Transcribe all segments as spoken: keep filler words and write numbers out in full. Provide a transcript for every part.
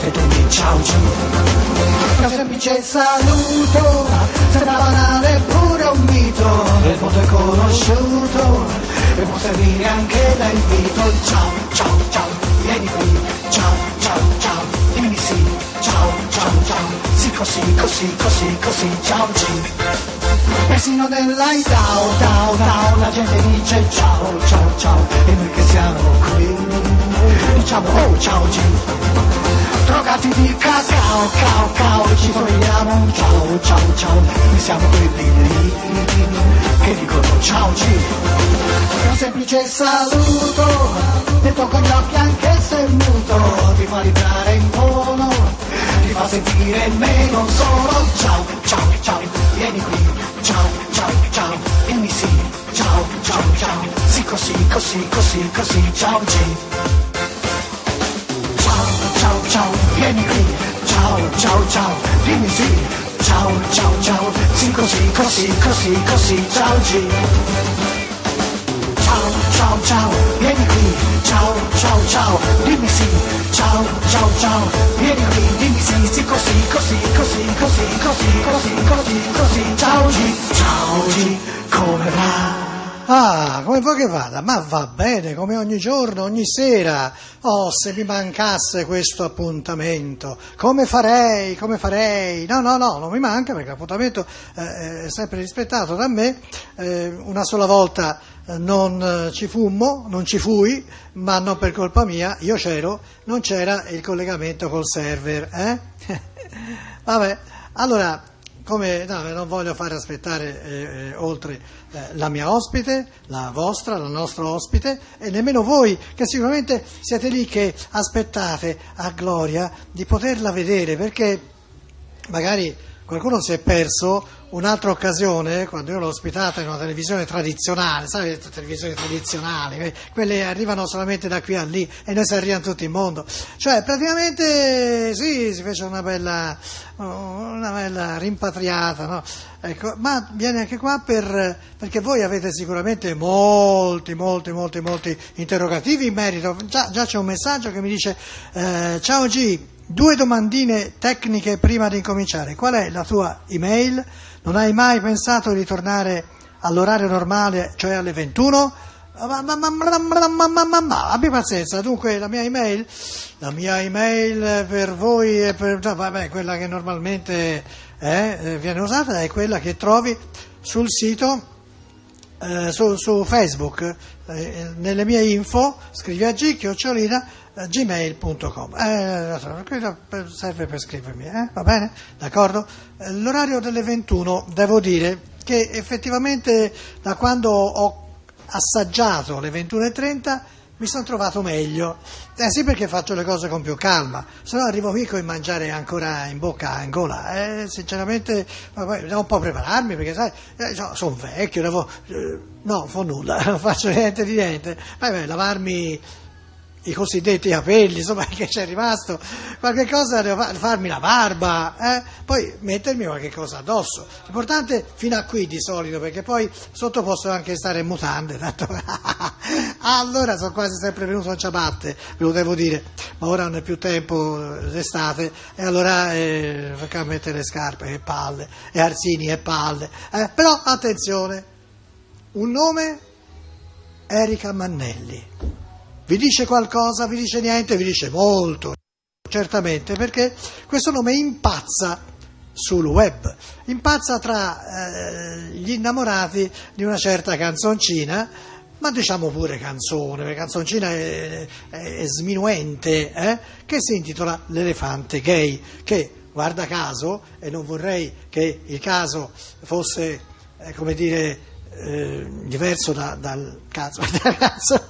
e tu mi ciao G. Un semplice saluto, sembra banale pure un mito, il mondo è conosciuto e può servire anche da invito. Ciao, ciao, ciao, vieni qui, ciao, ciao, ciao, dimmi sì, ciao, ciao, ciao, sì così, così, così, così, ciao G. Persino nell'I Tao, Tao, Tao, la gente dice ciao, ciao, ciao, e noi che siamo qui, diciamo oh ciao G. Drogati di cacao, cao, cao, ci togliamo ciao, ciao, ciao, noi siamo quelli lì, che dicono ciao G. Un semplice saluto, detto con gli occhi anche se muto, ti fa vibrare in tono, ti fa sentire meno solo. Ciao, ciao, ciao, vieni qui, ciao, ciao, ciao, dimmi sì, ciao, ciao, ciao, sì così, così, così, così, ciao G. Ciao, ciao, ciao, vieni qui, ciao, ciao, ciao, dimmi sì, ciao, ciao, ciao, sì così, così, così, così, ciao G. Ciao, ciao, ciao, vieni qui, ciao, ciao, ciao, dimmi sì, ciao, ciao, ciao, vieni qui, dimmi sì, sì così, così, così, così, così, così, così, così, ciao G, ciao G, come va? Ah, come vuoi che vada? Ma va bene, come ogni giorno, ogni sera. Oh, se mi mancasse questo appuntamento, come farei, come farei? No, no, no, non mi manca perché l'appuntamento eh, è sempre rispettato da me. Eh, una sola volta eh, non eh, ci fummo, non ci fui, ma non per colpa mia, io c'ero, non c'era il collegamento col server, eh? Vabbè, allora... Come, no, non voglio fare aspettare eh, eh, oltre eh, la mia ospite, la vostra, la nostra ospite e nemmeno voi che sicuramente siete lì che aspettate a Gloria di poterla vedere, perché magari qualcuno si è perso un'altra occasione quando io l'ho ospitata in una televisione tradizionale, sai, le televisioni tradizionali, quelle arrivano solamente da qui a lì e noi si arrivano tutto il mondo, cioè praticamente sì, si fece una bella, una bella rimpatriata, no? Ecco, ma viene anche qua per, perché voi avete sicuramente molti, molti, molti, molti interrogativi in merito, già, già c'è un messaggio che mi dice eh, ciao G, due domandine tecniche prima di incominciare. Qual è la tua email? Non hai mai pensato di tornare all'orario normale, cioè alle ventuno? Ma, ma, ma, ma, ma, ma, ma, ma, abbi pazienza. Dunque la mia email, la mia email per voi è per, no, vabbè, quella che normalmente eh, viene usata è quella che trovi sul sito, eh, su, su Facebook, eh, nelle mie info, scrivi a G, chiocciolina, gmail punto com, eh, serve per scrivermi, eh? Va bene? D'accordo? L'orario delle ventuno, devo dire che effettivamente da quando ho assaggiato le ventuno e trenta mi sono trovato meglio, eh sì, perché faccio le cose con più calma, se no arrivo qui con il mangiare ancora in bocca, in gola, eh, sinceramente devo un po' prepararmi perché sai, eh, sono vecchio, devo, eh, no, fa nulla, non faccio niente di niente, poi beh, lavarmi i cosiddetti capelli, insomma, che c'è rimasto qualche cosa, devo farmi la barba, eh? Poi mettermi qualche cosa addosso, l'importante fino a qui di solito, perché poi sotto posso anche stare in mutande, tanto allora sono quasi sempre venuto a ciabatte, ve lo devo dire, ma ora non è più tempo d'estate e allora eh, perché mettere le scarpe, che palle, e arzini e palle, eh? Però attenzione, un nome, Erika Mannelli. Vi dice qualcosa, vi dice niente, vi dice molto, certamente, perché questo nome impazza sul web, impazza tra eh, gli innamorati di una certa canzoncina, ma diciamo pure canzone, perché canzoncina è, è, è sminuente, eh, che si intitola L'elefante gay, che guarda caso, e non vorrei che il caso fosse, eh, come dire, eh, diverso da, dal caso, dal caso.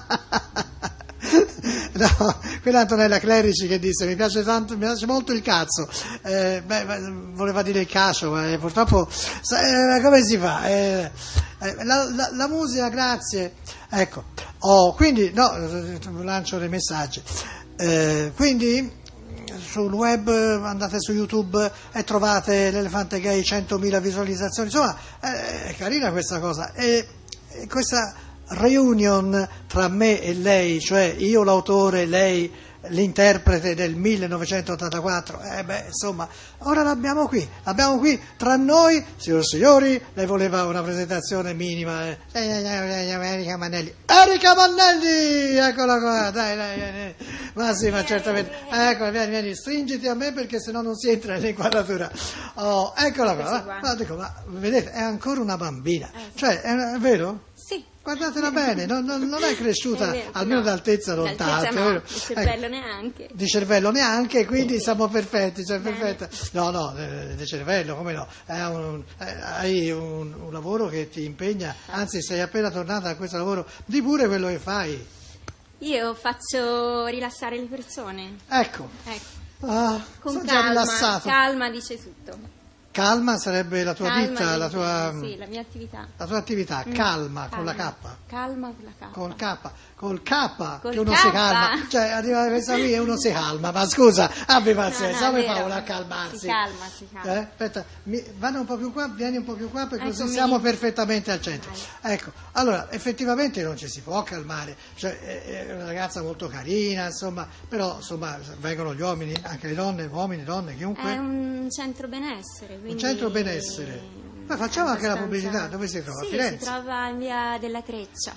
No, quella Antonella Clerici che disse mi piace tanto, mi piace molto il cazzo, eh, beh, voleva dire il cascio, ma eh, purtroppo eh, come si fa? Eh, eh, la, la, la musica, grazie, ecco, oh, quindi no, lancio dei messaggi, eh, quindi sul web andate su YouTube e trovate l'elefante gay, centomila visualizzazioni, insomma è carina questa cosa, e, e questa reunion tra me e lei, cioè io l'autore, lei l'interprete del millenovecentottantaquattro, eh beh, insomma, ora l'abbiamo qui, l'abbiamo qui tra noi, signor signori, lei voleva una presentazione minima, eh. Erika Mannelli, Erika Mannelli, eccola qua, dai, dai, dai, ma sì, ma certamente, ecco, vieni, vieni, stringiti a me perché sennò non si entra nell'inquadratura, oh, eccola qua, ma, dico, ma vedete, è ancora una bambina, cioè, è, è vero? Sì. Guardatela bene, non, non, non è cresciuta, è vero, almeno no, d'altezza non tanto. No, di cervello ecco, neanche. Di cervello neanche, quindi siamo perfetti, cioè perfetta. No, no, di cervello, come no? È un, hai un, un lavoro che ti impegna, anzi sei appena tornata da questo lavoro, di pure quello che fai. Io faccio rilassare le persone. Ecco. ecco. Ah, Con calma, calma dice tutto. Calma sarebbe la tua calma vita, la tua, sì, la mia attività. La tua attività, mm, calma, calma, con la K. Calma con la K. Col K, col K, col che uno K. si calma. Cioè, arriva questa qui e uno si calma. Ma scusa, abbi pazienza, come fa uno a calmarsi? Si calma, si calma. Eh? Aspetta, mi, vanno un po' più qua, vieni un po' più qua, perché Eccomi. così siamo perfettamente al centro. Vai. Ecco, allora, effettivamente non ci si può calmare. Cioè, è una ragazza molto carina, insomma, però, insomma, vengono gli uomini, anche le donne, uomini, donne, chiunque. È un centro benessere. Quindi... Un centro benessere. Ma facciamo anche la pubblicità, dove si trova? Sì, a Firenze? si trova in via della Treccia.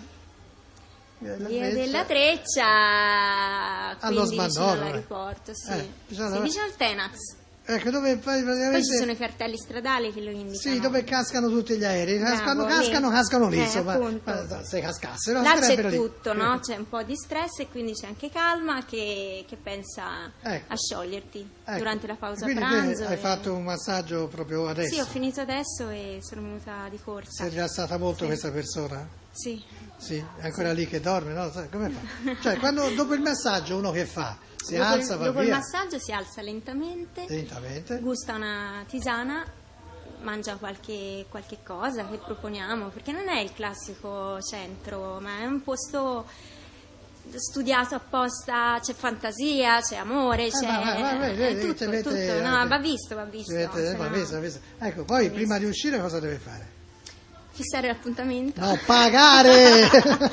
Via della Via Treccia, della Treccia, allo quindi vicino Sbandolo, all'aeroporto, sì. Eh, vicino, sì, vicino al Tenax. Ecco, dove fai praticamente... Poi ci sono i cartelli stradali che lo indicano. Sì, dove cascano tutti gli aerei. Bravo, Quando cascano, cascano lì, eh, insomma. appunto. Se cascassero, là c'è lì. tutto, no? C'è un po' di stress e quindi c'è anche calma che, che pensa ecco. a scioglierti ecco. durante la pausa quindi pranzo. Hai e... fatto un massaggio proprio adesso? Sì, ho finito adesso e sono venuta di corsa. Si è rilassata molto sì. questa persona? Sì. Sì, è ancora sì. lì che dorme, no? Come fa? Cioè, quando, dopo il massaggio uno che fa? Si dopo alza, il, va dopo via? il massaggio si alza lentamente, lentamente, gusta una tisana, mangia qualche, qualche cosa che proponiamo, perché non è il classico centro, ma è un posto studiato apposta, c'è fantasia, c'è amore, eh, c'è ma, ma, ma, ma, è tutto, mette, tutto. No, anche, va visto, va visto. Mette, va visto, va visto. Ecco, poi va prima visto. Di uscire cosa deve fare? Fissare l'appuntamento. No, pagare!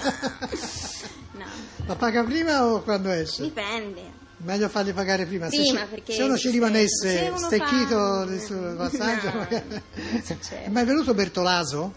No. La paga prima o quando esce? Dipende. Meglio farli pagare prima. Prima se, perché se uno ci rimanesse uno stecchito fa... sul passaggio, no, magari... certo. È mai venuto Bertolaso?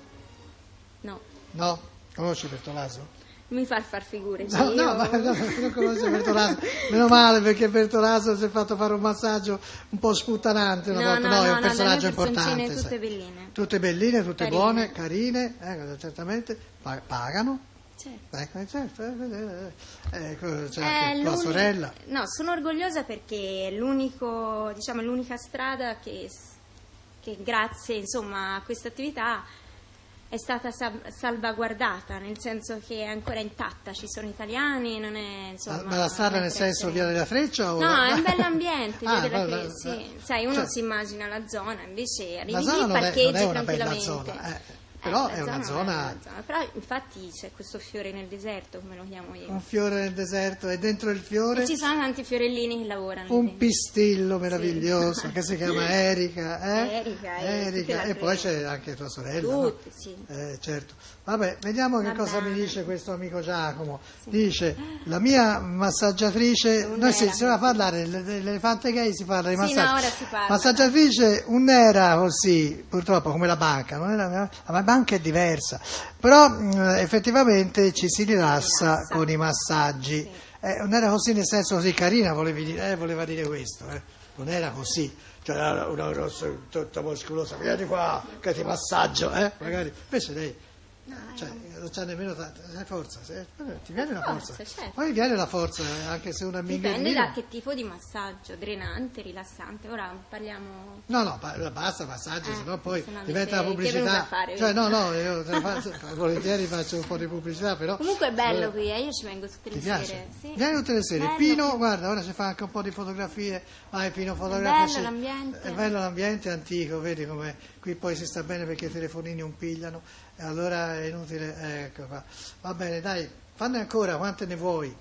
No. No? Conosci Bertolaso? Mi far far figure. No, io... no, ma no, non conosce Bertolaso. Meno male, perché Bertolaso si è fatto fare un massaggio un po' sputtanante una no, volta. No, no, no, è un personaggio no, importante. Tutte sai. belline. Tutte belline, tutte carine. buone, carine, eh, certamente, pagano. Certo. Ecco, certo, eh, ecco, c'è eh, anche tua sorella. No, sono orgogliosa perché è l'unico, diciamo, l'unica strada che, che grazie insomma, a questa attività è stata salvaguardata, nel senso che è ancora intatta, ci sono italiani, non è insomma... Ma la strada nel senso via della Freccia? O no, la... è un bell'ambiente, via ah, della la, Freccia, la, sì. Sai, uno cioè, si immagina la zona, invece arrivi la zona lì, non parcheggi è, non è una tranquillamente. bella zona, eh. Però eh, è una zona... è una zona. Però infatti c'è questo fiore nel deserto, come lo chiamo io. Un fiore nel deserto e dentro il fiore... E ci sono tanti fiorellini che lavorano. Un pistillo meraviglioso sì. che si chiama Erika. Eh? Erika, Erika. E poi c'è anche tua sorella. Tutti, no? sì. Eh, certo. Vabbè, vediamo che Va cosa bene. mi dice questo amico Giacomo. Sì. Dice, la mia massaggiatrice... Non Noi si, era si va a così. parlare, l'elefante gay si parla di Sì, massaggio. no, ora si parla. Massaggiatrice non era così, purtroppo, come la banca. Non era, la banca è diversa. Però mh, effettivamente ci si rilassa, rilassa. con i massaggi. Sì. Eh, non era così nel senso così carina, volevi dire, eh, voleva dire questo, eh. Non era così, cioè era una rossa tutta muscolosa, vieni qua che ti massaggio, eh? Magari, invece lei, No, cioè, non c'ha nemmeno tanta forza, se, ti viene la forza, forza, certo. poi viene la forza, anche se una dipende minghellina. da che tipo di massaggio, drenante, rilassante. Ora parliamo... No, no, basta massaggio, Eh, sennò poi se no diventa dice, la che è venuta pubblicità. a fare, Cioè, vedi? no, no, io te la faccio, volentieri faccio un po' di pubblicità, però... Comunque è bello eh, qui, eh? Io ci vengo tutte le Ti sere. piace? Sì. Vieni tutte le sere. Bello, Pino, che- guarda, ora ci fa anche un po' di fotografie. Vai Pino, È fotografaci. bello l'ambiente. È bello l'ambiente, è antico, vedi com'è. Qui poi si sta bene perché i telefonini non pigliano, e allora è inutile. Ecco qua. Va bene, dai, fanne ancora, quante ne vuoi?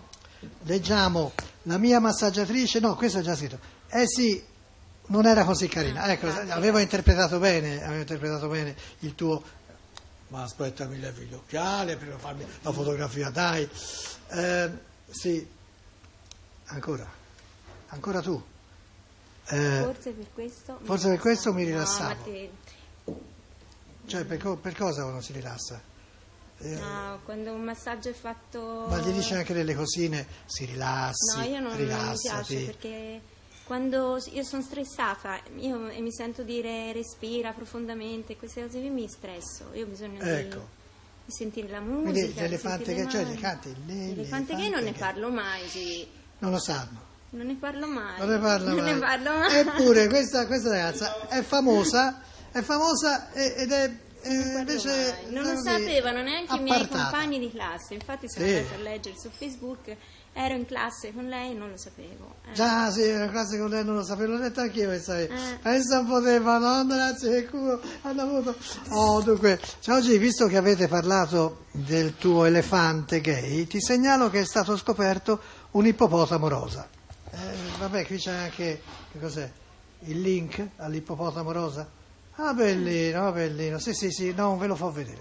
Leggiamo, la mia massaggiatrice, no, questo è già scritto. Eh sì, non era così carina. Ah, Ecco, grazie, avevo interpretato bene, avevo interpretato bene il tuo... Ma aspettami, levi gli occhiali per farmi la fotografia, dai. Eh, sì. Ancora? Ancora tu? Eh, Forse per questo. forse per questo mi No, rilassavo. ma te- Cioè, per, co- per cosa uno si rilassa? Eh, no, quando un massaggio è fatto. Ma gli dice anche delle cosine, si rilassi, No, io non, non mi piace rilassati. perché quando io sono stressata io, e mi sento dire respira profondamente, queste cose qui mi stresso. Io ho bisogno di, Ecco. di sentire la Quindi musica. di l'elefante sentire che c'è, le gli canti, mani. L'elefante che non ne parlo mai, sì. Non lo sanno. Non ne parlo mai. Non ne parla Non mai. ne parlo mai. Eppure questa, questa ragazza è famosa, è famosa e- ed è eh, Non ne parlo invece mai. Non lo così, sapevano neanche i miei appartata. compagni di classe, infatti sono Sì. andata a leggere su Facebook, ero in classe con lei e non lo sapevo. Eh. Già, sì, era classe con lei, non lo sapevo, l'ho detto anch'io questa Eh. pensa un po' te, madonna, grazie che culo hanno avuto. Oh, dunque, ciao G, visto che avete parlato del tuo elefante gay, ti segnalo che è stato scoperto un ippopotamo rosa. Eh, vabbè, qui c'è anche, che cos'è? Il link all'ippopotamo rosa? Ah, bellino, bellino, sì, sì, sì, no, non ve lo fa vedere.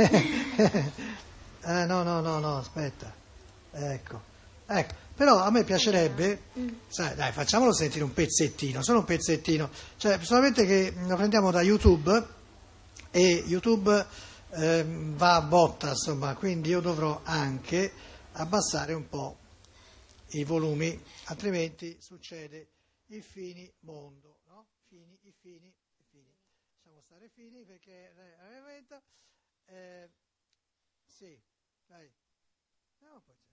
eh, no, no, no, no, aspetta, ecco. Ecco, però a me piacerebbe, sai, dai, facciamolo sentire un pezzettino, solo un pezzettino, cioè solamente che lo prendiamo da YouTube e YouTube eh, va a botta, insomma, quindi io dovrò anche abbassare un po' i volumi, altrimenti succede il fini mondo, no? Fini, i fini, i fini. Lasciamo stare fini perché eh, eh, sì, dai. No, poi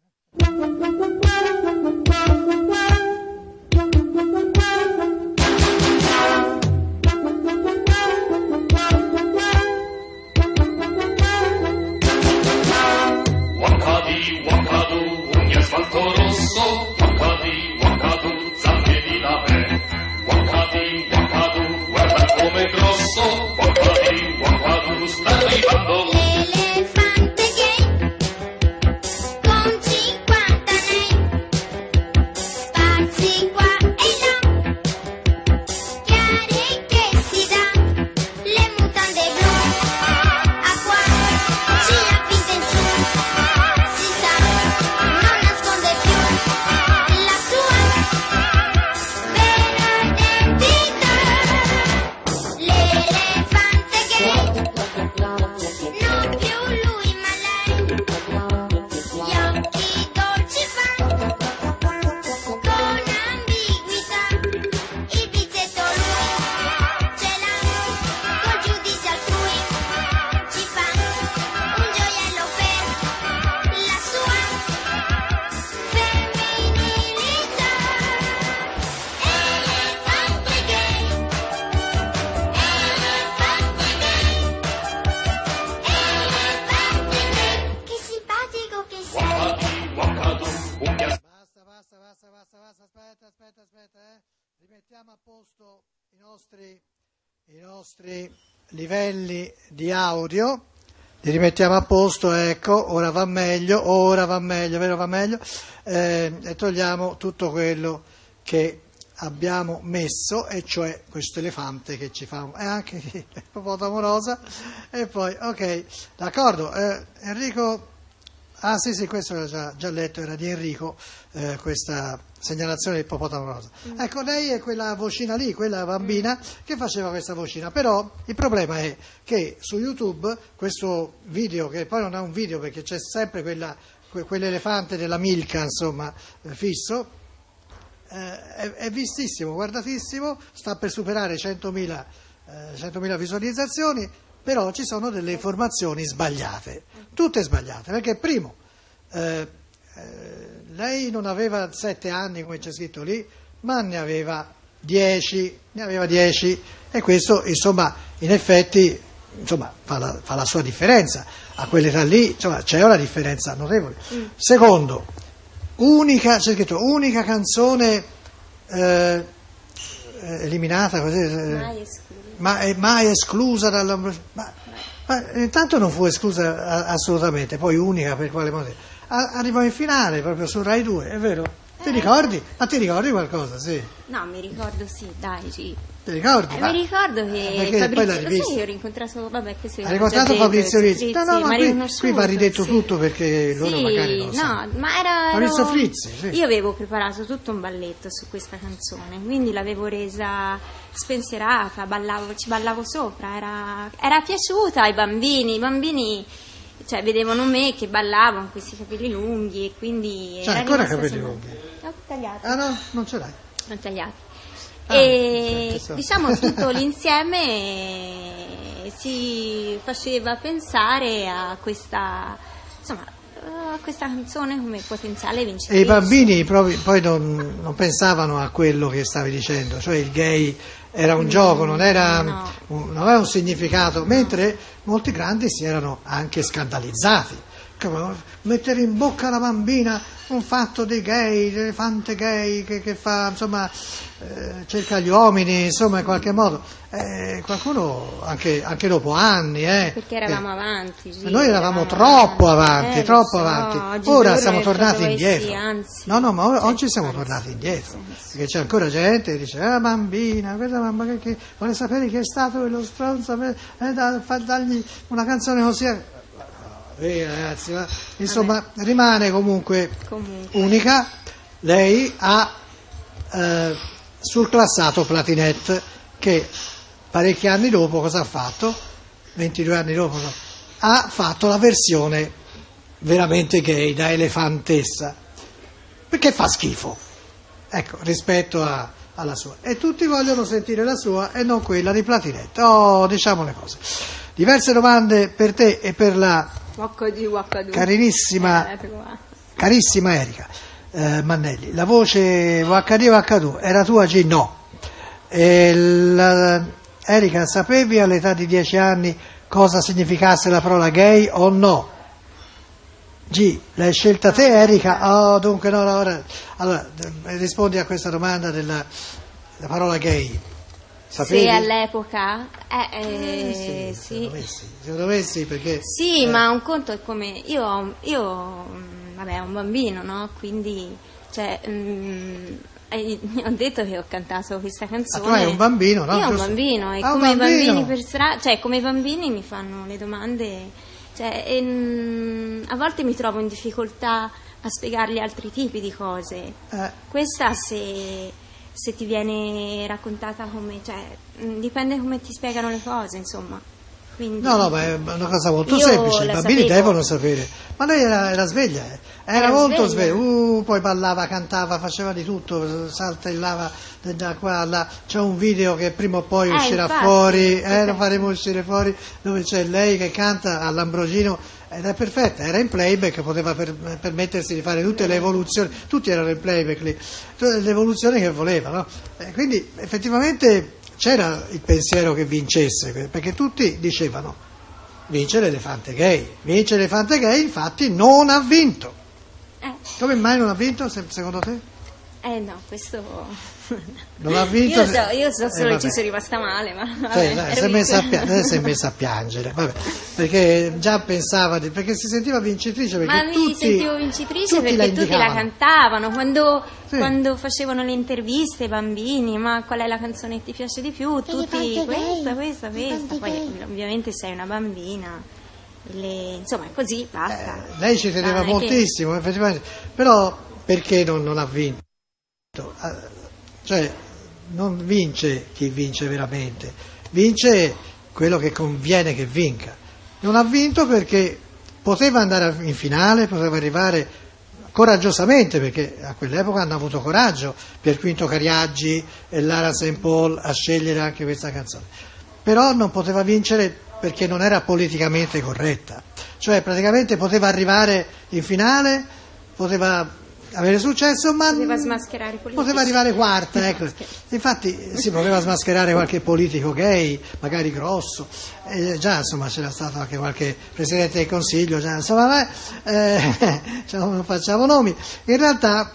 Wakadi, wakadu, ogni asfalto rosso, wakadi, wakadu, zampe di nave. Wakadi, wakadu, guarda come è grosso, wakadi, wakadu, sta arrivando. L'elefante gay con cinquanta nei spazi qua e là, chiari che si dà, le mutande blu, acqua, ci ha finta in su, si sa, non nasconde più la sua vera identità. L'elefante gay, non più lui ma lei, gli occhi dolci fa, con ambiguità, il bizzetto lui ce l'ha, col giudizio altrui ci fa un gioiello per la sua femminilità. Elefante gay, elefante gay, elefante gay, che simpatico che sei. Wakadi, wakadu, ogni asfalto. Basta, basta, basta, basta, basta, aspetta, aspetta, aspetta, eh. Rimettiamo a posto i nostri, i nostri livelli di audio, li rimettiamo a posto, ecco, ora va meglio, ora va meglio, vero va meglio, eh, e togliamo tutto quello che abbiamo messo, e cioè questo elefante che ci fa, e anche l'ippopotamo rosa, e poi, ok, d'accordo, eh, Enrico. Ah sì sì, questo era già, già letto, era di Enrico, eh, questa segnalazione di ippopotamo rosa. Mm. Ecco, lei è quella vocina lì, quella bambina che faceva questa vocina, però il problema è che su YouTube questo video, che poi non è un video perché c'è sempre quella, que, quell'elefante della Milka, insomma, eh, fisso, eh, è, è vistissimo, guardatissimo, sta per superare centomila, eh, centomila visualizzazioni, però ci sono delle informazioni sbagliate, tutte sbagliate, perché primo, eh, eh, lei non aveva sette anni come c'è scritto lì, ma ne aveva dieci, ne aveva dieci, e questo insomma in effetti insomma, fa, la, fa la sua differenza, a quell'età lì insomma, c'è una differenza notevole. Mm. Secondo, unica, c'è scritto unica canzone eh, eliminata, così, Mai esclusa. ma è mai esclusa dalla... Ma, ma intanto non fu esclusa a, assolutamente, poi unica per quale motivo. A, arrivò in finale proprio su Rai due, è vero? Ti ricordi? Ma ti ricordi qualcosa, sì? No, mi ricordo, sì, dai, sì. Ti ricordi? Eh, Ma- mi ricordo che perché poi l'hai Fabrizio, rivisto. sì, io ho rincontrato, vabbè, questo Hai ricordato Fabrizio Rizzi? No, no, ma ma qui, riconosciuto, qui va ridetto sì. tutto perché loro Sì, magari non lo no, sanno. ma era Fabrizio ero- Frizzi, sì. Io avevo preparato tutto un balletto su questa canzone, quindi l'avevo resa spensierata, ballavo, ci ballavo sopra, era, era piaciuta ai bambini, i bambini cioè vedevano me che ballavo con questi capelli lunghi e quindi C'hai era ancora rimasta capelli sempre- lunghi? Ho tagliati. Ah no, non ce l'hai. Non tagliati. Ah, e certo, so. diciamo tutto l'insieme si faceva pensare a questa insomma a questa canzone come potenziale vincitrice. E i bambini proprio- poi non, non pensavano a quello che stavi dicendo, cioè il gay era un gioco, non era, no. un, non aveva un significato, mentre molti grandi si erano anche scandalizzati. Come mettere in bocca alla bambina un fatto dei gay, l'elefante gay che, che fa, insomma, eh, cerca gli uomini, insomma, in qualche modo. Eh, qualcuno, anche, anche dopo anni, eh, Perché eravamo eh, avanti. Sì, noi eravamo troppo avanti, Eh, troppo lo so, avanti. oggi Ora loro siamo è tornati proprio indietro. sì, anzi. No, no, ma ora- oggi siamo Anzi. tornati indietro. Anzi. Perché c'è ancora gente che dice, ah bambina, questa mamma che, che vuole sapere chi è stato quello stronzo, per- eh, da, fa dargli una canzone così. Eh, ragazzi, ma, insomma, rimane comunque, Comunque. unica. Lei ha eh, surclassato Platinette, che parecchi anni dopo cosa ha fatto? ventidue anni dopo no? Ha fatto la versione veramente gay da elefantessa, perché fa schifo, ecco, rispetto a, alla sua, e tutti vogliono sentire la sua e non quella di Platinette. Oh, diciamo le cose. Diverse domande per te e per la Waccadù, waccadù. carinissima Eh, ecco qua. carissima Erika eh, Mannelli. La voce V H D V H D era tua, G? No. E la, Erika, sapevi all'età di dieci anni cosa significasse la parola gay o no? G, l'hai scelta te, Erika? Oh, dunque no, no, ora, allora eh, rispondi a questa domanda della, della parola gay. Sapevi? Se all'epoca eh, eh, Eh, sì, sì. secondo me sì, secondo me sì, perché Sì, eh, ma un conto è come io, ho- io mh, vabbè, ho un bambino, no? Quindi, cioè, mh, eh, ho detto che ho cantato questa canzone. Ah, tu hai un bambino, no? Io ho un Giusto? bambino e Ah, un come i bambino. bambini per strada, cioè, come i bambini mi fanno le domande, cioè, e, mh, a volte mi trovo in difficoltà a spiegargli altri tipi di cose. eh, Questa se, se ti viene raccontata come, cioè, mh, dipende come ti spiegano le cose, insomma. Quindi, No, no, ma è una cosa molto Io semplice, i la bambini sapevo. devono sapere. Ma lei era, era sveglia, eh. era, Era molto sveglia. sveglia, uh, poi ballava, cantava, faceva di tutto, saltellava da qua a là. C'è un video che prima o poi Eh, uscirà infatti, fuori, eh, lo perfetto. faremo uscire fuori, dove c'è lei che canta all'Ambrogino, ed è perfetta, era in playback, poteva per- permettersi di fare tutte le evoluzioni, tutti erano in playback lì, tutte le evoluzioni che voleva, no? Eh, quindi effettivamente c'era il pensiero che vincesse, perché tutti dicevano vince l'elefante gay, vince l'elefante gay, infatti non ha vinto. Eh, Come mai non ha vinto, se- secondo te? eh no, questo... Non ha vinto. Io so, io so Eh, solo che vabbè. ci sono rimasta male, ma vabbè, Cioè, dai, si è ero messa a, piccola. pia- lei si è messa a piangere, vabbè, perché già pensava, di, perché si sentiva vincitrice, perché Ma mi tutti, sentivo vincitrice tutti perché la tutti la indicavano. cantavano quando, Sì. quando facevano le interviste ai bambini, ma qual è la canzone che ti piace di più? Tutti Elefante questa, gay, questa, questa. elefante Poi gay. ovviamente sei una bambina, le- insomma è così, basta. Eh, lei ci teneva Dai, che- moltissimo, effettivamente, però perché non, non ha vinto? Eh, Cioè, non vince chi vince veramente, vince quello che conviene che vinca. Non ha vinto perché poteva andare in finale, poteva arrivare coraggiosamente, perché a quell'epoca hanno avuto coraggio Pier Quinto Cariaggi e Lara Saint Paul a scegliere anche questa canzone, però non poteva vincere perché non era politicamente corretta, cioè praticamente poteva arrivare in finale, poteva avere successo, ma Poteva smascherare i politici. poteva arrivare quarta, ecco. Infatti si poteva smascherare qualche politico gay, magari grosso, eh, già insomma c'era stato anche qualche presidente del consiglio, già, insomma vabbè, eh, cioè, non facciamo nomi. In realtà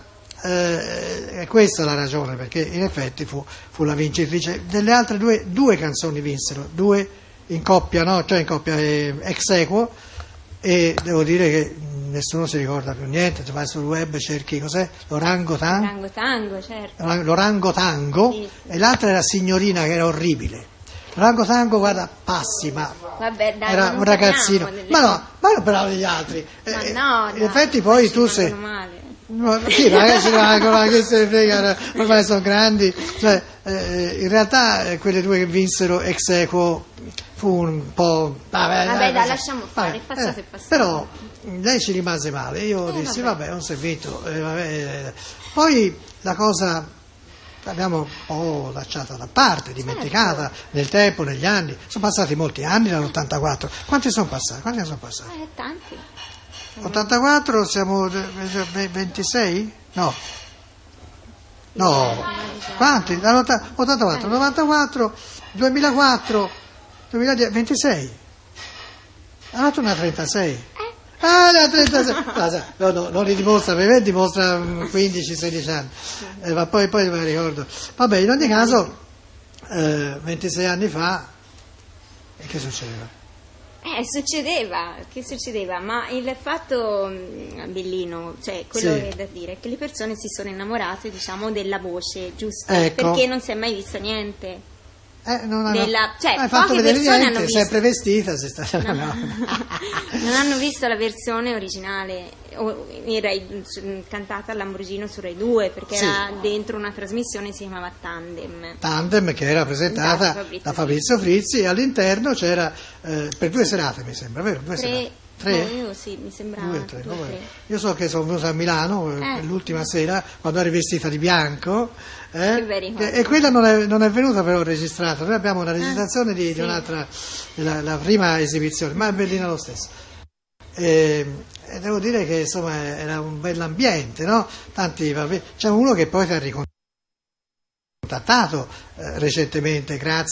eh, è questa la ragione, perché in effetti fu, fu la vincitrice. Delle altre due, due canzoni vinsero, due in coppia, no? Cioè in coppia eh, ex equo, e devo dire che nessuno si ricorda più niente, tu vai sul web, cerchi cos'è? L'orangotango. L'orangotango, certo. L'orangotango, Sì, sì. E l'altra era signorina, che era orribile. L'orangotango, guarda, passi, ma Vabbè, dai, era ma non un ragazzino. parliamo delle- Ma no, ma non parlavo degli altri. Ma Eh, no, in dai, effetti poi poi ci tu sei... rimangono male. No, sì, ragazzi, ma che se ne frega, ormai sono grandi. Cioè, eh, in realtà eh, quelle due che vinsero ex aequo fu un po'. Vabbè, Vabbè, dai, così. lasciamo fare, il passato eh, è passato. Però lei ci rimase male. Io Eh, dissi, vabbè. vabbè, non si è vinto. eh, vabbè, eh. Poi la cosa l'abbiamo un po' lasciata da parte, dimenticata nel tempo, negli anni. Sono passati molti anni dall'ottantaquattro. Quanti sono passati? Quanti ne sono passati? Eh, tanti. ottantaquattro siamo eh, ventisei? No. No. Quanti? ottantaquattro, novantaquattro, duemilaquattro, duemiladieci, ventisei. Ah, tu ne hai trentasei. Ah, ne ha trentasei. No, sai, no, no, non li dimostra, per me dimostra quindici sedici anni. Eh, ma poi, poi me la ricordo. Vabbè, in ogni caso, eh, ventisei anni fa, e che succedeva? Eh, succedeva, che succedeva? Ma il fatto, mh, Bellino, cioè quello Sì. che è da dire è che le persone si sono innamorate, diciamo, della voce, giusto? Ecco. Perché non si è mai visto niente. Eh, non hanno, Della- cioè, hai fatto poche vedere persone niente, hanno visto- sempre vestita, sei stata... No. no. Non hanno visto la versione originale, o, in Rai- su- cantata a Lamborghini su Rai due, perché Sì. era dentro una trasmissione che si chiamava Tandem. Tandem, che era presentata Da Fabrizio da Fabrizio Frizzi, e all'interno c'era eh, per due serate, mi sembra, vero? Due Tre, serate. Tre? no, io sì, mi sembrava Due, tre, due, vabbè. tre. Io so che sono venuta a Milano eh, Eh. l'ultima sera, quando eri vestita di bianco, eh, Che bei ricordi. e, e quella non è, non è venuta però registrata. Noi abbiamo una registrazione di, di sì. un'altra, della la prima esibizione, ma è bellina lo stesso. E, e devo dire che insomma era un bell'ambiente, no? Tanti, vabbè, c'è uno che poi ti ha ricontattato eh, recentemente, grazie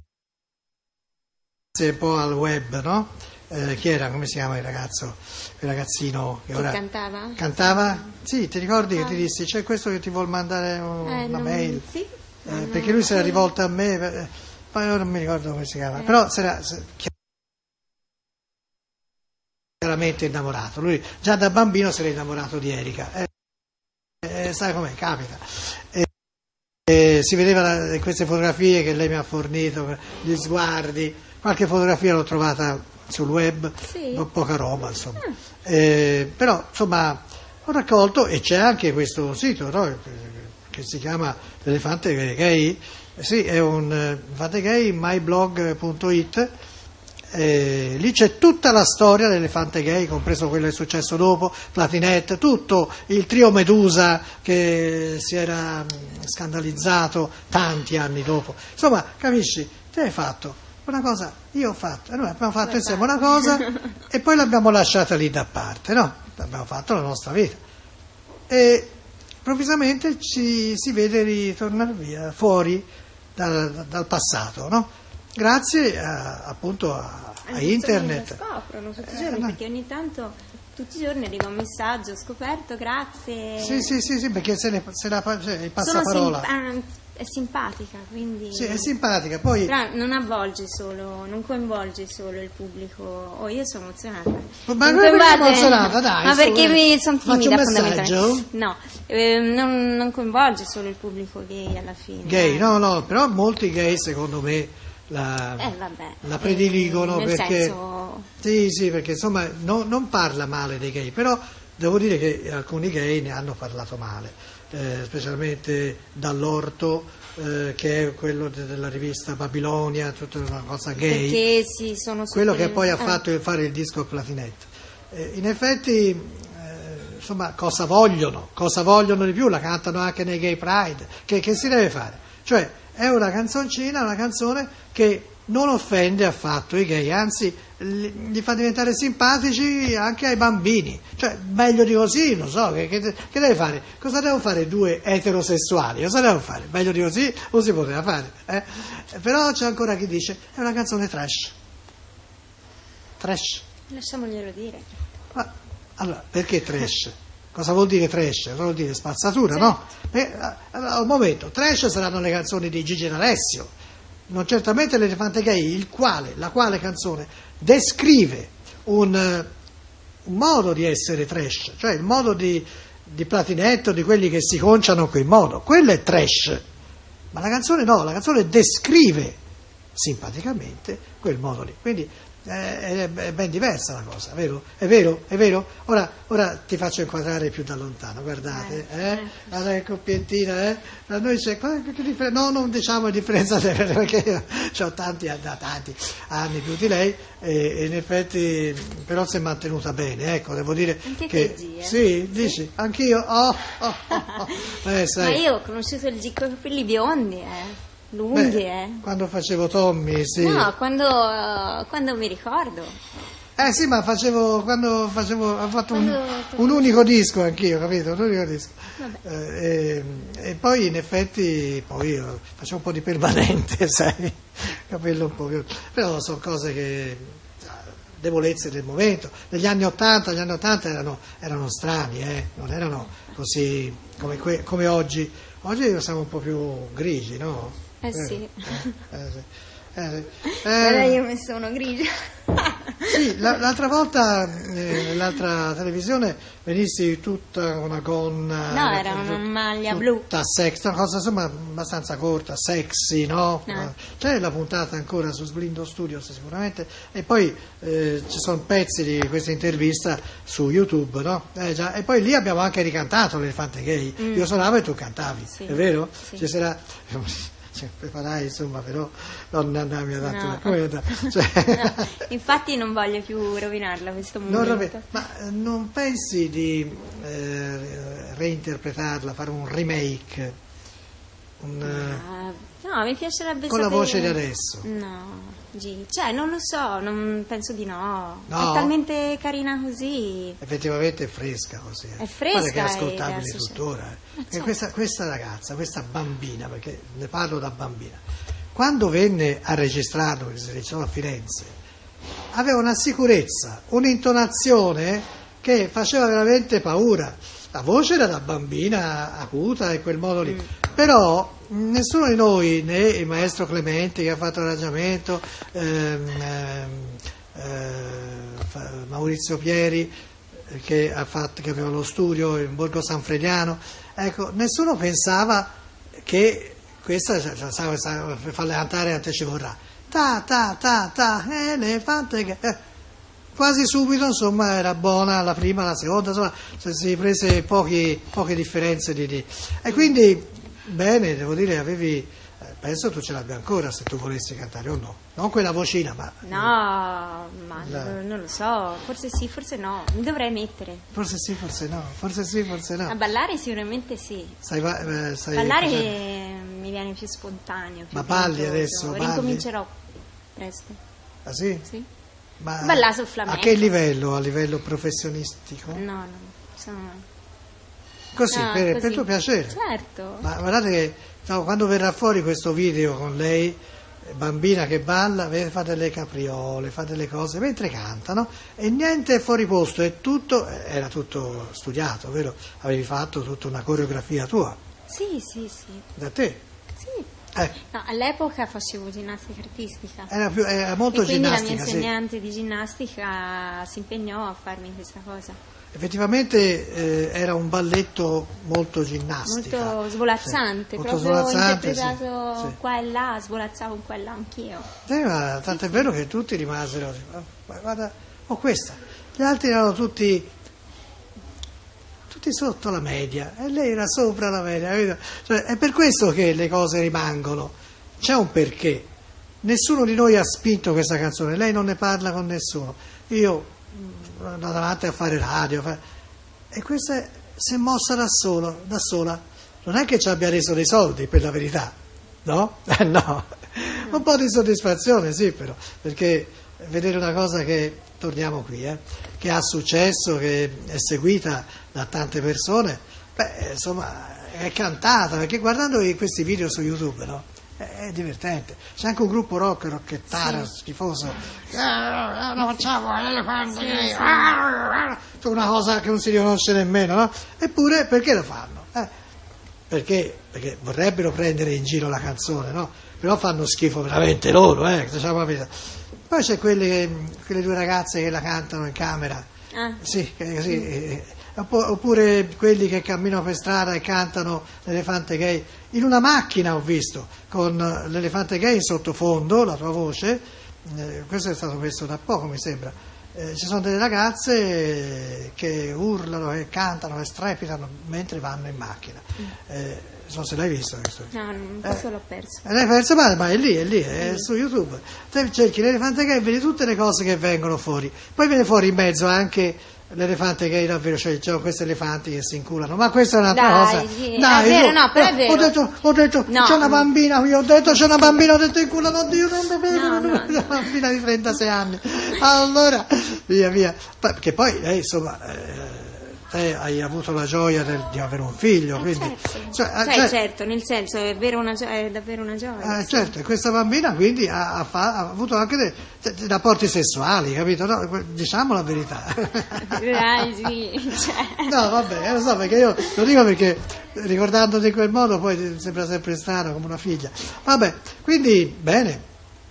un po' al web, no? Eh, chi era? Come si chiama il ragazzo? Il ragazzino che Che ora cantava? cantava? Sì, ti ricordi che Ah. ti dissi c'è questo che ti vuol mandare un- Eh, una non- mail? sì. Eh, Non- perché lui si era rivolto a me, eh, poi ora non mi ricordo come si chiama, Eh. però si era si- chiaramente innamorato. Lui già da bambino si era innamorato di Erika. Eh, eh, sai com'è? Capita. Eh, eh, si vedeva da- queste fotografie che lei mi ha fornito, gli sguardi, qualche fotografia l'ho trovata sul web, Sì. po- poca roba insomma. Eh, però insomma ho raccolto, e c'è anche questo sito, no? Che si chiama L'Elefante Gay, sì, è un eh, elefante gay, myblog punto it. Eh, lì c'è tutta la storia dell'elefante gay, compreso quello che è successo dopo, Platinette, tutto il trio Medusa che si era mh, scandalizzato tanti anni dopo. Insomma, capisci, te hai fatto una cosa, io ho fatto, e noi abbiamo fatto insieme una cosa e poi l'abbiamo lasciata lì da parte, no? Abbiamo fatto la nostra vita. E improvvisamente ci si vede ritornare via, fuori dal, dal passato, no? Grazie a, appunto a, a Anche internet. Lo scoprono tutti i Eh, giorni, no. perché ogni tanto, tutti i giorni arriva un messaggio, ho scoperto, grazie. Sì, sì, sì, sì, perché se, ne, se la, cioè, il Sono passaparola. sim- ah, è simpatica, quindi... Sì, è simpatica, poi Però non avvolge solo, non coinvolge solo il pubblico. Oh, io sono emozionata. Ma Non come sei coinvolge- emozionata, dai, Ma su, perché eh. mi sono Faccio timida un messaggio? fondamentalmente. No, eh, non, non coinvolge solo il pubblico gay alla fine. gay, eh. no, no, però molti gay secondo me la, Eh, vabbè. la prediligono Eh, nel perché senso... sì, sì, perché insomma no- non parla male dei gay, però devo dire che alcuni gay ne hanno parlato male, eh, specialmente Dall'Orto, eh, che è quello de- della rivista Babilonia, tutta una cosa gay, Perché si sono quello che super- poi ha eh. fatto fare il disco Platinette. Eh, in effetti, eh, insomma, cosa vogliono? Cosa vogliono di più? La cantano anche nei Gay Pride. Che, che si deve fare? Cioè, è una canzoncina, una canzone che non offende affatto i gay, anzi li, li fa diventare simpatici anche ai bambini. Cioè, meglio di così, non so, che, che, che deve fare? Cosa devono fare due eterosessuali? Cosa devono fare? Meglio di così non si poteva fare. Eh? Però c'è ancora chi dice, è una canzone trash. Trash. Lasciamoglielo dire. Ma, allora, perché trash? Cosa vuol dire trash? Cosa vuol dire spazzatura, no? Eh, allora, un momento, trash saranno le canzoni di Gigi D'Alessio, non certamente l'Elefante Gay, il quale, la quale canzone descrive un, un modo di essere trash, cioè il modo di, di Platinetto, di quelli che si conciano in quel modo, quello è trash, ma la canzone no, la canzone descrive simpaticamente quel modo lì, quindi eh, è ben diversa la cosa, vero? È vero? È vero? Ora, ora ti faccio inquadrare più da lontano, guardate, eh? Guarda che coppiettina, eh? Da noi c'è, che differenza, no, non diciamo differenza, perché io ho tanti, da tanti anni più di lei, e, e in effetti però si è mantenuta bene, ecco, devo dire anche che... te, G, eh? Sì, dici, anch'io, oh, oh, oh, oh. Eh, sai. Ma io ho conosciuto il G con i capelli biondi, eh? Lunghi, Beh, eh? quando facevo Tommy, sì. No, quando, uh, quando mi ricordo. Eh sì, ma facevo, quando facevo, ho fatto un, Quando- un unico disco anch'io, capito? Un unico disco. Vabbè. Eh, e, e poi in effetti, poi io facevo un po' di permanente, sai, capello un po' più... Però sono cose che, debolezze del momento. Negli anni Ottanta, gli anni Ottanta erano, erano strani, eh? Non erano così come, que, come oggi. Oggi siamo un po' più grigi, no? Eh sì. Eh, eh, sì. Eh, sì. Guarda, Eh, io mi sono grigia. sì, la- l'altra volta, eh, nell'altra televisione, venissi tutta una gonna. No, eh, era una tut- maglia blu. Tutta sexy, una cosa insomma abbastanza corta, sexy, no? Ah. C'è la puntata ancora su Sblindo Studios sicuramente, e poi eh, ci sono pezzi di questa intervista su YouTube, no? Eh, già. E poi lì abbiamo anche ricantato l'Elefante Gay. Mm. Io suonavo e tu cantavi, Sì. è vero? Sì. Ci sarà... Cioè, preparai, insomma, però non andarmi ad No. attuare. Come andare? Cioè, No, infatti non voglio più rovinarla questo non momento. rovi- ma eh, non pensi di eh, reinterpretarla, fare un remake un, eh, Ah, no, mi piacerebbe con la sapere... voce di adesso? No, G. Cioè, non lo so, non penso di no. No? È talmente carina così. Effettivamente è fresca così. eh. È fresca Guarda che è e ascoltabile adesso c'è- tuttora. eh. Ma Perché certo. questa, questa ragazza, questa bambina, perché ne parlo da bambina, quando venne a registrarlo, che si registrò a Firenze, aveva una sicurezza, un'intonazione che faceva veramente paura. La voce era da bambina acuta e quel modo lì, però mh, nessuno di noi, né il maestro Clementi che ha fatto l'arrangiamento, ehm, ehm, eh, fa- Maurizio Pieri eh, che, ha fatto, che aveva lo studio in Borgo Sanfrediano, ecco, nessuno pensava che questa, cioè, cioè, sa- sa- per farle cantare anche ci vorrà. Ta ta ta ta, elefante che... eh, quasi subito, insomma, era buona la prima, la seconda, insomma, si si prese pochi, poche differenze di, di... E quindi, bene, devo dire, avevi, eh, penso tu ce l'abbia ancora se tu volessi cantare o no, non quella vocina, ma No, ma La- non, non lo so, forse sì, forse no, mi dovrei mettere. forse sì, forse no, forse sì, forse A no. ballare sicuramente sì. Sai, va- eh, sai Ballare facendo- mi viene più spontaneo. Più Ma balli contagioso. adesso, balli? Ricomincerò presto, Ah sì? sì. Ma Ballare sul flamenco. a che livello? A livello professionistico? No, no, sono... Così, no, per, così. per tuo piacere. Certo. Ma guardate che no, quando verrà fuori questo video con lei, eh, bambina che balla, ve- fa delle capriole, fa delle cose mentre cantano e niente è fuori posto, è tutto, eh, era tutto studiato, vero? Avevi fatto tutta una coreografia tua, Sì, sì, sì. da te. Sì. Eh, No, all'epoca facevo ginnastica artistica. era, più, era molto e quindi ginnastica, la mia sì. insegnante di ginnastica si impegnò a farmi questa cosa. Effettivamente eh, era un balletto molto ginnastica. Molto svolazzante, Sì, molto proprio svolazzante, sì, interpretato sì. qua e là, svolazzavo qua e là anch'io. Sì, ma tanto è vero che tutti rimasero, ma guarda, oh questa, gli altri erano tutti, tutti sotto la media e lei era sopra la media, capito? Cioè, è per questo che le cose rimangono, c'è un perché, nessuno di noi ha spinto questa canzone, lei non ne parla con nessuno, io mh, andavo avanti a fare radio, fa- e questa è- si è mossa da, solo, da sola, non è che ci abbia reso dei soldi per la verità, no? Eh, no. Un po' di soddisfazione, sì, però, perché vedere una cosa che, torniamo qui, eh, che ha successo, che è seguita da tante persone, beh, insomma, è cantata, perché guardando questi video su YouTube, no? È, è divertente. C'è anche un gruppo rock, rocchettaro, schifoso. Eh, lo facciamo, l'elefante, Sì, sì. una cosa che non si riconosce nemmeno, no? Eppure, perché lo fanno? Eh, perché, perché vorrebbero prendere in giro la canzone, no? Però fanno schifo veramente loro, eh, diciamo la verità. Poi c'è quelle, quelle due ragazze che la cantano in camera, Ah. Sì, che- sì, eh, oppo- oppure quelli che camminano per strada e cantano l'elefante gay. In una macchina ho visto, con l'elefante gay in sottofondo, la tua voce, eh, questo è stato messo da poco mi sembra. Eh, ci sono delle ragazze che urlano, che cantano, che strepitano mentre vanno in macchina. Eh, non so se l'hai visto questo. No, non- questo l'ho perso. E l'hai perso, ma, ma è lì, è lì, è su YouTube. Te cerchi l'elefante gay e vedi tutte le cose che vengono fuori. Poi viene fuori in mezzo anche l'elefante gay davvero, cioè ci sono questi elefanti che si inculano. Ma questa è un'altra Dai, cosa. sì, è vero, no, però è vero. Ho detto, ho detto No. c'è una bambina, io ho detto c'è una bambina, ho detto inculano, oddio, non lo vedo, No, non lo no, vedo, una bambina di trentasei anni. Allora, via via. Poi- Perché poi lei, insomma, eh, te hai avuto la gioia del- di avere un figlio, Eh, quindi... certo. cioè, eh, Cioè, cioè- certo, nel senso è, vero una gio- è davvero una gioia. Eh, sì. certo, e questa bambina quindi ha, ha fa- ha avuto anche dei, dei rapporti sessuali, capito? No, que- diciamo la verità. Dai, sì, cioè. No, vabbè, lo so, perché io lo dico perché ricordandoti in quel modo poi ti sembra sempre strano come una figlia. Vabbè, quindi bene,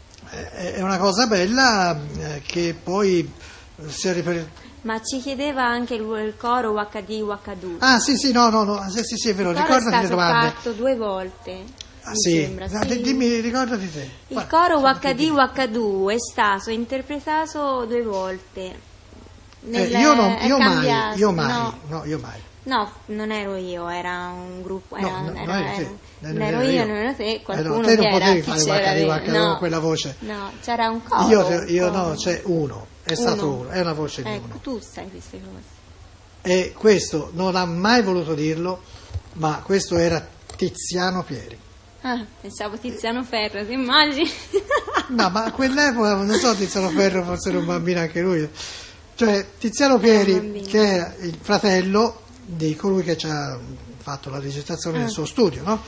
è è una cosa bella eh, che poi sia ripetuta. Ma ci chiedeva anche il, il coro U H D U H D U. Ah, sì, sì, no, no, no, sì, sì, sì, è vero, Il coro è ricordati le stato domande. fatto due volte. Ah, mi sì, sembra, No, sì. di- dimmi, ricordati te. Il Guarda, coro insomma, U H che D dici? U H D U è stato interpretato due volte. Eh, Nel- io, non, è io mai, cambiato, io mai, no. no, io mai. No, non ero io, era un gruppo, No, era, no, era- non eri te, era- non non ero ero io, io. non ero te, Eh no, qualcuno te non che era, potevi chi fare c'era Waka dentro? Waka No, con quella voce. no, c'era un coro. Io, io un no, coro. c'è uno, è stato Uno. uno, è una voce di Ecco, uno. tu sai queste cose. E questo non ha mai voluto dirlo, ma questo era Tiziano Pieri. Ah, pensavo Tiziano Ferro, ti immagini? No, ma a quell'epoca, non so, Tiziano Ferro forse era un bambino anche lui. Cioè, Tiziano Era un Pieri, bambino. che era il fratello di colui che ci ha fatto la registrazione Ah. nel suo studio, no?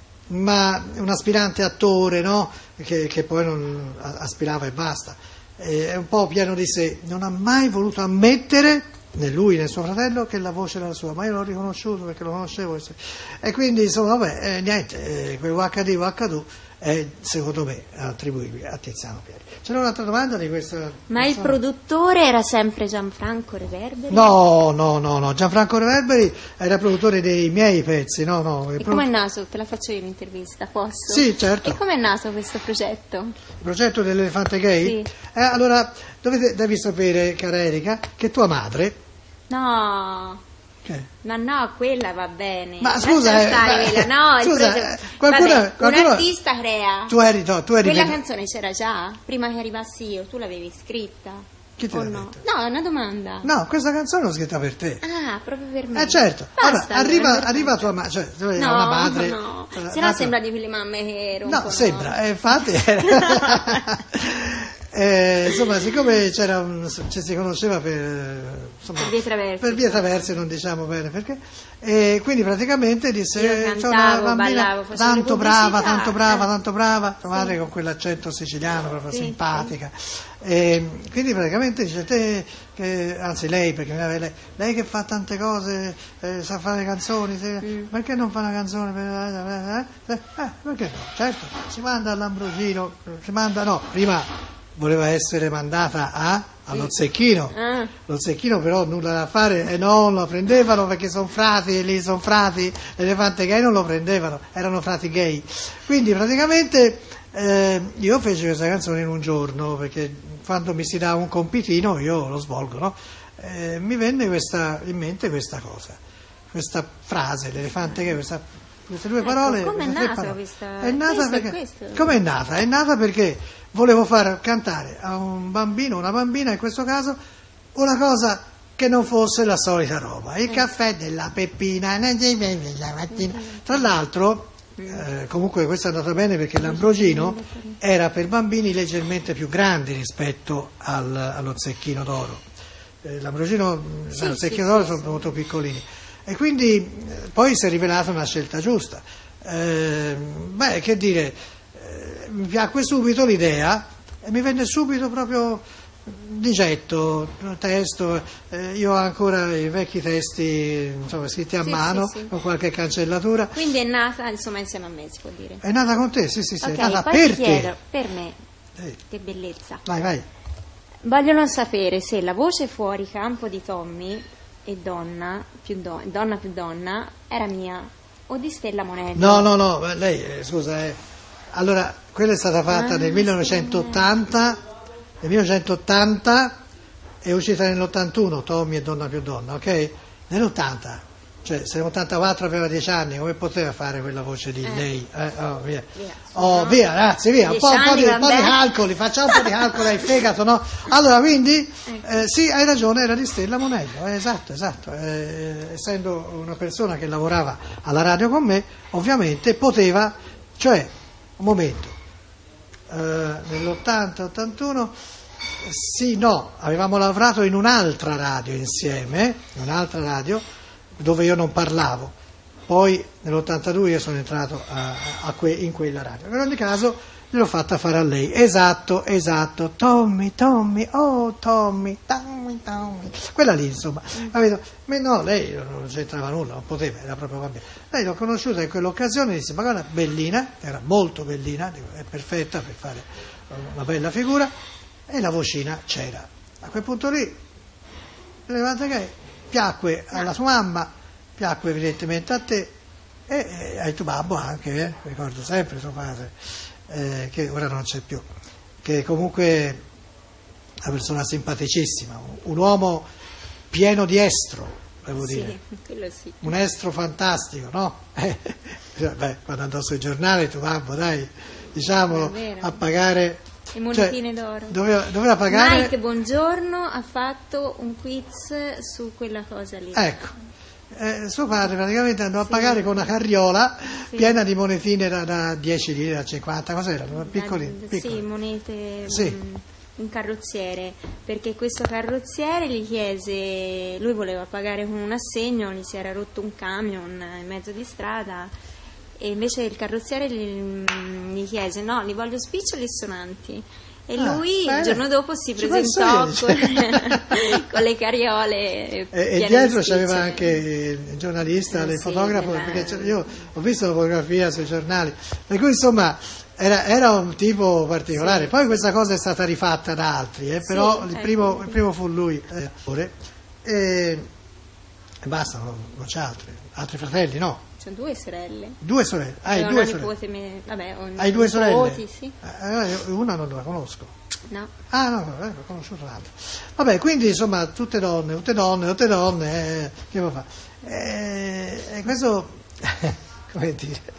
Ma un aspirante attore, no? Che, che poi non aspirava e basta. E è un po' pieno di sé, non ha mai voluto ammettere, né lui né suo fratello, che la voce era la sua, ma io l'ho riconosciuto perché lo conoscevo. E quindi, insomma, vabbè, eh, niente, eh, quel U H D U H D U è, secondo me, attribuibile a Tiziano Pieri. C'era un'altra domanda di questa... Ma il persona? produttore era sempre Gianfranco Reverberi? No, no, no, no, Gianfranco Reverberi era produttore dei miei pezzi, no, no. il E pro- come è nato? Te la faccio io l'intervista, posso? Sì, certo. E come è nato questo progetto? Il progetto dell'elefante gay? Sì. Eh, allora, dovete, devi sapere, cara Erika, che tua madre... No, Che? ma no, quella va bene. Ma Lascia scusa, eh, stare ma- quella. No, il scusa, progetto- eh, qualcuno- Vabbè, qualcuno- un artista crea. Tu eri, no, tu eri... Quella ven- canzone c'era già, prima che arrivassi io, tu l'avevi scritta? Chi te o l'ha no? detto? No, è una domanda. No, questa canzone l'ho scritta per te. Ah, proprio per me. Eh certo, Basta, allora, arriva, allora, arriva tua madre, cioè tu hai No, una madre... no, eh, se no una- sembra di quelle mamme che rompono. No, sembra, eh, infatti... eh, insomma, siccome c'era un, ci si conosceva per... Insomma, Per vie traverse. per vie traverse, non diciamo bene perché, e quindi praticamente disse Io c'è cantavo, una bambina ballavo, facevo tanto le brava, pubblicità, tanto brava, eh. tanto brava, tua Sì. madre con quell'accento siciliano proprio Sì, simpatica. E quindi praticamente dice te, che, anzi lei, perché lei, lei che fa tante cose, eh, sa fare canzoni, se- Mm. perché non fa una canzone per... Eh, eh, perché no? Certo, si manda all'Ambrosino, si manda, no, prima voleva essere mandata a, allo Zecchino. Ah. Lo Zecchino però nulla da fare e non lo prendevano perché sono frati, e lì sono frati, l'elefante gay non lo prendevano, erano frati gay. Quindi praticamente eh, io feci questa canzone in un giorno perché quando mi si dà un compitino io lo svolgo, no? Eh, mi venne questa, in mente questa cosa, questa frase, l'elefante gay, questa, queste due Ecco, parole. com'è queste tre nata parole. questa- È nata questo è perché, questo. com'è nata? È nata perché volevo far cantare a un bambino, una bambina in questo caso, una cosa che non fosse la solita roba, il caffè della Peppina la mattina. Tra l'altro, eh, comunque questo è andato bene perché l'Ambrogino era per bambini leggermente più grandi rispetto al- allo Zecchino d'Oro. Eh, L'Ambrogino Sì, e lo sì, Zecchino sì, d'Oro sì. sono molto piccolini e quindi eh, poi si è rivelata una scelta giusta. Eh, beh, che dire, eh, mi piacque subito l'idea e mi venne subito proprio di getto, testo, eh, io ho ancora i vecchi testi insomma, scritti a Sì, mano sì, sì. con qualche cancellatura. Quindi è nata, insomma, insieme a me, si può dire. È nata con te, sì, sì, sì, Ok, è nata poi per ti chiedo, te. per me, Sì. che bellezza. Vai, vai. vogliono sapere se la voce fuori campo di Tommy e donna più, do, donna più donna era mia o di Stella Monello. No, no, no, lei, eh, scusa, eh. allora, quella è stata fatta ah, nel millenovecentottanta, nel millenovecentottanta è uscita nell'ottantuno, Tommy e donna più donna, ok? Nell'ottanta. Cioè, se nell'ottantaquattro aveva dieci anni, come poteva fare quella voce lì? Eh. Lei? Eh, oh, via. via. Oh, via, ragazzi, via. Un po', un po' di, un po' di calcoli, facciamo un po' di calcoli al fegato, no? Allora, quindi, eh, sì, hai ragione, era di Stella Monello, eh, esatto, esatto. Eh, essendo una persona che lavorava alla radio con me, ovviamente poteva, cioè, un momento, eh, nell'ottanta ottantuno, sì, no, avevamo lavorato in un'altra radio insieme, in un'altra radio, dove io non parlavo, poi nell'ottantadue io sono entrato a, a que, in quella radio, in ogni caso l'ho fatta fare a lei, esatto, esatto, Tommy, Tommy, oh Tommy, Tommy, Tommy, quella lì insomma, capito? Ma no, lei non c'entrava nulla, non poteva, era proprio vabbè. Lei l'ho conosciuta in quell'occasione e disse, ma guarda, bellina, era molto bellina, è perfetta per fare una bella figura, e la vocina c'era. A quel punto lì, levante che piacque alla sua mamma, piacque evidentemente a te e, e ai tuo babbo anche, eh? Ricordo sempre suo padre, eh, che ora non c'è più, che comunque è una persona simpaticissima, un uomo pieno di estro, devo sì, dire, quello sì. Un estro fantastico, no? Eh, beh, quando andò sui giornali tuo babbo, dai, diciamolo, a pagare... Le monetine cioè, d'oro. Doveva, doveva pagare. Mike Buongiorno ha fatto un quiz su quella cosa lì. Ecco, eh, suo padre praticamente andò sì. a pagare con una carriola sì. piena di monetine da, da dieci lire, da cinquanta, cos'erano? Piccoline, piccole. Sì, monete. Sì. Mh, un carrozziere, perché questo carrozziere gli chiese, lui voleva pagare con un assegno, gli si era rotto un camion in mezzo di strada. E invece il carrozziere gli, gli chiese no, li voglio spiccioli e sonanti e ah, lui bene. Il giorno dopo si Ci presentò con, con le carriole e, e dietro c'aveva anche il giornalista, eh, il sì, fotografo della... perché io ho visto la fotografia sui giornali, per cui insomma era, era un tipo particolare, sì, poi questa cosa è stata rifatta da altri, eh, però sì, il, primo, ecco. il primo fu lui eh, e, e basta, non, non c'è altri altri fratelli, no? Sono due sorelle. Due sorelle? Ah, hai due sorelle? Me... Vabbè, ho hai due sorelle? Nipoti, sì. Eh, una non la conosco. No. Ah, no, no, ho conosciuto l'altra. Vabbè, quindi insomma, tutte donne, tutte donne, tutte donne, eh, che vuoi fare? E eh, questo, come dire...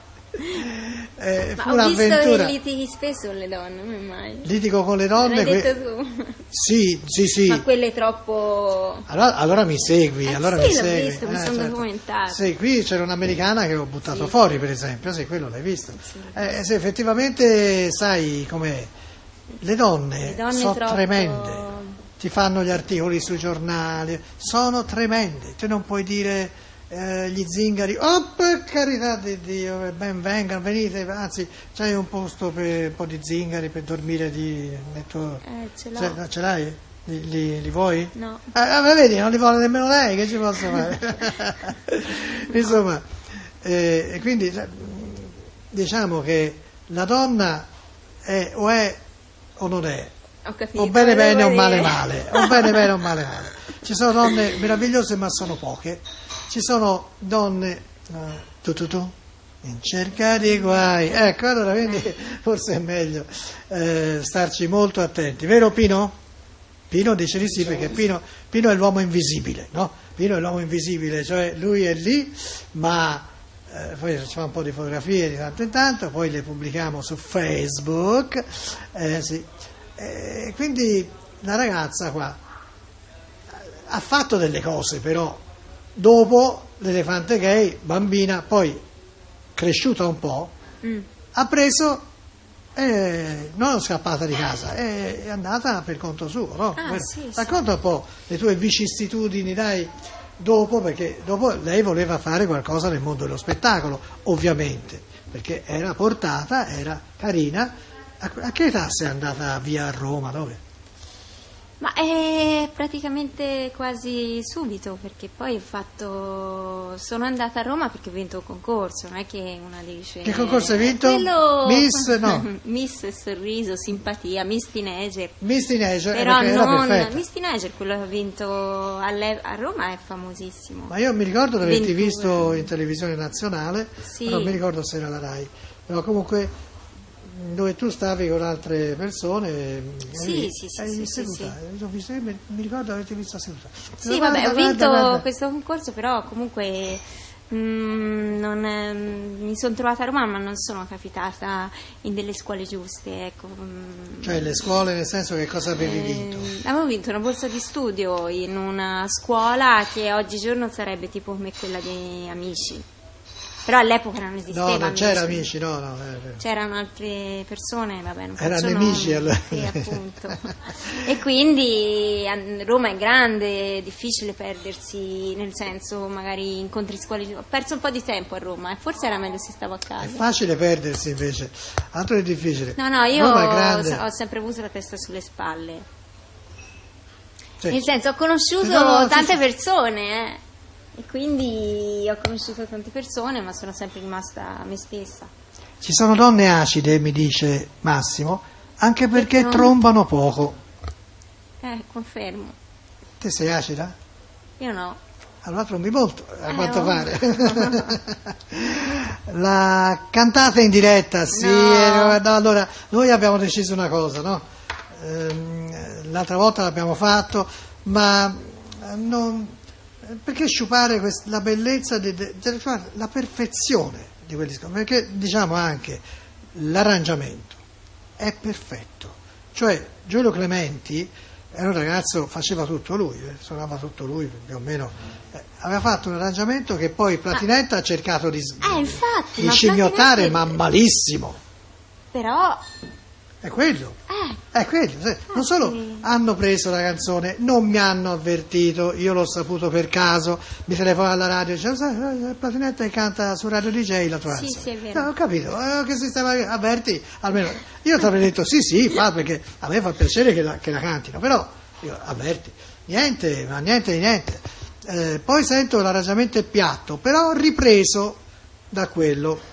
Eh, ma fu ho un'avventura. Visto che litighi spesso con le donne, come mai? Litigo con le donne? L'hai detto que... tu? Sì, sì, sì. Ma quelle troppo... Allora, allora mi segui, eh allora sì, mi l'ho segui. visto, mi eh, sono certo. documentato. Sì, qui c'era un'americana che ho buttato sì, fuori, sì. per esempio, sì, quello l'hai visto. Sì, eh, sì, effettivamente, sai com'è, le donne, le donne sono troppo... tremende, ti fanno gli articoli sui giornali, sono tremende, tu non puoi dire... Eh, gli zingari, oh per carità di Dio, ben vengano, venite, anzi c'hai un posto per un po' di zingari per dormire di metto, eh, ce, l'ho. Ce, ce l'hai? Li, li, li vuoi? No. Eh, ma vedi, non li vuole nemmeno lei, che ci posso fare? Insomma, eh, e quindi diciamo che la donna è o è o non è, ho capito, o bene bene o male dire. male, o bene bene o male male. Ci sono donne meravigliose ma sono poche. Ci sono donne uh, tu tu tu in cerca di guai, ecco, allora quindi forse è meglio eh, starci molto attenti, vero Pino? Pino dice di sì, perché Pino, Pino è l'uomo invisibile, no? Pino è l'uomo invisibile, cioè lui è lì, ma eh, poi facciamo un po' di fotografie di tanto in tanto, poi le pubblichiamo su Facebook, eh, sì. eh, quindi la ragazza qua ha fatto delle cose, però dopo l'elefante gay, bambina, poi cresciuta un po', mm. ha preso, eh, non è scappata di casa, è, è andata per conto suo, no? Ah, sì, racconta sì. un po' le tue vicissitudini, dai, dopo, perché dopo lei voleva fare qualcosa nel mondo dello spettacolo, ovviamente, perché era portata, era carina. A, a che età sei andata via a Roma? Dove? Ma è praticamente quasi subito, perché poi ho fatto, sono andata a Roma perché ho vinto un concorso, non è che una dice... Che concorso hai vinto? Quello... Miss, no. Miss Sorriso, Simpatia, Miss Teenager. Miss Teenager, Però perché era non... perfetta. Miss Teenager, quello che ho vinto alle- a Roma è famosissimo. Ma io mi ricordo di averti ventuno visto in televisione nazionale, Sì. però non mi ricordo se era la Rai, però comunque dove tu stavi con altre persone, Sì, eri, sì, sì, eri sì, seduta, sì, Io ho visto- mi mi ricordo di averti vista seduta. Sì, Guarda, vabbè, ho guarda, vinto guarda. questo concorso, però comunque mm, non, eh, mi sono trovata a Roma, ma non sono capitata in delle scuole giuste, ecco. mm. Cioè le scuole, nel senso che cosa avevi vinto? Eh, avevo vinto una borsa di studio in una scuola che oggigiorno sarebbe tipo come quella dei Amici, però all'epoca non esisteva. No, non c'era Amici. Amici, no, no. è vero. C'erano altre persone, vabbè, non Erano faccio Amici, nomi, allora. sì, appunto. E quindi a- Roma è grande, è difficile perdersi, nel senso magari incontri scuole. Ho perso un po' di tempo a Roma e forse era meglio se stavo a È casa. facile perdersi invece, altro è difficile. No, no, io Roma è grande. ho sempre avuto la testa sulle spalle. Sì. Nel senso, ho conosciuto No, no, sì, tante sì. persone, eh. E quindi ho conosciuto tante persone, ma sono sempre rimasta me stessa. Ci sono donne acide, mi dice Massimo, anche perché non- trombano poco. Eh, confermo. Te sei acida? Io no. Allora trombi molto, a Eh, quanto oh. pare. La cantata in diretta, sì. No. eh, no, allora, noi abbiamo deciso una cosa, no? Ehm, l'altra volta l'abbiamo fatto, ma eh, non, perché sciupare quest- la bellezza, di, di- di- la perfezione di quel disco? Perché diciamo anche l'arrangiamento è perfetto. Cioè Giulio Clementi era un ragazzo, faceva tutto lui, eh, suonava tutto lui più o meno, eh, aveva fatto un arrangiamento che poi Platinetta ha cercato di, s- Eh, infatti, di ma scimmiottare, Platinetta- ma malissimo. Però, È quello, eh, è quello. sì. Non solo sì. hanno preso la canzone, non mi hanno avvertito, io l'ho saputo per caso, mi telefonava alla radio e diceva, sai, eh, Platinetta che canta su Radio D J la tua Sì, canzone. sì, è vero. No, ho capito, eh, che sistema, avverti, almeno, io ti avrei detto sì, sì, fa, perché a me fa piacere che la, che la cantino, però, io, avverti, niente, ma niente di niente. Eh, poi sento l'arrangiamento è piatto, però ho ripreso da quello.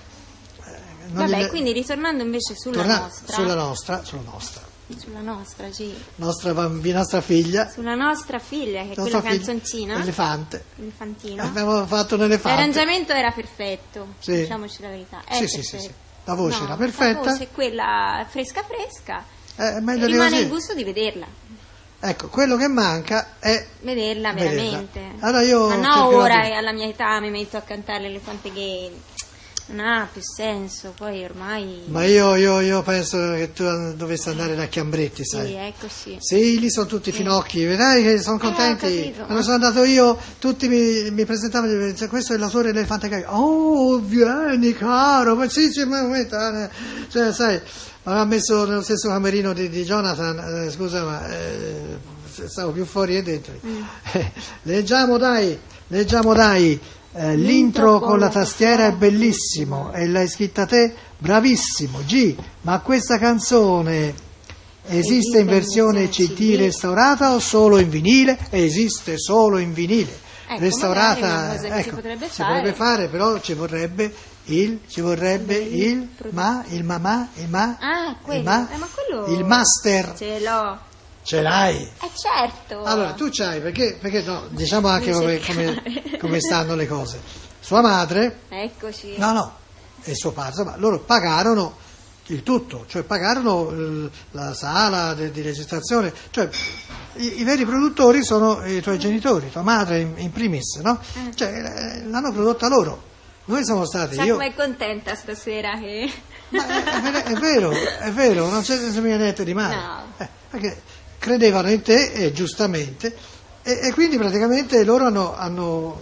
Eh, non vabbè, gli- quindi ritornando invece sulla torna- nostra, sulla nostra, sulla nostra, sulla nostra, sì, nostra bambina, nostra figlia, sulla nostra figlia, che è nostra quella figlia, canzoncina, elefante. Elefantino. Abbiamo fatto un elefante. L'arrangiamento era perfetto, Sì. diciamoci la verità. È Sì, sì, sì, perfetto. sì. La voce No, era perfetta. La voce è quella fresca fresca. Eh, è meglio di Rimane così. il gusto di vederla, Ecco, quello che manca è vederla Vederla. veramente. Allora io Ma no, cercherò ora di- alla mia età mi metto a cantare l'elefante gay. Non ha più senso, poi ormai. Ma io, io, io penso che tu dovessi andare da Chiambretti, Sì, sai. è così. Sì, lì sono tutti finocchi, vedrai che sono Eh, ho contenti. capito. Quando sono andato io, tutti mi, mi presentavano, e dicevano, questo è l'autore dell'elefante gay. Oh, vieni caro, ma sì, sì, ma ma- cioè, sai, aveva messo nello stesso camerino di, di Jonathan, eh, scusa, ma eh, stavo più fuori che dentro. Mm. leggiamo dai, leggiamo dai. Eh, l'intro con la tastiera è bellissimo e l'hai scritta te, bravissimo G, ma questa canzone esiste in versione C D restaurata o solo in vinile? Esiste solo in vinile, Ecco, restaurata, magari una cosa che si ecco, potrebbe si fare. potrebbe fare, però ci vorrebbe il, ci vorrebbe Il il ma, il mamà, il ma, Ah, il quello. ma, Eh, ma quello. il master, Ce l'ho. ce l'hai? Eh, certo. Allora, tu c'hai, perché, perché no, diciamo anche Devi come, cercare. come, come stanno le cose. Sua madre, Eccoci. no, no, e suo padre, ma loro pagarono il tutto, cioè pagarono eh, la sala de- di registrazione, cioè i, i veri produttori sono i tuoi genitori, tua madre in, in primis, no? Eh. Cioè eh, l'hanno prodotta loro. Noi siamo stati, Sa io... com'è contenta stasera che. Ma è, è ver- è vero, è vero, non c'è, non c'è mica niente di male. No. Eh, perché credevano in te, e giustamente, e, e quindi praticamente loro hanno, hanno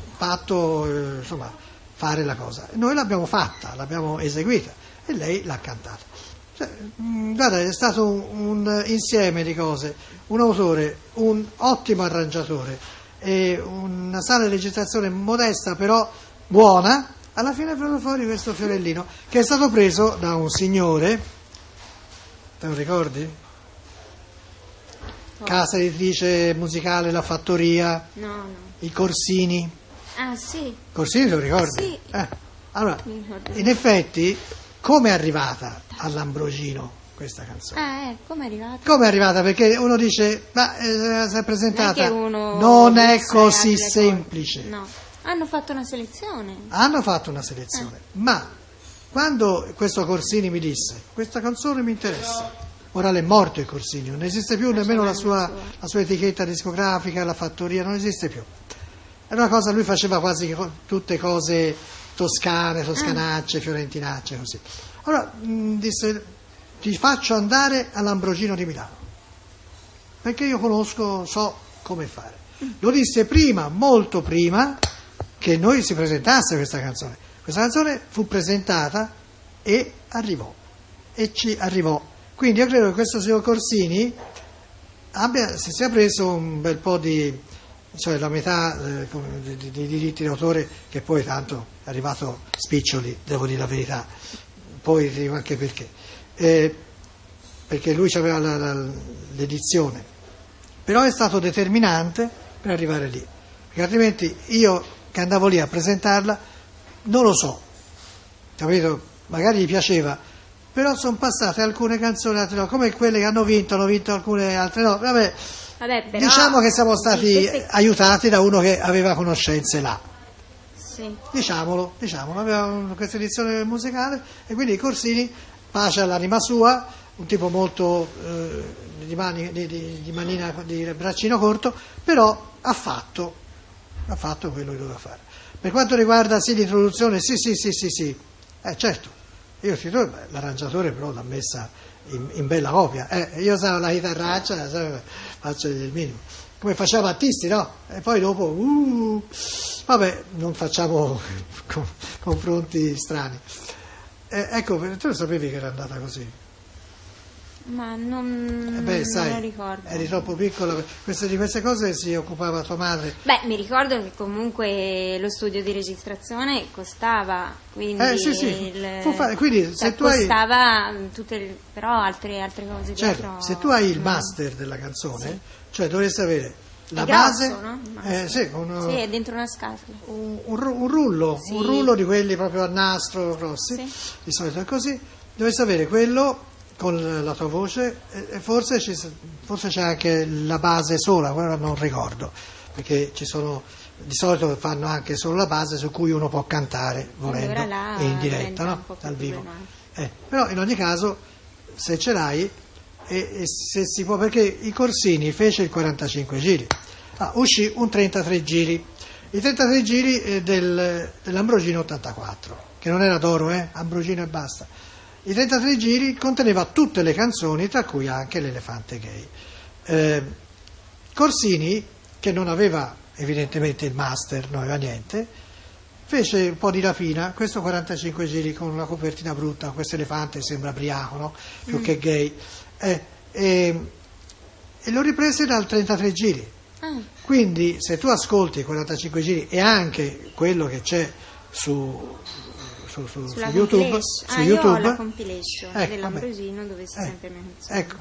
fatto, eh, insomma, fare la cosa. Noi l'abbiamo fatta, l'abbiamo eseguita e lei l'ha cantata. Cioè, mh, guarda, è stato un, un insieme di cose, un autore, un ottimo arrangiatore e una sala di registrazione modesta però buona. Alla fine è venuto fuori questo fiorellino che è stato preso da un signore, te lo ricordi? casa editrice musicale La Fattoria, No, no. i Corsini. Ah, sì. Corsini lo ricordi? Sì. Eh, Allora, Mi ricordo. in effetti, come è arrivata all'Ambrogino questa canzone? Ah, eh, come è arrivato? Come è arrivata? Perché uno dice, ma eh, si è presentata, Non è che uno non è bussa così alle cose. semplice. No. Hanno fatto una selezione. Hanno fatto una selezione, ma quando questo Corsini mi disse, questa canzone mi interessa, ora è morto il Corsini, non esiste più nemmeno la sua, la sua etichetta discografica, La Fattoria, non esiste più. È una cosa, lui faceva quasi co- tutte cose toscane, toscanacce, fiorentinacce, così. Allora mh, disse, ti faccio andare all'Ambrogino di Milano, perché io conosco, so come fare. Lo disse prima, molto prima, che noi si presentasse questa canzone. Questa canzone fu presentata e arrivò, e ci arrivò. Quindi io credo che questo signor Corsini abbia, si sia preso un bel po' di, cioè la metà eh, come, di, di, di diritti d'autore, che poi tanto è arrivato spiccioli, devo dire la verità, poi dico anche perché, eh, perché lui aveva la, la, l'edizione, però è stato determinante per arrivare lì, perché altrimenti io che andavo lì a presentarla non lo so, capito? Magari gli piaceva, però sono passate alcune canzoni, altre no, come quelle che hanno vinto, hanno vinto alcune altre no, vabbè. Vabbè, però, Diciamo che siamo stati di queste- aiutati da uno che aveva conoscenze là, Sì. diciamolo, diciamolo, aveva un- questa edizione musicale, e quindi Corsini, pace all'anima sua, un tipo molto eh, di, mani, di, di, di manina, di braccino corto, però ha fatto, ha fatto quello che doveva fare. Per quanto riguarda sì, l'introduzione, sì, sì, sì, sì, sì, eh, certo, io ho scritto, beh, l'arrangiatore però l'ha messa in, in bella copia, eh, io so la chitarraccia, so, faccio il minimo, come faceva Battisti, no? E poi dopo, uh, vabbè, non facciamo con- confronti strani. Eh, ecco, tu lo sapevi che era andata così? Ma non, Eh beh, non sai, lo ricordo. eri troppo piccola, queste, di queste cose si occupava tua madre. Beh, mi ricordo che comunque lo studio di registrazione costava, quindi, Eh, sì, sì, il- fu fa- quindi cioè, se tu hai- costava tutte le- però altre, altre cose Certo, dietro. se tu hai il no. master della canzone, cioè dovresti avere la È base, grosso, no? Il eh, master. sì, un, Sì, è dentro una scatola. un, un ru- un rullo, Sì. un rullo di quelli proprio a nastro grossi, Sì. di solito è così, dovresti avere quello con la tua voce, e e forse, ci, s- forse c'è anche la base sola, quello non ricordo, perché ci sono, di solito fanno anche solo la base su cui uno può cantare volendo, Allora là in diretta, diventa no? un po' più Dal vivo. problematico. Eh, però in ogni caso, se ce l'hai, e, e se si può, perché i Corsini fece il quarantacinque giri, ah, uscì un trentatré giri, i trentatré giri eh, del, dell'Ambrogino ottantaquattro, che non era d'oro, eh, Ambrogino e basta. I trentatré giri conteneva tutte le canzoni, tra cui anche l'Elefante Gay. Eh, Corsini, che non aveva evidentemente il master, non aveva niente, fece un po' di rapina, questo quarantacinque giri con una copertina brutta, questo elefante sembra briaco, no? Più Mm. che gay, eh, e, e lo riprese dal trentatré giri. Ah, Quindi se tu ascolti i quarantacinque giri e anche quello che c'è su, su, su, su sulla YouTube, compilation. su Ah, io ho YouTube, la compilation ecco, dell'Ambrosino dove si Eh, sente le mie canzoni. ecco,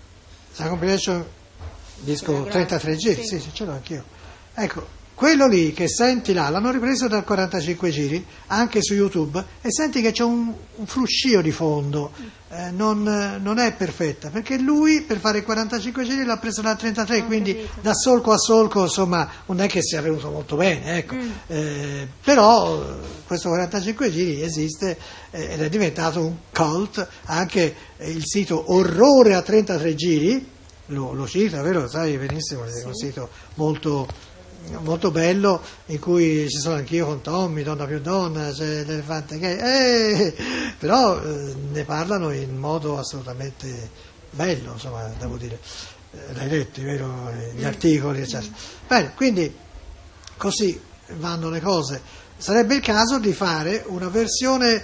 la compilation disco Quella trentatré grossa, giri, sì. sì, sì, ce l'ho anch'io. Ecco, quello lì che senti là, l'hanno ripreso dal quarantacinque giri, anche su YouTube, e senti che c'è un, un fruscio di fondo, eh, non, non è perfetta, perché lui per fare il quarantacinque giri l'ha preso dal trentatré, Ho quindi capito. da solco a solco, insomma, non è che sia venuto molto bene, ecco. Mm. Eh, però eh, questo quarantacinque giri esiste eh, ed è diventato un cult, anche eh, il sito Orrore a trentatré giri, lo, lo cita, vero? Sai benissimo, è un sito molto, molto bello, in cui ci sono anch'io con Tommy, Donna più Donna, c'è l'Elefante Gay, eh, però eh, ne parlano in modo assolutamente bello, insomma, devo dire. Eh, l'hai letto, vero? Gli articoli, eccetera. Bene, quindi così vanno le cose. Sarebbe il caso di fare una versione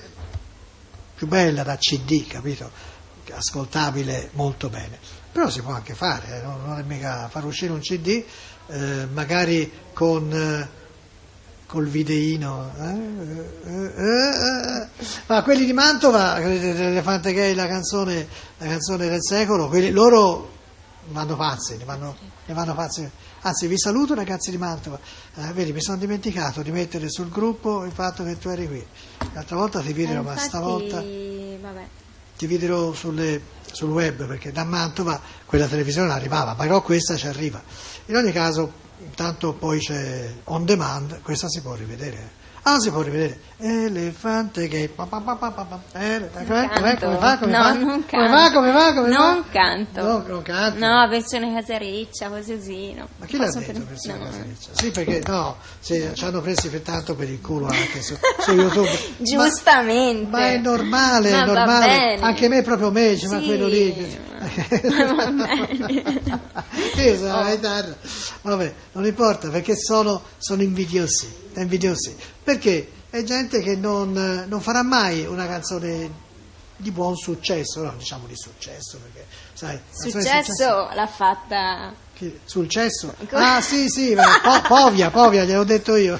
più bella da C D, capito? Ascoltabile molto bene. Però si può anche fare, eh, non non è mica far uscire un C D, eh, magari con eh, col videino, eh, eh, eh, eh. Ma quelli di Mantova, quelli dell'Elefante Gay, la canzone, la canzone del secolo, quelli, loro vanno pazzi, ne vanno, ne vanno pazzi. Anzi, vi saluto ragazzi di Mantova. Eh, vedi, mi sono dimenticato di mettere sul gruppo il fatto che tu eri qui. L'altra volta ti videro, Eh, ma infatti, stavolta vabbè. ti videro sulle, sul web, perché da Mantova quella televisione non arrivava, però questa ci arriva. In ogni caso, intanto poi c'è on demand, questa si può rivedere. Ah, si può rivedere. Elefante che... pa, pa, pa, pa, pa, pa. Eh, com'è, com'è, come fa? Come no, fa? non Come canto. va? Come va? Come non va? canto. No, non canto. No, versione casareccia, così così. No. Ma chi l'ha Posso detto per- persone no. casareccia? Sì, perché no, se, ci hanno presi per tanto per il culo anche su, su YouTube. Giustamente. Ma, ma è normale, è Ma va normale. bene. Anche me proprio me, ma Sì, quello lì. ma va bene. Io sono Oh. la chitarra. Vabbè, non importa, perché sono, sono invidiosi, invidiosi. Perché è gente che non, non farà mai una canzone di buon successo, no, diciamo di successo, perché sai, canzone di Successo l'ha fatta. Chi- sul cesso? Come? Ah sì sì, ma po- Povia, Povia, gliel'ho detto io.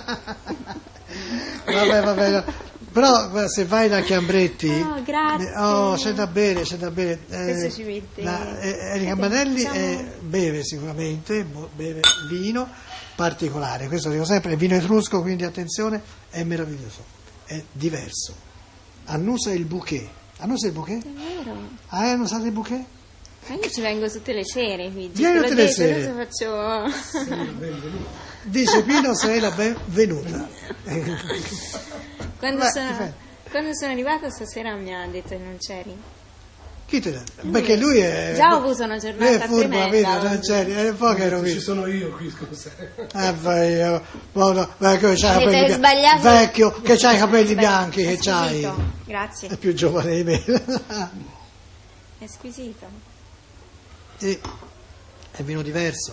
Vabbè, vabbè, no. Però guarda, se vai da Chiambretti, Oh, grazie. oh, c'è da bere, c'è da bere. Questo ci mette- la- eh, Erika Manelli diciamo- eh, beve sicuramente, bo- beve vino particolare, questo dico sempre, è vino etrusco, quindi attenzione, è meraviglioso, è diverso. Annusa il bouquet. Annusa il bouquet? È vero. Ah, hai annusato il bouquet? Ma io ci vengo tutte le sere, quindi. Vieni te l'ho tutte le detto, sere. adesso faccio. Dice Pino, sei la benvenuta. Quando Beh, sono, difende. quando sono arrivata stasera mi ha detto che non c'eri. Chi te l'ha? Perché lui è... Già ho avuto una lui giornata è furbo, tremenda vedi, non oggi. c'è, è poco che ero Ci qui. sono io qui, scusa. Eh, vai, io, buono, vai, che c'hai i Avete capelli bianchi. sbagliato. Vecchio, che c'hai i capelli Sbagli- bianchi, è che c'hai. squisito. Grazie. È più giovane di me. È squisito. Sì, è vino diverso.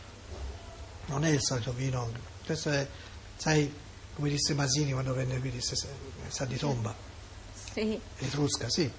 Non è il solito vino. Questo è, sai, come disse Masini quando venne qui, disse, sa di tomba. Sì. Etrusca, sì.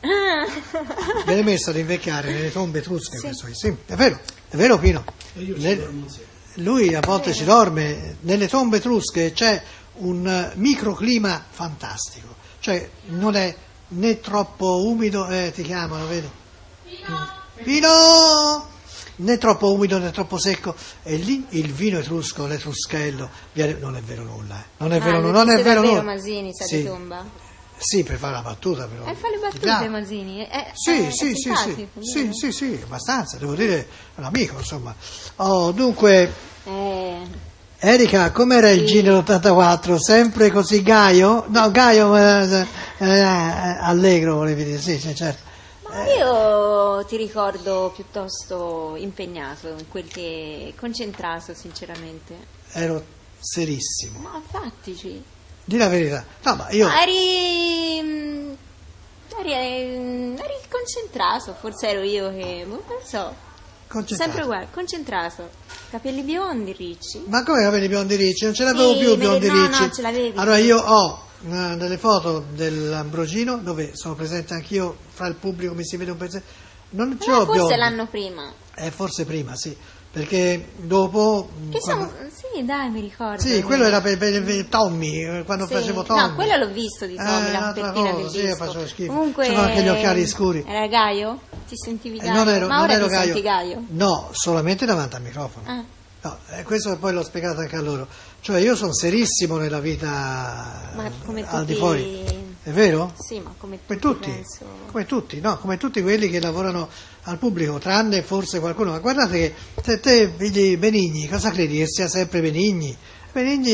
Viene messo ad invecchiare nelle tombe etrusche, Sì. questo qui. Sì, è vero, è vero Pino. E io ci Le- dormo sempre. lui a volte ci dorme, nelle tombe etrusche c'è un eh, microclima fantastico, cioè non è né troppo umido, eh, ti chiamano, vedi? Pino! Pino! Né troppo umido né troppo secco, e lì il vino etrusco, l'etruschello, viene- non è vero nulla, eh. non è Ah, vero, lo nulla, non è disse vero davvero nulla. Masini, sa Sì. di tomba? Sì, per fare la battuta però. E fa le Ti battute piace? Masini. È, Sì, è, sì, è sì, sì, simpatico, sì, vero? sì, sì, abbastanza, devo dire, è un amico, insomma. Oh, dunque, Eh, Erika, com'era il Sì. Gino dell'ottantaquattro? Sempre così gaio? No, gaio, eh, eh, allegro volevi dire, sì, sì, certo. ma io ti ricordo piuttosto impegnato in quel che concentrato, sinceramente. Ero serissimo. Ma fattici. Di la verità. No, ma io... Ma eri, mm, eri, eri eri concentrato, forse ero io che, boh, non so, concentrato. sempre uguale, concentrato, capelli biondi, ricci. Ma come capelli biondi ricci? Non ce l'avevo Sì, più me biondi le- no, ricci. no, ce l'avevi. Allora io ho eh, delle foto dell'Ambrogino dove sono presente anch'io, fra il pubblico mi si vede un pezzetto. Non ce Però l'ho forse biondi. l'anno prima. Eh, forse prima, sì. Perché dopo... Che quando- siamo, sì, dai, mi ricordo. Sì, quello era per, per- per Tommy, eh, quando Sì. facevo Tommy. No, quello l'ho visto di Tommy, Eh, la un'altra copertina cosa, del sì, disco. facevo schifo. Comunque, C'avevo anche gli occhiali scuri. Era Gaio? Ti sentivi Eh, Gaio? non ero, Ma non ora ero ti Gaio. senti Gaio? No, solamente davanti al microfono. Ah. No, eh, questo poi l'ho spiegato anche a loro. Cioè io sono serissimo nella vita Ma come al tutti... di fuori. È vero? Sì, ma come Come tutti, tutti, penso. come tutti, no, come tutti quelli che lavorano al pubblico, tranne forse qualcuno. Ma guardate che te, te vedi Benigni, cosa credi che sia sempre Benigni? Benigni,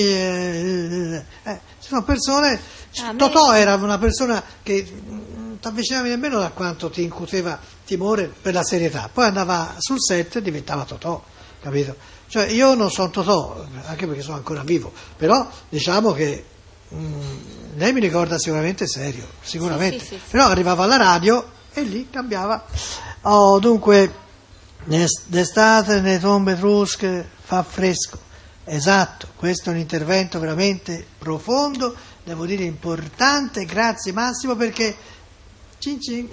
eh, eh, ci sono persone. Ah, Totò me- era una persona che non ti avvicinavi nemmeno da quanto ti incuteva timore per la serietà. Poi andava sul set e diventava Totò, capito? Cioè io non sono Totò, anche perché sono ancora vivo, però diciamo che mm, lei mi ricorda sicuramente serio, sicuramente. Sì, sì, sì, sì. Però arrivava alla radio e lì cambiava. Oh, dunque, n'est- d'estate nelle tombe etrusche fa fresco. Esatto, questo è un intervento veramente profondo, devo dire importante, grazie Massimo perché cin cin.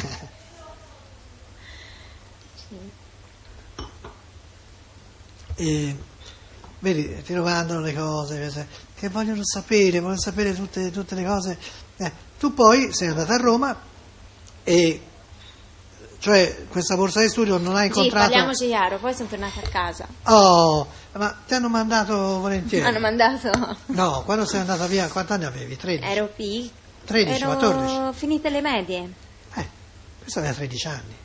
E, vedi, ti domandano le cose che vogliono sapere, vogliono sapere tutte, tutte le cose. Eh, tu poi sei andata a Roma e Cioè, questa borsa di studio non hai Sì, incontrato... parliamoci chiaro, poi sono tornata a casa. Oh, ma ti hanno mandato volentieri? Hanno mandato... No, quando sei andata via, quanti anni avevi? tredici? Ero pic... tredici, ero quattordici? finite le medie. Eh, questa aveva tredici anni.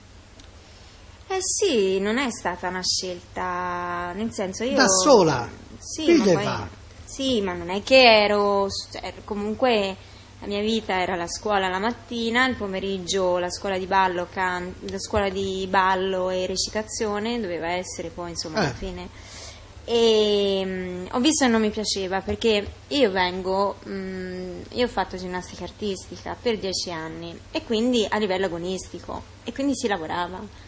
Eh sì, non è stata una scelta, nel senso io... Da sola? Sì, Figlia ma e poi- va. sì, ma non è che ero... cioè, comunque la mia vita era la scuola la mattina, il pomeriggio la scuola di ballo, can- la scuola di ballo e recitazione, doveva essere poi insomma alla Eh. fine. E mm, ho visto che non mi piaceva perché io vengo, mm, io ho fatto ginnastica artistica per dieci anni e quindi a livello agonistico e quindi si lavorava.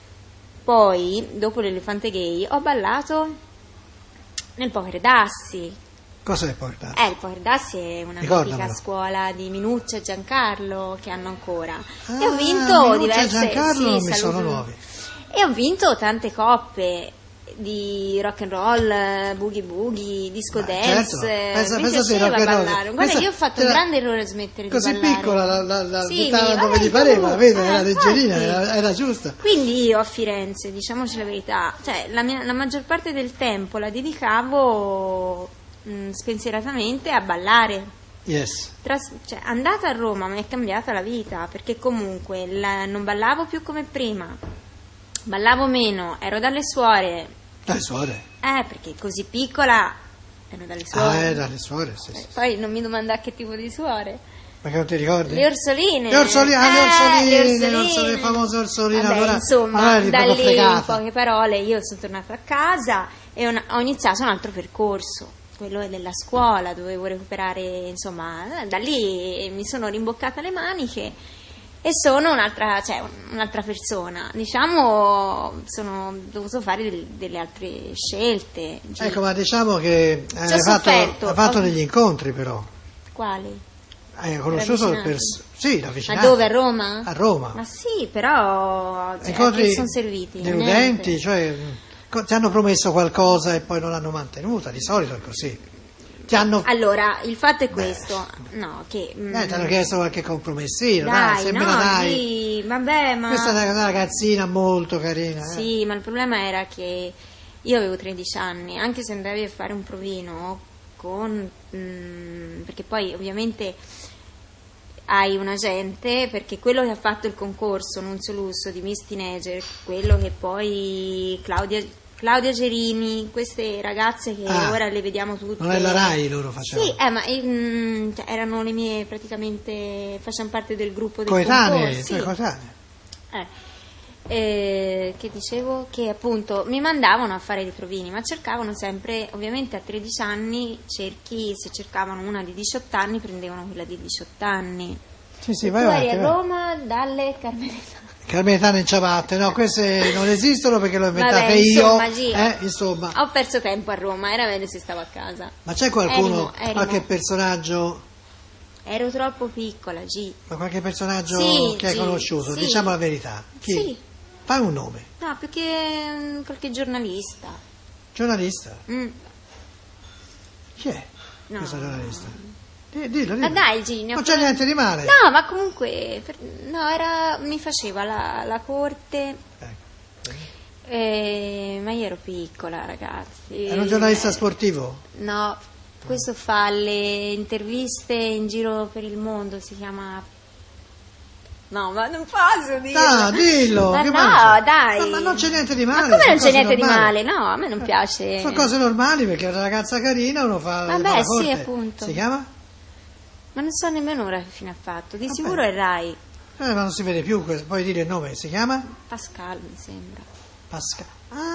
Poi, dopo l'Elefante Gay, ho ballato nel Povere Dassi. Cos'è poi? Dai? Eh, il Povere Dassi è una Ricordamelo. mitica scuola di Minuccia e Giancarlo che hanno ancora. Ah, e ho vinto Minuccia e diverse... Giancarlo non sì, mi sono saluto- nuovi. E ho vinto tante coppe di rock and roll, boogie boogie, disco Beh, dance. certo. eh, Pensa- mi pensa se piaceva rock and roll- ballare. Guarda, pensa- io ho fatto era un grande errore a smettere Così di ballare. piccola, la, la, la Sì, buttava mi- dove vabbè, gli pareva, tu- vedi, eh, era leggerina, infatti. era, era giusta. Quindi io a Firenze, diciamoci la verità, cioè la, mia- la maggior parte del tempo la dedicavo mh, spensieratamente a ballare. Yes. Tras- cioè, andata a Roma mi è cambiata la vita perché comunque la- non ballavo più come prima, ballavo meno, ero dalle suore, Dalle suore. eh perché così piccola ero dalle Ah, suore. eh, dalle suore, sì, Eh, sì. Poi non mi domanda che tipo di suore. Perché non ti ricordi? Le orsoline. Le orsoline, ah, le Eh, orsoline, le le orsoline. orsoline, le famose orsoline. Vabbè, allora, insomma, allora eri da proprio lì in fregata. poche parole io sono tornata a casa e ho, ho iniziato un altro percorso, quello è della scuola, dovevo recuperare, insomma, eh, da lì mi sono rimboccata le maniche e sono un'altra, cioè, un'altra persona. Diciamo, sono ho dovuto fare del- delle altre scelte. Ecco, ma diciamo che Ci hai ho fatto, sofferto. hai fatto Ho- degli incontri però. Quali? Hai conosciuto Ravvicinati. pers- sì, la Ma vicinanza. dove? A Roma? A Roma. Ma sì, però cioè, Incontri che sono serviti? deludenti, Niente. cioè co- ti hanno promesso qualcosa e poi non l'hanno mantenuta, di solito è così. Ti hanno, Allora, il fatto è questo, no, che... mm, eh, ti hanno chiesto qualche compromessino, dai, dai, se no, me la dai. sì, vabbè, ma... Questa è una, una ragazzina molto carina. eh. Sì, ma il problema era che io avevo tredici anni, anche se andavi a fare un provino con... mm, perché poi ovviamente hai un agente, perché quello che ha fatto il concorso Nunzio Lusso di Miss Teenager, quello che poi Claudia, Claudia Gerini, queste ragazze che Ah, ora le vediamo tutte... Non è la Rai loro facevano. Sì, eh, ma mm, cioè, erano le mie praticamente, facevano parte del gruppo del Coetanee, concorso. tue Sì. coetanee. Eh, eh, che dicevo che appunto mi mandavano a fare dei provini, ma cercavano sempre, ovviamente a tredici anni cerchi, se cercavano una di diciotto anni prendevano quella di diciotto anni. Sì, sì, E vai tu avanti. eri a vai. Roma dalle Carmelitane. Carmelitane in ciabatte, no, queste non esistono perché l'ho inventate Vabbè, io. insomma, Gio, eh, insomma. Ho perso tempo a Roma, era meglio se stavo a casa. Ma c'è qualcuno, Erimo, Erimo. qualche personaggio, Ero troppo piccola, G. ma qualche personaggio Sì, che hai sì, conosciuto? sì. Diciamo la verità. Chi? Sì. Fai un nome. No, più che mm, qualche giornalista. Giornalista. Mm. Chi è No. questo giornalista? Di- Dillo, dillo. Ma dai, Gini, ho Non c'è niente di male. No, ma comunque, per- no, era, mi faceva la, la corte, Ecco. eh, ma io ero piccola, ragazzi. Era un giornalista Eh, sportivo? No, questo fa le interviste in giro per il mondo, si chiama... No, ma non posso dirlo. Ah, dillo. Ma che no, male? dai. No, ma non c'è niente di male. Ma come sono non c'è cose niente di normali. male? No, a me non piace. Sono cose normali perché è una ragazza carina, uno fa, Vabbè, fa la sì, corte. appunto. Si chiama? Ma non so nemmeno ora che fine ha fatto. Di Vabbè. sicuro è Rai. Eh, ma non si vede più, questo. Puoi dire il nome, si chiama? Pascal, mi sembra. Pascal.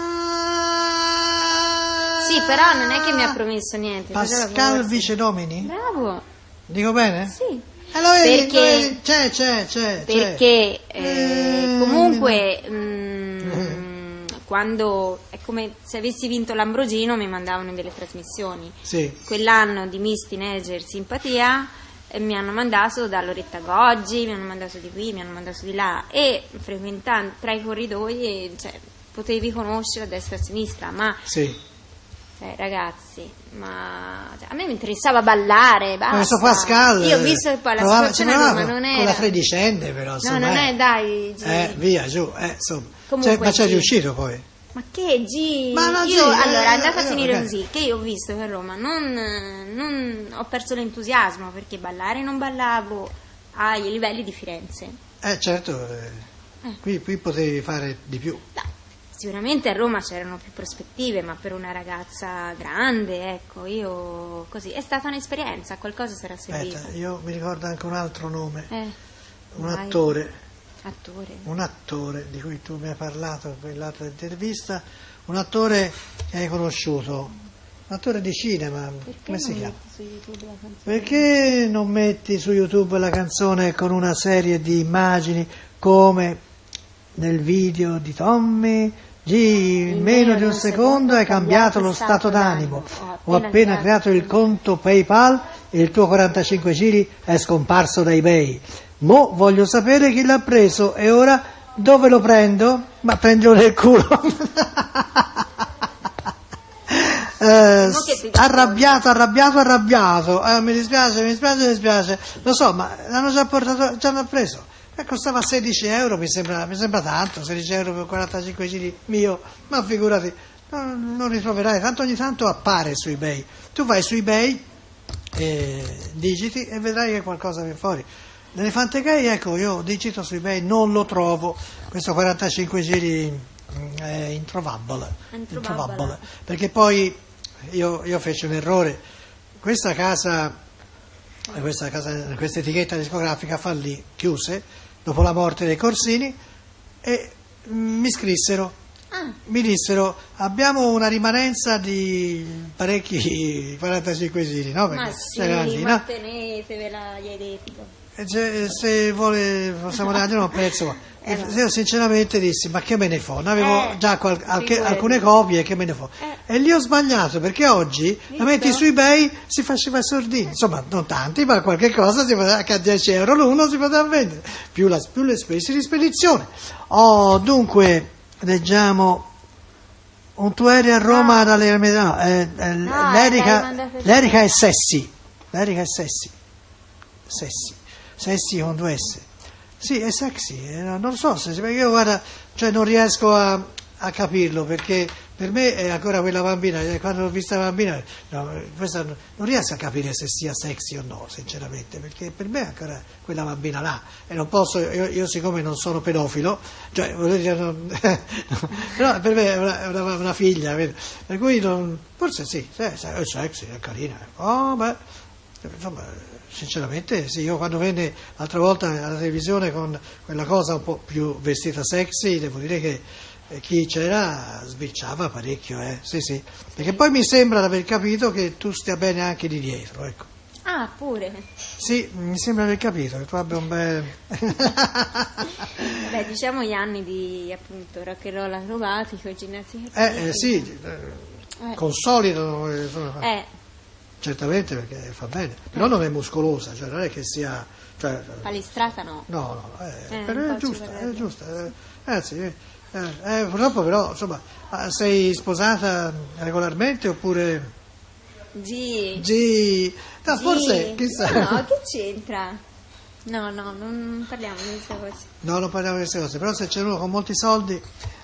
Ah! Sì, però non è che mi ha promesso niente. faceva Pascal forse. Vicedomini? Bravo. Dico bene? Sì. Allora, vedi, Perché- vedi, c'è, c'è, c'è. c'è. Perché eh, Eh, comunque mm, quando è come se avessi vinto l'Ambrogino mi mandavano in delle trasmissioni. Sì. Quell'anno di Miss Teenager Simpatia eh, mi hanno mandato da Loretta Goggi, mi hanno mandato di qui, mi hanno mandato di là e frequentando tra i corridoi eh, cioè, potevi conoscere a destra e a sinistra, ma Sì. Cioè, ragazzi, ma cioè, a me mi interessava ballare, basta. Ma questo Pascal, io ho visto che poi la provava, situazione a Roma non con era la tredicenne però, no, insomma, non eh. è, dai, G. Eh, via, giù, eh, insomma. Comunque, Cioè, ma c'è G. riuscito poi? Ma che G? Ma no, G, io eh, allora è andata eh, a finire eh, così che io ho visto che a Roma non, non ho perso l'entusiasmo perché ballare non ballavo ai livelli di Firenze. Eh, certo, eh, qui, qui potevi fare di più. No, sicuramente a Roma c'erano più prospettive, ma per una ragazza grande, ecco, io così è stata un'esperienza, qualcosa sarà servito. Aspetta, io mi ricordo anche un altro nome, Eh, un vai. attore. Attore. Un attore di cui tu mi hai parlato in quell'altra intervista, un attore che hai conosciuto, un attore di cinema, Perché come si non chiama? metti su YouTube la canzone? Perché non metti su YouTube la canzone con una serie di immagini come nel video di Tommy G, in meno di un secondo hai cambiato lo stato d'animo, ho appena creato il conto PayPal e il tuo quarantacinque giri è scomparso da eBay. Mo voglio sapere chi l'ha preso e ora dove lo prendo? Ma prendilo nel culo. eh, arrabbiato, arrabbiato, arrabbiato. Eh, mi dispiace, mi dispiace, mi dispiace. Lo so, ma l'hanno già portato, già l'hanno preso. E costava sedici euro, mi sembra, mi sembra tanto, sedici euro per quarantacinque giri mio, ma figurati, non, non ritroverai, tanto ogni tanto appare su eBay. Tu vai su eBay, eh, digiti e vedrai che qualcosa viene fuori. L'elefante gay, ecco, io digito su eBay, non lo trovo, questo quarantacinque giri è introvabile, introvabile, perché poi io, io feci un errore, questa casa, questa, casa, questa etichetta discografica fallì, chiuse, dopo la morte dei Corsini, e mi scrissero, ah. mi dissero, abbiamo una rimanenza di parecchi quarantacinque giri, no? Ma sì, anni, ma no? tenetevela, gli hai detto. Se, se vuole possiamo dare un prezzo, eh, io sinceramente dissi ma che me ne fo, ne avevo eh, già qual- alche, alcune copie, che me ne fo, eh. e lì ho sbagliato perché oggi Visto? la metti su eBay, si faceva sordini, insomma non tanti ma qualche cosa si poteva, che a dieci euro l'uno si poteva vendere, più, la, più le spese di spedizione. Oh, dunque leggiamo un tu eri a Roma no. dalle no, eh, eh, no, l'Erica, l'Erica è Sessi, l'Erica è Sessi Sessi Sessi con due S. Sì, è sexy, eh, non lo so, se, perché io guarda, cioè non riesco a, a capirlo, perché per me è ancora quella bambina, quando l'ho vista bambina, no, questa, non riesco a capire se sia sexy o no, sinceramente, perché per me è ancora quella bambina là, e non posso, io, io siccome non sono pedofilo, cioè voglio dire, non, però per me è una, una, una figlia, per cui non, forse sì, è sexy, è carina, oh, beh, insomma, sinceramente sì, io quando venne l'altra volta alla televisione con quella cosa un po' più vestita sexy, devo dire che eh, chi c'era sbirciava parecchio, eh. sì sì, perché poi mi sembra di aver capito che tu stia bene anche di dietro, ecco. Ah, pure? Sì, mi sembra di aver capito che tu abbia un bel... Beh, diciamo gli anni di appunto rock and roll acrobatico, ginnastica eh, eh sì, eh. consolidano, insomma, eh. certamente perché fa bene, però non è muscolosa, cioè non è che sia... Cioè, palestrata no. No, no, è, eh, però è giusta, è giusta, eh, anzi, eh, eh, purtroppo però, insomma, sei sposata regolarmente oppure... G. G. No, G. forse, chissà. No, che c'entra? No, no, non parliamo di queste cose. No, non parliamo di queste cose, però se c'è uno con molti soldi...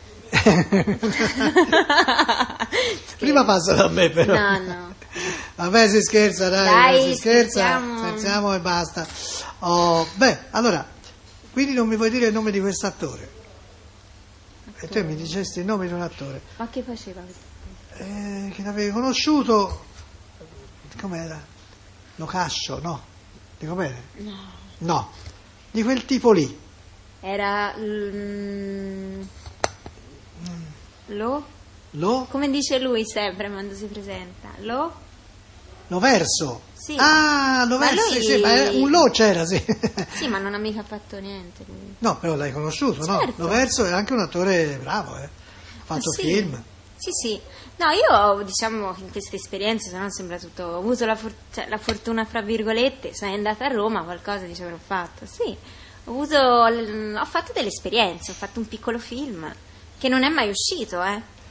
Prima passa da me però. No, no. Vabbè, si scherza, dai, dai si scherza, scherziamo. scherziamo e basta. Oh, beh, allora, quindi non mi vuoi dire il nome di quest'attore? E te mi dicesti il nome di un attore. Ma che faceva? Eh, che l'avevi conosciuto, com'era? Locascio, no? Dico bene? No. No, di quel tipo lì. Era... Mm, lo? Lo? Come dice lui sempre quando si presenta? Lo? Lo verso? Sì. Ah, lo Ma verso, lui... sì, ma un lo c'era, sì. Sì, ma non ha mica fatto niente lui. No, però l'hai conosciuto, certo. no? Lo verso è anche un attore bravo, eh. Ha fatto sì. film. Sì, sì. No, io diciamo in queste esperienze, se no sembra tutto... Ho avuto la, for- cioè, la fortuna, fra virgolette, sono andata a Roma, qualcosa ci avrò fatto. Sì, ho avuto... Ho fatto delle esperienze, ho fatto un piccolo film, che non è mai uscito, eh.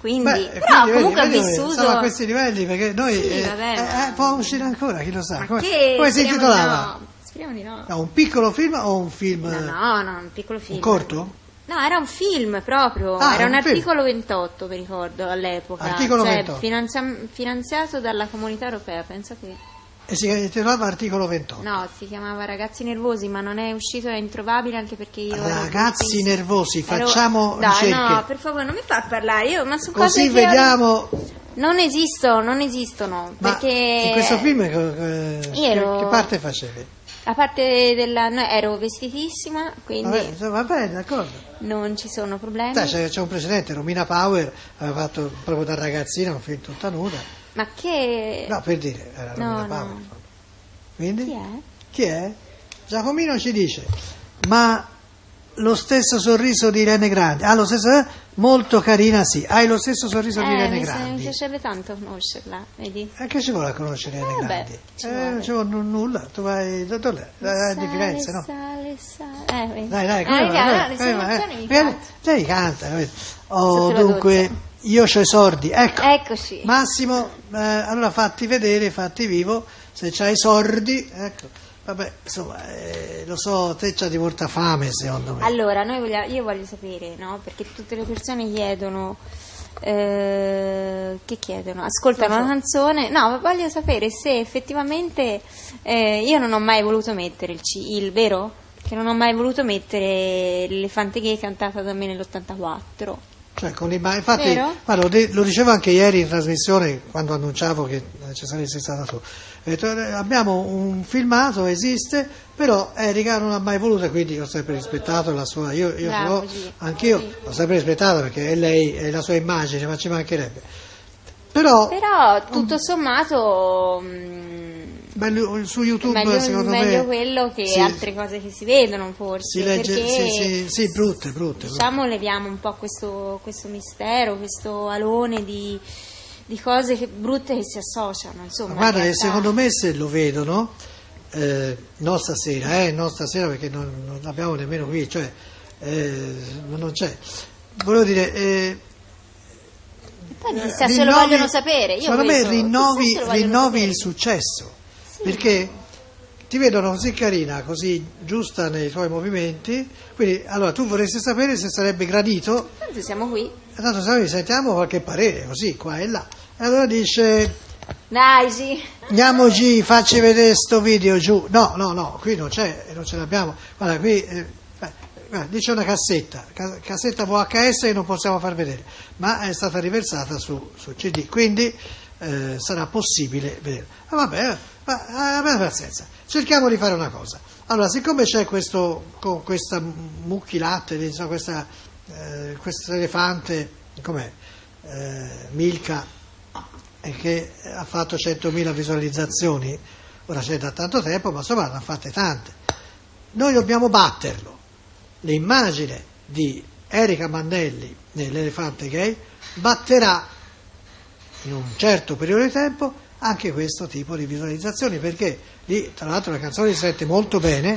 quindi, Beh, però quindi, comunque vedi, ho vedi, vissuto... siamo a questi livelli perché noi Sì, eh, vabbè, eh, ma- eh, può uscire ancora, chi lo sa. Ma Come, che? come si Speriamo di intitolava? no. Speriamo di no. No, un piccolo film o un film? No, no, no, un piccolo film. Un corto? No, era un film proprio, Ah, era un, un film. articolo ventotto, mi ricordo, all'epoca. Articolo cioè, ventotto. finanzia- finanziato dalla Comunità Europea, pensa te. E si intitolava Articolo ventotto. No, si chiamava Ragazzi Nervosi, ma non è uscito, è introvabile anche perché io... ero Ragazzi bruttissima. nervosi, Ero- facciamo Dai, ricerche. no, per favore, non mi far parlare, io, ma su Così cose che ero- vediamo. Non esistono, non esistono, Ma perché... in questo film eh, che, Io ero- che parte facevi? A parte della... no, ero vestitissima, quindi Vabbè, insomma, va bene, d'accordo. non ci sono problemi. Dai, c'è, c'è un precedente, Romina Power aveva fatto proprio da ragazzina un film tutta nuda. Ma che... No, per dire, era No, Romina no. Power. Quindi? Chi è? Chi è? Giacomino ci dice, ma lo stesso sorriso di Irene Grandi, ah, lo stesso, eh? Molto carina, sì, hai lo stesso sorriso di Eh, Irene mi, sa- mi Grandi. piacerebbe tanto conoscerla, vedi? E che ci vuole a conoscere Irene Eh, vabbè, Grandi? ci Eh, vuole. non ci vuole n- nulla, tu vai, dove dove- eh, di Firenze, no? Sale, sale. Eh, vedi. Dai, dai, Eh, come va? raga, Come le va? sue Eh, emozioni mi vieni- piacciono. lei canta, capito? Oh, Sotto la dunque, doccia. io c'ho i sordi, ecco. Eccoci. Massimo, eh, allora fatti vedere, fatti vivo, se c'hai i sordi, ecco. Vabbè, insomma, eh, lo so, te c'ha di molta fame, secondo me. Allora, noi vogliamo, io voglio sapere, no? Perché tutte le persone chiedono, eh, che chiedono? Ascoltano una canzone. No, voglio sapere se effettivamente eh, io non ho mai voluto mettere il, C, il vero? Che non ho mai voluto mettere l'Elefante Gay cantata da me nell'ottantaquattro. Cioè, con l'immagine, infatti, Vero? guarda, lo, de- lo dicevo anche ieri in trasmissione quando annunciavo che ci saresti stata tu. Ho detto, eh, abbiamo un filmato, esiste, però Erika non ha mai voluto, quindi ho sempre rispettato la sua. Io, io Bravo, però, G. anch'io Sì. l'ho sempre rispettata perché è lei, è la sua immagine, ma ci mancherebbe. Però, Però tutto sommato mh, meglio- su YouTube, meglio, secondo meglio me. quello che sì, altre cose che si vedono forse. si legge, perché, sì, sì, sì, brutte, brutte. diciamo, leviamo un po' questo, questo mistero, questo alone di, di cose che- brutte che si associano. Insomma, Ma guarda, in che realtà. secondo me se lo vedono, eh, non stasera, eh, non stasera perché non, non l'abbiamo nemmeno qui, cioè eh, non c'è. Volevo dire, eh, Poi chissà se lo rinnovi- vogliono sapere. Io secondo me questo- rinnovi, chissà se lo vogliono rinnovi sapere. il successo, perché ti vedono così carina, così giusta nei tuoi movimenti, quindi allora tu vorresti sapere se sarebbe gradito. Tanto siamo qui. Tanto se noi sentiamo qualche parere, così, qua e là. E allora dice, Dai, sì. andiamo G, facci vedere sto video giù. No, no, no, qui non c'è, non ce l'abbiamo. Guarda, qui, eh, guarda, dice una cassetta, ca- cassetta V H S che non possiamo far vedere, ma è stata riversata su, su C D, quindi eh, sarà possibile vedere. Ma vabbè, ma, eh, abbiamo pazienza. Cerchiamo di fare una cosa. Allora, siccome c'è questo, con questa mucchilatte, insomma, questa, eh, questo elefante, com'è? Eh, Milka, eh, che ha fatto centomila visualizzazioni, ora c'è da tanto tempo, ma insomma ne ha fatte tante. Noi dobbiamo batterlo. L'immagine di Erika Mandelli nell'Elefante Gay batterà in un certo periodo di tempo anche questo tipo di visualizzazioni, perché lì tra l'altro la canzone si sente molto bene,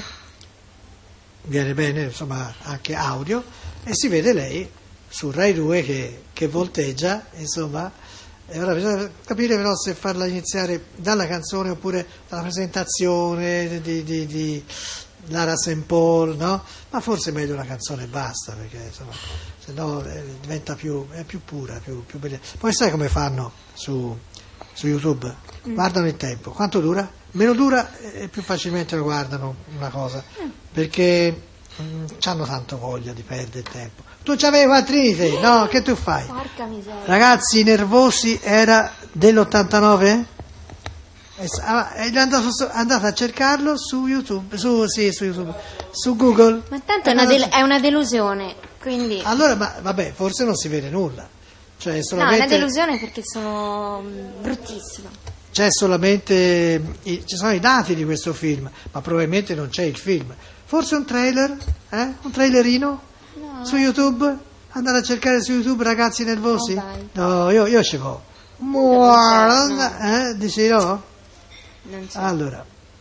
viene bene insomma anche audio, e si vede lei su Rai due che, che volteggia, insomma, e ora bisogna capire però se farla iniziare dalla canzone oppure dalla presentazione di, di, di Lara Saint Paul, no? Ma forse è meglio la canzone e basta, perché insomma, se no eh, diventa più, è più pura, più, più bella. Poi sai come fanno su, su YouTube? Guardano il tempo, quanto dura? Meno dura e più facilmente lo guardano una cosa, perché mm, hanno tanto voglia di perdere il tempo. Tu c'avevi quattrini te, no? Che tu fai? Porca miseria. Ragazzi nervosi era dell'ottantanove? È andato, andato a cercarlo su YouTube, su, sì, su YouTube, su Google. Ma tanto è una, del- è una delusione, quindi... Allora, ma vabbè, forse non si vede nulla. Cioè, No, è solamente, una delusione perché sono mm, bruttissima. c'è solamente i, ci sono i dati di questo film, ma probabilmente non c'è il film. Forse un trailer, eh? Un trailerino No. su YouTube? Andare a cercare su YouTube Ragazzi nervosi? Oh, vai. No, io, io ci vado. No. Eh? Dici no? Non c'è. Allora,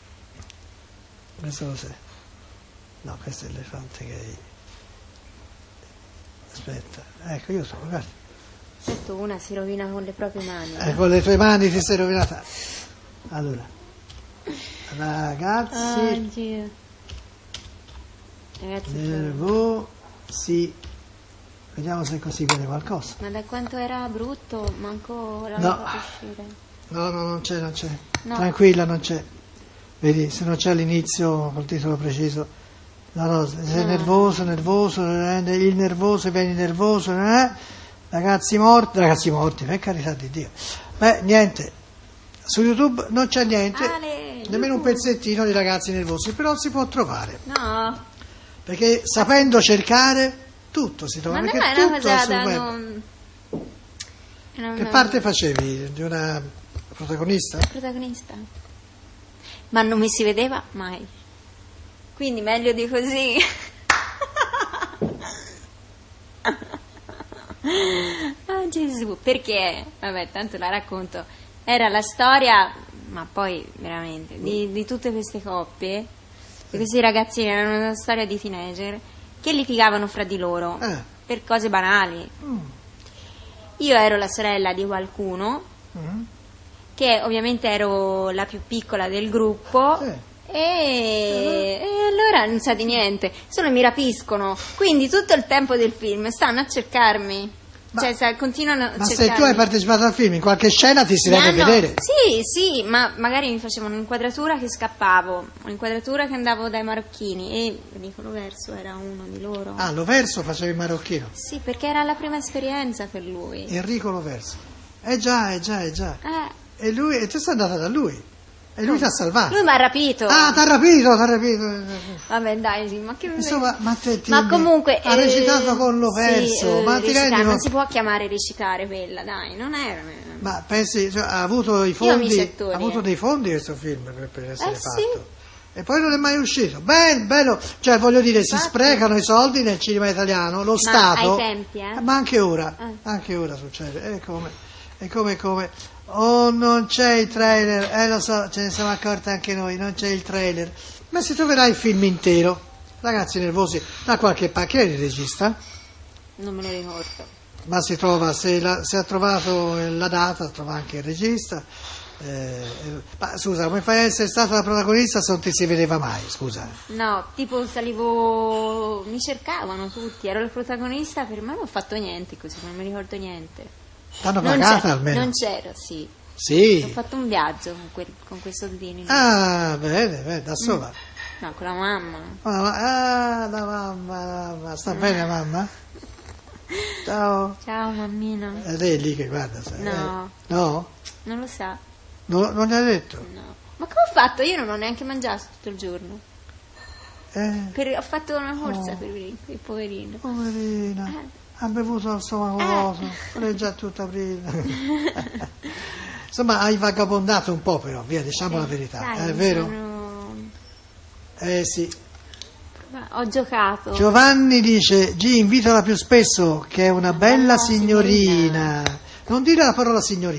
questo cos'è? No, questo è l'elefante gay. Aspetta, ecco, io sono, guarda. Certo, una si rovina con le proprie mani. Eh, con le tue mani ti sei rovinata. Allora, ragazzi, Oh, Dio. Ragazzi, nervosi. Vediamo se così viene qualcosa. ma da quanto era brutto, manco l'hanno No. fatto uscire. No, no, non c'è, non c'è. No. Tranquilla, non c'è. Vedi, se non c'è all'inizio col titolo preciso. No, no, sei No. nervoso, nervoso, eh, il nervoso, vieni nervoso, eh? Ragazzi morti, ragazzi morti, per carità di Dio. Beh, niente, su YouTube non c'è niente, Ale, nemmeno un pezzettino di ragazzi nervosi, però si può trovare, No, perché sapendo cercare tutto si trova, ma non perché è una tutto cosa sul da web. non... non- Che parte facevi? Di una protagonista? protagonista? Ma non mi si vedeva mai. Quindi meglio di così. Ah, Gesù, perché? Vabbè, tanto la racconto. Era la storia, ma poi veramente, di, di tutte queste coppie, di questi ragazzini, erano una storia di teenager che litigavano fra di loro Eh. per cose banali. Mm. Io ero la sorella di qualcuno, Mm. che ovviamente ero la più piccola del gruppo. Sì. E, e allora non sa di niente, solo mi rapiscono. Quindi tutto il tempo del film stanno a cercarmi. Ma- cioè, sa- continuano a Ma se cercarmi. tu hai partecipato al film, in qualche scena ti si Mi deve hanno- vedere. Sì, sì, ma magari mi facevano un'inquadratura che scappavo, un'inquadratura che andavo dai marocchini e Nicolo Verso era uno di loro. Ah, Loverso faceva il marocchino. Sì, perché era la prima esperienza per lui. Enrico Loverso. Eh già, eh già, eh già. Eh, E lui, e tu sei andata da lui. E lui ti ha salvato. lui mi ha rapito. Ah, ti ha rapito, ti ha rapito. Vabbè, dai, sì, ma che Insomma, ma te ti Ma comunque ha eh, recitato con Loverso, sì, eh, ma ti recitare, rendi non conto? si può chiamare recitare quella, dai, non era. Ma pensi, cioè, ha avuto i Io fondi, amici attori, ha avuto eh. dei fondi questo film per, per essere Eh, sì. fatto. E poi non è mai uscito. Bello, bello, cioè voglio dire, si Infatti. sprecano i soldi nel cinema italiano, lo Stato. ai tempi, eh? Ma anche ora, Eh. anche ora succede. E come, e come, come. Oh, non c'è il trailer, eh lo so, ce ne siamo accorti anche noi, non c'è il trailer. Ma si troverà il film intero. Ragazzi nervosi, da qualche parte, chi è il regista? Non me lo ricordo. Ma si trova, se, la- se ha trovato la data, trova anche il regista. Eh, eh, ma scusa, come fai a essere stata la protagonista se non ti si vedeva mai? Scusa. No, tipo salivo, mi cercavano tutti, ero la protagonista, per me non ho fatto niente così, non mi ricordo niente. T'hanno Non pagata c'era- almeno? Non c'ero, sì. Ho Sì. fatto un viaggio con, quel, con quei soldini. Ah, bene, bene, da sola. No, con la mamma. Ah, ma- ah, la mamma, la mamma. Sta bene la mamma? Ciao. Ciao mammina. Ed è lì che guarda. sai, No. eh. No? Non lo sa. No, non gli hai detto? No. Ma come ho fatto? Io non ho neanche mangiato tutto il giorno. Eh, Per- ho fatto una corsa Oh. per il, il poverino. poverina. Eh. Ha bevuto al stomaco Eh. vuoto, l'hai già tutta prima. Insomma, hai vagabondato un po' però, via, diciamo la verità, Dai, è mi vero? sono- Eh sì. Ho giocato. Giovanni dice, G, invitala più spesso, che è una bella bella signorina. Non dire la parola signorina,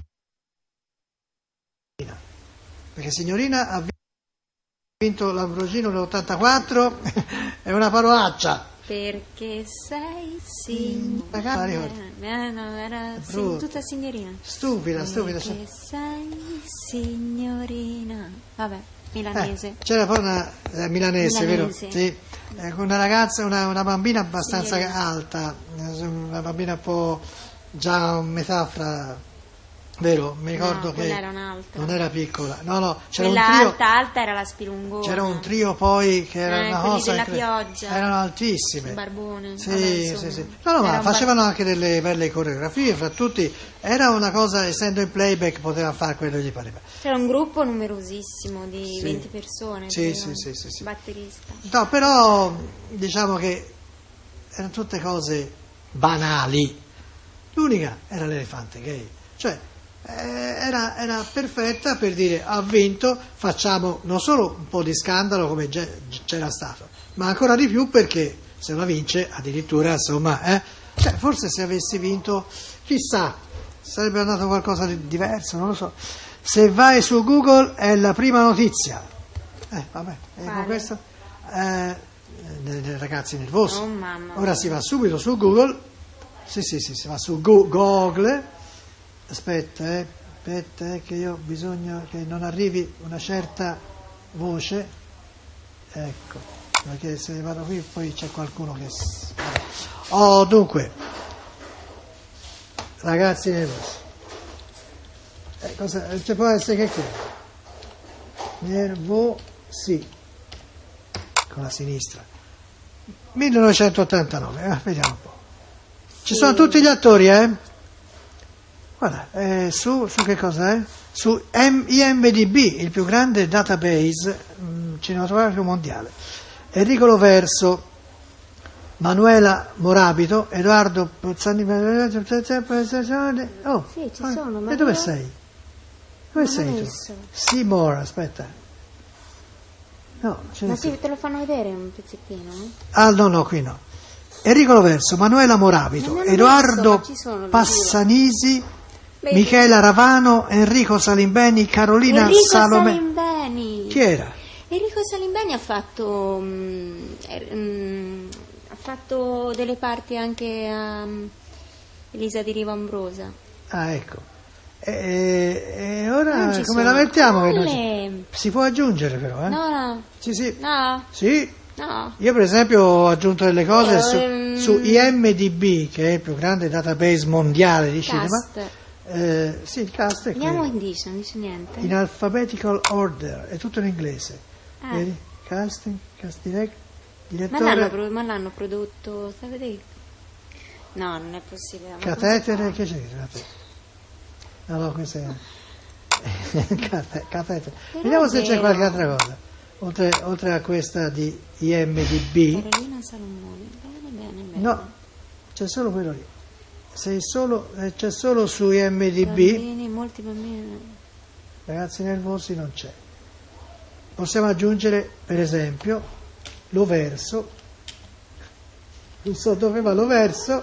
perché signorina ha vinto l'Ambrogino nell'ottantaquattro, è una parolaccia. Perché sei Ragazzi, signorina. ricordo. Eh, no, era È sì, brutto. tutta signorina. Stupida, stupida. Perché sei signorina. Vabbè, milanese. Eh, c'era poi una eh, milanese, Milanese. vero? Sì. Eh, una ragazza, una, una bambina abbastanza Signorina. alta, eh, una bambina un po' già metà fra, vero? Mi ricordo No, che quella era un'altra. non era piccola, no, no, c'era Quella un trio, alta, alta era la spilungona. c'era un trio poi che era Eh, una quelli cosa della incre- pioggia. erano altissime. Il barbone. Sì, Vabbè, sì, insomma. sì. No, no, ma Era un facevano bar- anche delle belle coreografie, fra tutti era una cosa, essendo in playback poteva fare quello che gli pareva. C'era un gruppo numerosissimo di Sì. venti persone. Sì, credo. sì, sì, sì, sì. Batterista. No, però diciamo che erano tutte cose banali. L'unica era l'elefante gay, cioè eh, era, era perfetta per dire ha vinto, facciamo non solo un po' di scandalo come già- c'era stato, ma ancora di più perché se la vince addirittura insomma, eh, cioè, forse se avessi vinto chissà, sarebbe andato qualcosa di diverso, non lo so. Se vai su Google è la prima notizia. Eh, vabbè, e con Quale? questo eh, dei ragazzi nervosi. Oh, mamma Ora mia. si va subito su Google Sì, sì, sì, sì, va su Go- Google. Aspetta, eh, aspetta, eh, che io ho bisogno che non arrivi una certa voce. Ecco, perché se vado qui poi c'è qualcuno che... s- vabbè. Oh, dunque, ragazzi nervosi. Eh, cosa, cioè può essere che cosa? Nervosi, con la sinistra. millenovecentottantanove, eh, vediamo un po'. Ci sono tutti gli attori, eh? Guarda, eh, su, su che cosa è? Su M- I M D B, il più grande database mh, cinematografico mondiale. Enrico Loverso, Manuela Morabito, Edoardo Pozzani. Oh, Sì, ci sono, ma e dove io- sei? Dove Non sei l'ho tu? messo. Seymour, aspetta. No, ce n'è Ma qui. sì, te lo fanno vedere un pezzettino? Ah, no, no, qui no. Enrico Loverso, Manuela Morabito, Non ne ho Edoardo messo, ma ci sono, vi Passanisi, Vedi? Michela Ravano, Enrico Salimbeni, Carolina Enrico Salome. Salimbeni. Chi era? Enrico Salimbeni ha fatto mm, er- mm, ha fatto delle parti anche a mm, Elisa di Riva Ambrosa. Ah, ecco. E, e- e ora Non ci come sono. la mettiamo? Che non ci- Quelle- Si può aggiungere però, eh? No, no, Sì, sì. no, Sì. no. Io per esempio ho aggiunto delle cose Io, su, ehm, su I M D B, che è il più grande database mondiale di cinema. Cast. Eh, sì, il cast è Andiamo quello. in dice, non dice niente. In alphabetical order, è tutto in inglese. Ah. Vedi? Casting, cast direct, Ma l'hanno, direttore, pro- ma l'hanno prodotto, stai a vedere? No, non è possibile. ma catetere, come che c'è? Catetere. No, no, questo è... Cate- catetere. Però Vediamo è se c'è vero. qualche altra cosa. Oltre, oltre a questa di I M D fa? B, Carolina Salomone, bene, bene, bene. no, c'è solo quello lì. Sei solo, eh, c'è solo su I M D B, Bambini, molti bambini. ragazzi nervosi non c'è. Possiamo aggiungere, per esempio, Loverso, non so dove va Loverso,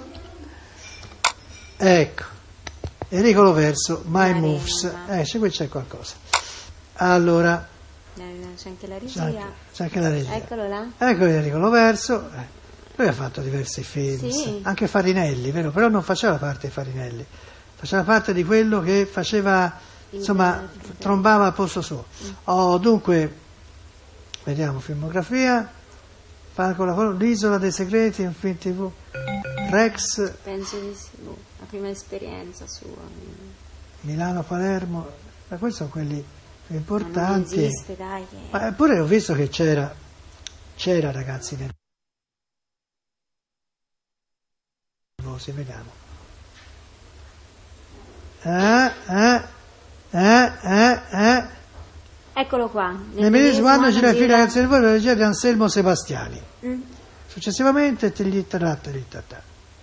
ecco, Enrico Loverso, My Marina. Moves, eh, c'è, qui c'è qualcosa. Allora, Eh, C'è anche la c'è regia. anche, c'è anche la regia. Eccolo là. Ecco Enrico Loverso, eh, lui ha fatto diversi film, Sì. anche Farinelli, vero? Però non faceva parte di Farinelli, faceva parte di quello che faceva, insomma, Il- trombava a posto suo. Oh, dunque, vediamo, filmografia, Parco Lavoro, L'isola dei segreti, un film tivù, Rex, Penso di sì. boh, la prima esperienza sua. Milano, Palermo, ma questi sono quelli più Ma non importanti. esiste, dai. Che... Ma eppure ho visto che c'era, c'era ragazzi nervosi, vediamo. Eh, eh, eh, eh, eh. Eccolo qua. Nel medesimo anno gira il film gira- Ragazzi nervosi, la regia di Anselmo Sebastiani. Mm. Successivamente Tiglittaratta, Tiglittaratta.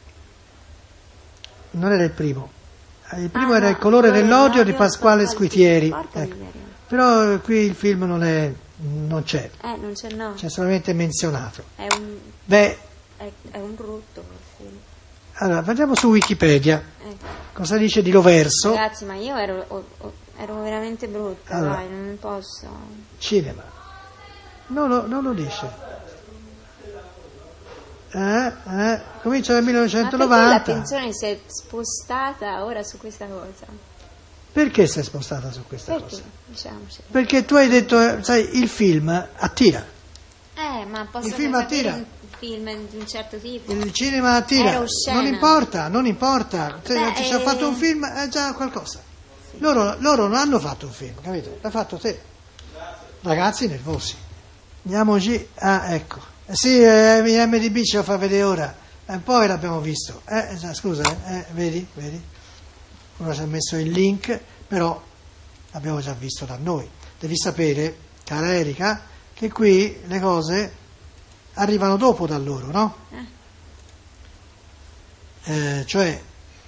Non era il primo. Il primo Ah, era no, Il colore Il colore dell'odio di dell'odio, Pasquale Pasquale Squitieri. Porca Ecco. miseria. Però qui il film non, è, non c'è, Eh, non c'è no. c'è solamente menzionato. È un, Beh, è, è un brutto quel film. allora andiamo su Wikipedia. Ecco. Cosa dice di Loverso? Ragazzi, ma io ero, o- o- ero veramente brutta, Allora. dai, non posso. Cinema. No, no, non lo dice. Eh, eh, comincia nel Ma perché millenovecentonovanta. l'attenzione si è spostata ora su questa cosa? Perché sei spostata su questa Perché? cosa? Diciamoci. Perché tu hai detto, eh, sai, il film attira. Eh, ma posso Il film far attira. vedere un film di un certo tipo? Il cinema attira. Era oscena. Non importa, non importa. Se Beh, ci ha eh, fatto un film è già qualcosa. Loro, loro non hanno fatto un film, capito? L'ha fatto te. Ragazzi nervosi. Andiamoci. Ah, ecco. Eh sì, eh, M D B ce lo fa vedere ora. E poi l'abbiamo visto. Eh, eh, scusa, eh, eh, vedi, vedi? Ora ci ha messo il link, però l'abbiamo già visto da noi. Devi sapere, cara Erika, che qui le cose arrivano dopo da loro, no? Eh, cioè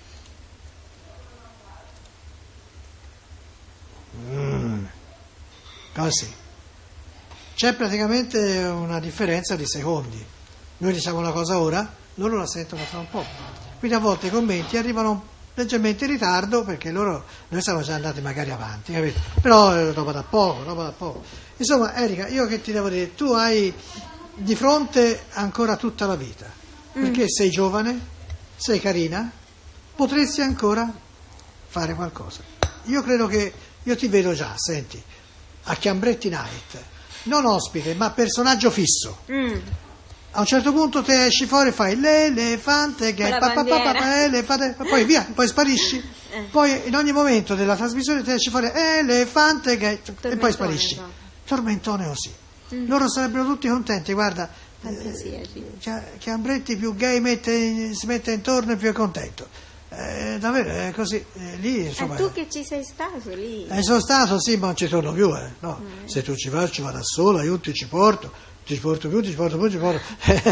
mm, così c'è praticamente una differenza di secondi. Noi diciamo una cosa ora, loro la sentono tra un po', quindi a volte i commenti arrivano leggermente in ritardo perché loro, noi siamo già andati magari avanti, capito? Però eh, roba da poco, roba da poco. Insomma, Erika, io che ti devo dire, tu hai di fronte ancora tutta la vita, perché sei giovane, sei carina, potresti ancora fare qualcosa. Io credo che, io ti vedo già, senti, a Chiambretti Night, non ospite, ma personaggio fisso. Mm. A un certo punto te esci fuori e fai l'elefante che Con la pa, pa, pa, pa, bandiera. elefante, poi via, poi sparisci. Eh. Poi in ogni momento della trasmissione te esci fuori elefante che e poi Tormentone, sparisci. no. Tormentone così. Mm. Loro sarebbero tutti contenti, guarda. Fantasia, sì. Chia- Chiambretti più gay mette, si mette intorno e più è contento. Eh, davvero è così. Eh, lì, insomma, E tu che ci sei stato lì? eh, sono stato, sì, ma non ci torno più. Eh. No. Mm. Se tu ci vai, ci vado da sola, io ti ci porto, ti ci porto più, ti ci porto più, ti ci porto.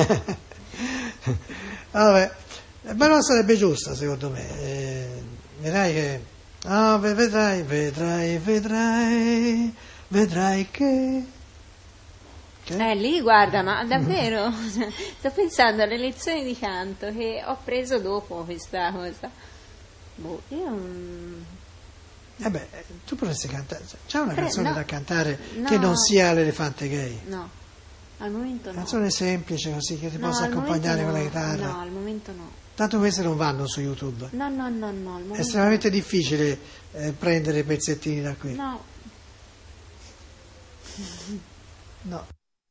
Vabbè, eh, però sarebbe giusta secondo me. Eh, vedrai che. Ah, ve- vedrai, vedrai, vedrai, vedrai che. Che? Eh, lì guarda, ma davvero, sto pensando alle lezioni di canto che ho preso dopo questa cosa. Boh, io... mm, Eh beh, tu potresti cantare. C'è una Pre- canzone no. da cantare No. che non sia l'elefante gay? No, al momento no. Canzone semplice così che ti No, possa al accompagnare con momento la no. chitarra. No, al momento no. Tanto queste non vanno su YouTube. No, no, no, no, al È momento estremamente difficile eh, prendere pezzettini da qui. no. No.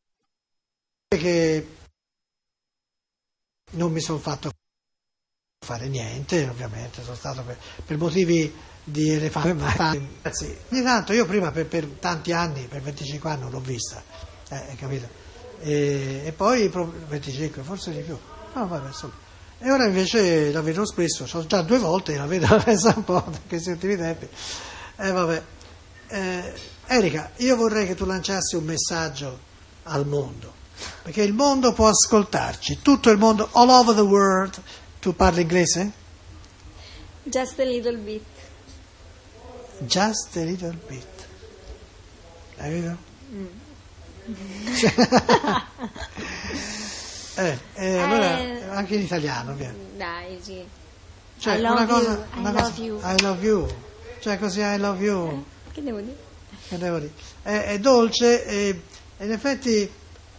Che non mi sono fatto fare niente, ovviamente, sono stato per, per motivi di elefante. Sì. Ogni tanto io prima per, per tanti anni, per venticinque anni non l'ho vista, eh, hai capito? E, e poi pro- venticinque, forse di più. No, vabbè, insomma. E ora invece la vedo spesso, sono già due volte, la vedo adesso un po', perché questi ultimi tempi. E vabbè. Eh, Erika, io vorrei che tu lanciassi un messaggio al mondo, perché il mondo può ascoltarci, tutto il mondo, all over the world. Tu parli inglese? Just a little bit. Just a little bit. Hai visto? Mm. eh, eh, allora, Eh. anche in italiano, via. Dai, sì. Cioè, I love una cosa, you, una I cosa- love you. I love you. Cioè così I love you. Che devo dire? Che devo dire? È, è dolce e, e in effetti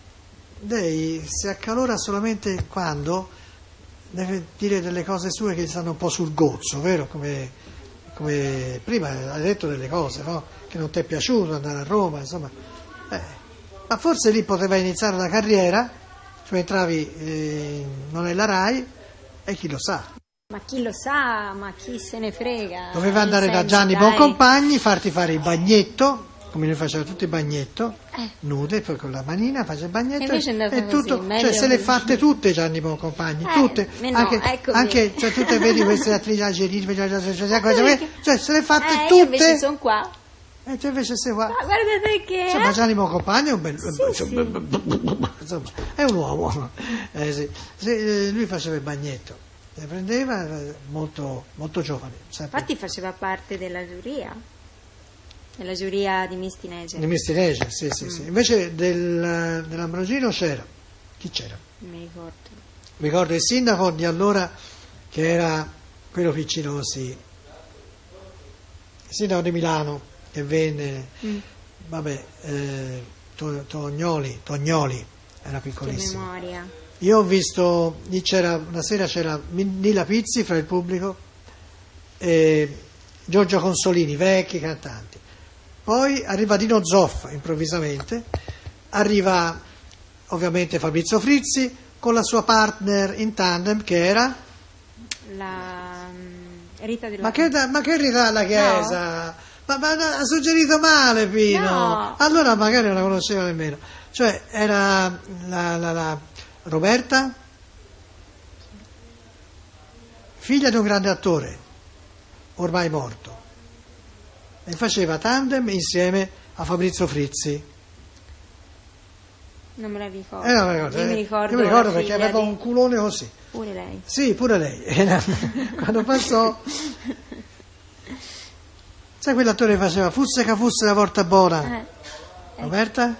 lei si accalora solamente quando deve dire delle cose sue che gli stanno un po' sul gozzo, vero? Come, come prima hai detto delle cose, no? Che non ti è piaciuto andare a Roma, insomma. Eh, ma forse lì poteva iniziare la carriera, cioè entravi eh, non nella RAI e chi lo sa. Ma chi lo sa, ma chi se ne frega. Doveva andare Nel da senso, Gianni dai. Boncompagni, farti fare il bagnetto, come noi facevamo tutti il bagnetto, Eh. nude, poi con la manina faceva il bagnetto E invece è andata e così, tutto, meglio cioè se le così. fatte tutte Gianni Boncompagni, Eh, tutte, me no, anche, eccomi. anche cioè, tutte vedi queste attrici algerine, cioè se le fatte Eh, io tutte, invece sono qua. e tu invece sei qua. Ma guardate che... Cioè, ma Gianni Boncompagni è un bel, Sì, insomma, è un uomo, eh, sì. Sì, eh, lui faceva il bagnetto, le prendeva eh, molto, molto giovane, sempre. Infatti faceva parte della giuria, della giuria di Miss Teenager. Di Mistinegia, sì, sì, sì. Invece del, dell'Ambrogino c'era. Chi c'era? Non mi ricordo. Mi ricordo il sindaco di allora che era quello piccino così. Il sindaco di Milano che venne, Mm. vabbè, eh, To- Tognoli, Tognoli, era Che piccolissimo. memoria. Io ho visto, lì c'era, una sera c'era Nilla Pizzi fra il pubblico e Giorgio Consolini, vecchi cantanti. Poi arriva Dino Zoff improvvisamente, arriva ovviamente Fabrizio Frizzi con la sua partner in tandem che era... La mm, Rita della... Ma che, da- ma che Rita alla Chiesa? Ma, ma ha suggerito male Pino, No. allora magari non la conosceva nemmeno. Cioè era la, la, la Roberta, figlia di un grande attore, ormai morto, e faceva tandem insieme a Fabrizio Frizzi. Non me la ricordo. Eh, no, mi ricordo, Io mi eh, ricordo, io mi ricordo la perché figlia aveva di- un culone così. Pure lei. Sì, pure lei. Era- Quando passò, sai quell'attore che faceva Fusse che fosse la volta buona? Eh, Roberta?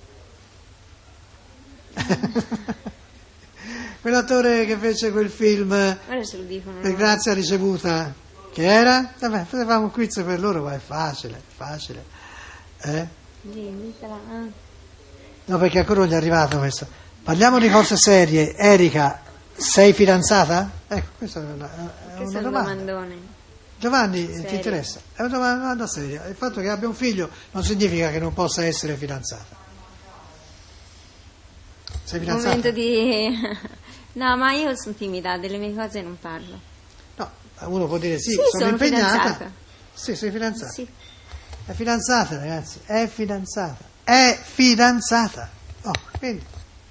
Quell'attore che fece quel film ora se lo dicono. per no? grazia ricevuta, che era? Vabbè, facevamo un quiz per loro, ma è facile, facile. Eh? Sì, ditela, ah. No, perché ancora non gli è arrivato questo. Parliamo di cose serie. Erika, sei fidanzata? Ecco, questa è una, è Questo una è un domanda. domandone. Giovanni, Serio. ti interessa? È una domanda seria. Il fatto che abbia un figlio non significa che non possa essere fidanzata. Sei fidanzata? Momento di... No, ma io sono timida, delle mie cose non parlo. No, uno può dire sì, Sì, sono, sono impegnata. fidanzata. Sì, sei fidanzata. Sì. È fidanzata, ragazzi, è fidanzata. È fidanzata. Oh, quindi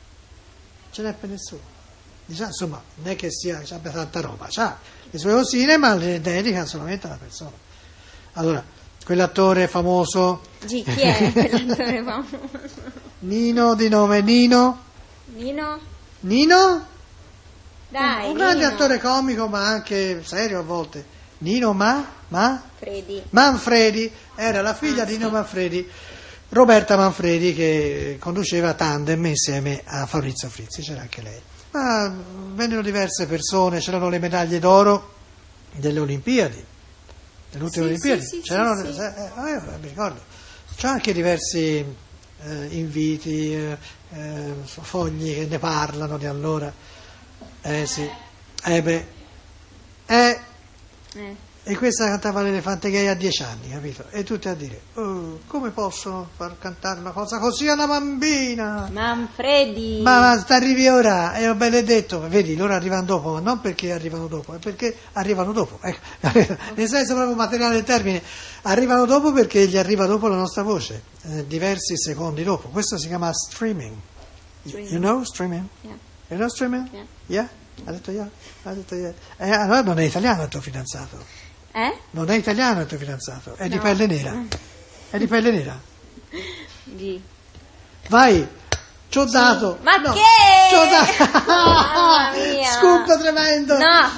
ce n'è per nessuno. Diciamo, insomma, non è che sia che abbia tanta roba, c'ha le sue cosine, ma le dedica solamente alla persona. Allora, quell'attore famoso G, chi è quell'attore famoso? Nino, di nome Nino. Nino? Nino? Dai, un grande Nino. attore comico, ma anche serio a volte. Nino Ma? Ma? Freddy. Manfredi, era la figlia Ah, di Nino sì. Manfredi, Roberta Manfredi, che conduceva Tandem insieme a Fabrizio Frizzi, c'era anche lei. Ma vennero diverse persone, c'erano le medaglie d'oro delle Olimpiadi, delle ultime Sì, Olimpiadi, sì, sì, c'erano, sì, sì. eh, eh, mi ricordo, c'è anche diversi eh, inviti, eh, eh, fogli che ne parlano di allora, eh sì, eh beh, eh. Eh. E questa cantava l'elefante gay a dieci anni, capito? E tutti a dire, oh, come possono far cantare una cosa così a una bambina? Manfredi. Ma, ma arrivi ora, è un benedetto, vedi, loro arrivano dopo, ma non perché arrivano dopo, è perché arrivano dopo, ecco. Nel senso proprio materiale del termine, arrivano dopo perché gli arriva dopo la nostra voce, eh, diversi secondi dopo. Questo si chiama streaming. Streaming. You know streaming? Yeah. You know streaming? Yeah. Yeah? Ha detto yeah? Ha detto yeah. Eh, allora non è italiano il tuo fidanzato. Eh? Non è italiano il tuo fidanzato, è di No. pelle nera. È di pelle nera. G. Vai, ci ho dato. Ma No, che? ci ho dato. Mamma mia. Scoop tremendo. No,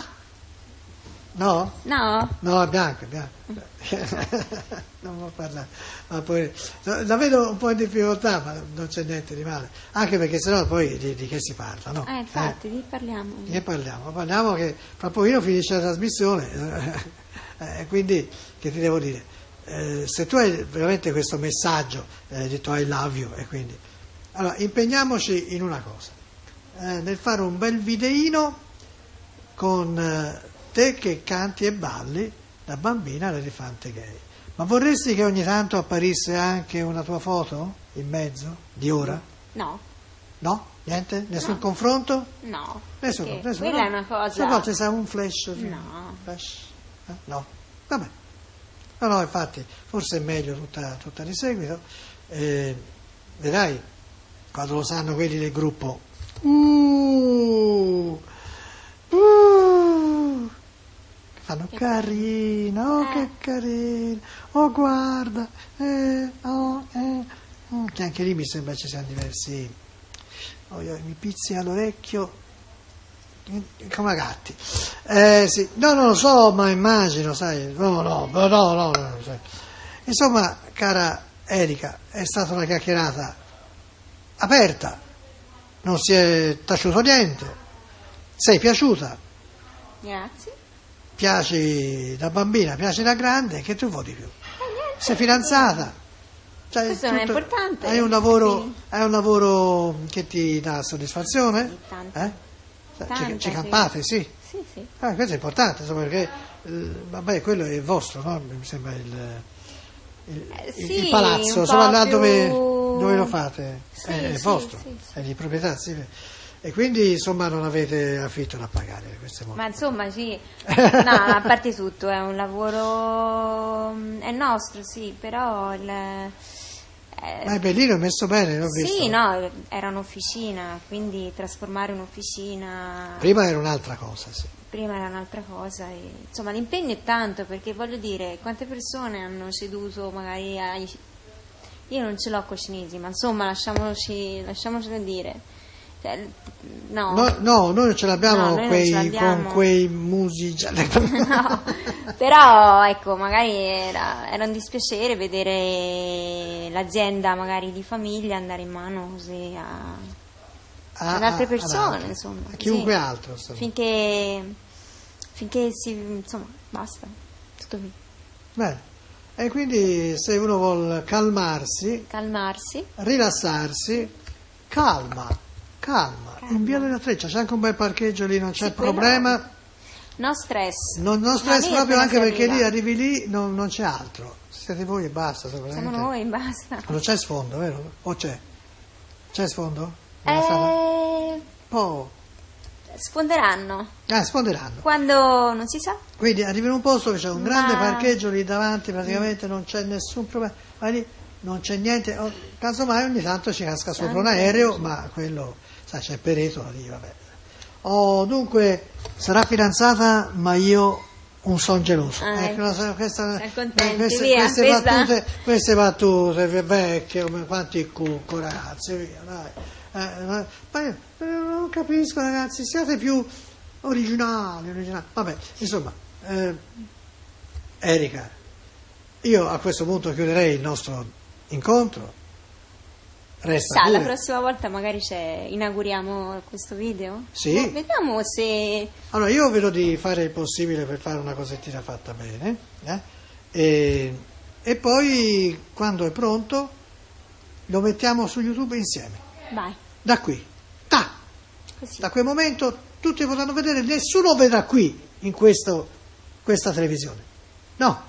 No? no. No, è bianco, è bianco. Non può parlare. Ma poi, la vedo un po' in difficoltà, ma non c'è niente di male. Anche perché sennò poi di, di che si parla, no? Eh, infatti, Eh, di parliamo. di che parliamo? Parliamo che fra pochino finisce la trasmissione. Eh, quindi, che ti devo dire? Eh, se tu hai veramente questo messaggio, eh, di tuo I love you, e quindi... Allora, impegniamoci in una cosa, eh, nel fare un bel videino con eh, te che canti e balli da bambina l'elefante gay. Ma vorresti che ogni tanto apparisse anche una tua foto in mezzo, di ora? No, No? Niente? Nessun No. confronto? no. Nessuno, perché nessuno. quella no. è una cosa... A volte sa un flash. sì. No. Flash. Eh? No. Vabbè. No, no, infatti, forse è meglio tutta, tutta di seguito. Eh, vedrai, quando lo sanno quelli del gruppo. Uh, uh, fanno Che carino, oh Eh. che carino, oh guarda, eh, oh, eh. Mm, che anche lì mi sembra ci siano diversi, oh, io, mi pizzica l'orecchio come gatti. Eh, sì. No, non lo so, ma immagino, sai, no, no, no, no, no, no, cioè. Insomma, cara Erika, è stata una chiacchierata aperta, non si è taciuto niente, sei piaciuta, Grazie. piaci da bambina, piaci da grande, che tu vuoi di più? Sei fidanzata, cioè, Questo non è tutto- importante. hai un lavoro, Sì. hai un lavoro che ti dà soddisfazione? Sì, tanta. Eh? Ci, Tanta, ci sì. campate, sì. Sì, sì. Ah, questo è importante, insomma, perché eh, vabbè, quello è il vostro, no? Mi sembra il, il, Eh, il- sì, il palazzo, un insomma, po' là più- dove, dove lo fate? Sì, è, è sì, vostro, sì, sì. è di proprietà, sì. E quindi, insomma, non avete affitto da pagare queste volte. Ma insomma, sì. No, a parte tutto, è un lavoro... è nostro, sì, però il... eh, Ma è bellino, è messo bene, l'ho visto. Sì, no, era un'officina, quindi trasformare un'officina... Prima era un'altra cosa, sì. Prima era un'altra cosa, e, insomma l'impegno è tanto, perché voglio dire, quante persone hanno ceduto magari ai... Io non ce l'ho con i cinesi, ma insomma lasciamoci, lasciamocelo dire. Cioè, no. No, no, noi non ce l'abbiamo, No, noi non quei, ce l'abbiamo. con quei musi già. No, però ecco, magari era, era un dispiacere vedere l'azienda magari di famiglia andare in mano così a, a- ad altre a- ad persone, altri, insomma, a chiunque sì. altro, insomma. finché finché si, insomma, basta, tutto qui. Bene. E quindi se uno vuol calmarsi, Calmarsi. rilassarsi, calma, calma, Calma. in via della Treccia c'è anche un bel parcheggio lì, non c'è Sì, quello- problema, No stress. Non, non stress lì proprio, appena anche si perché arriva. lì arrivi lì, non, non c'è altro. Siete voi e basta. Siamo noi, basta. Non c'è sfondo, vero? O c'è? C'è sfondo? Nella sala? Eh, Oh. sfonderanno. Eh, sfonderanno. Quando non si sa. Quindi arrivi in un posto che c'è un grande Ma- parcheggio lì davanti, praticamente non c'è nessun problema. Vai lì, non c'è niente. Oh, casomai ogni tanto ci casca sopra un aereo, ma quello, sai, c'è peretola lì, vabbè. Oh, dunque, sarà fidanzata, ma io un son geloso. Ah, ecco, lo so, questa, siamo contenti, queste, via, queste questa. battute, queste battute vecchie, come quanti cucco, ragazzi, via, dai. Eh, ma ma io eh, non capisco, ragazzi, siate più originali, originali. Vabbè, insomma, eh, Erika, io a questo punto chiuderei il nostro incontro. Resta Sa, la pure. prossima volta magari c'è, inauguriamo questo video? Sì. Eh, Vediamo se... Allora, io vedo di fare il possibile per fare una cosettina fatta bene, eh? e, e poi, quando è pronto, lo mettiamo su YouTube insieme. Vai, Da qui. Ta! così. Da quel momento tutti potranno vedere, nessuno vedrà qui, in questo, questa televisione. No.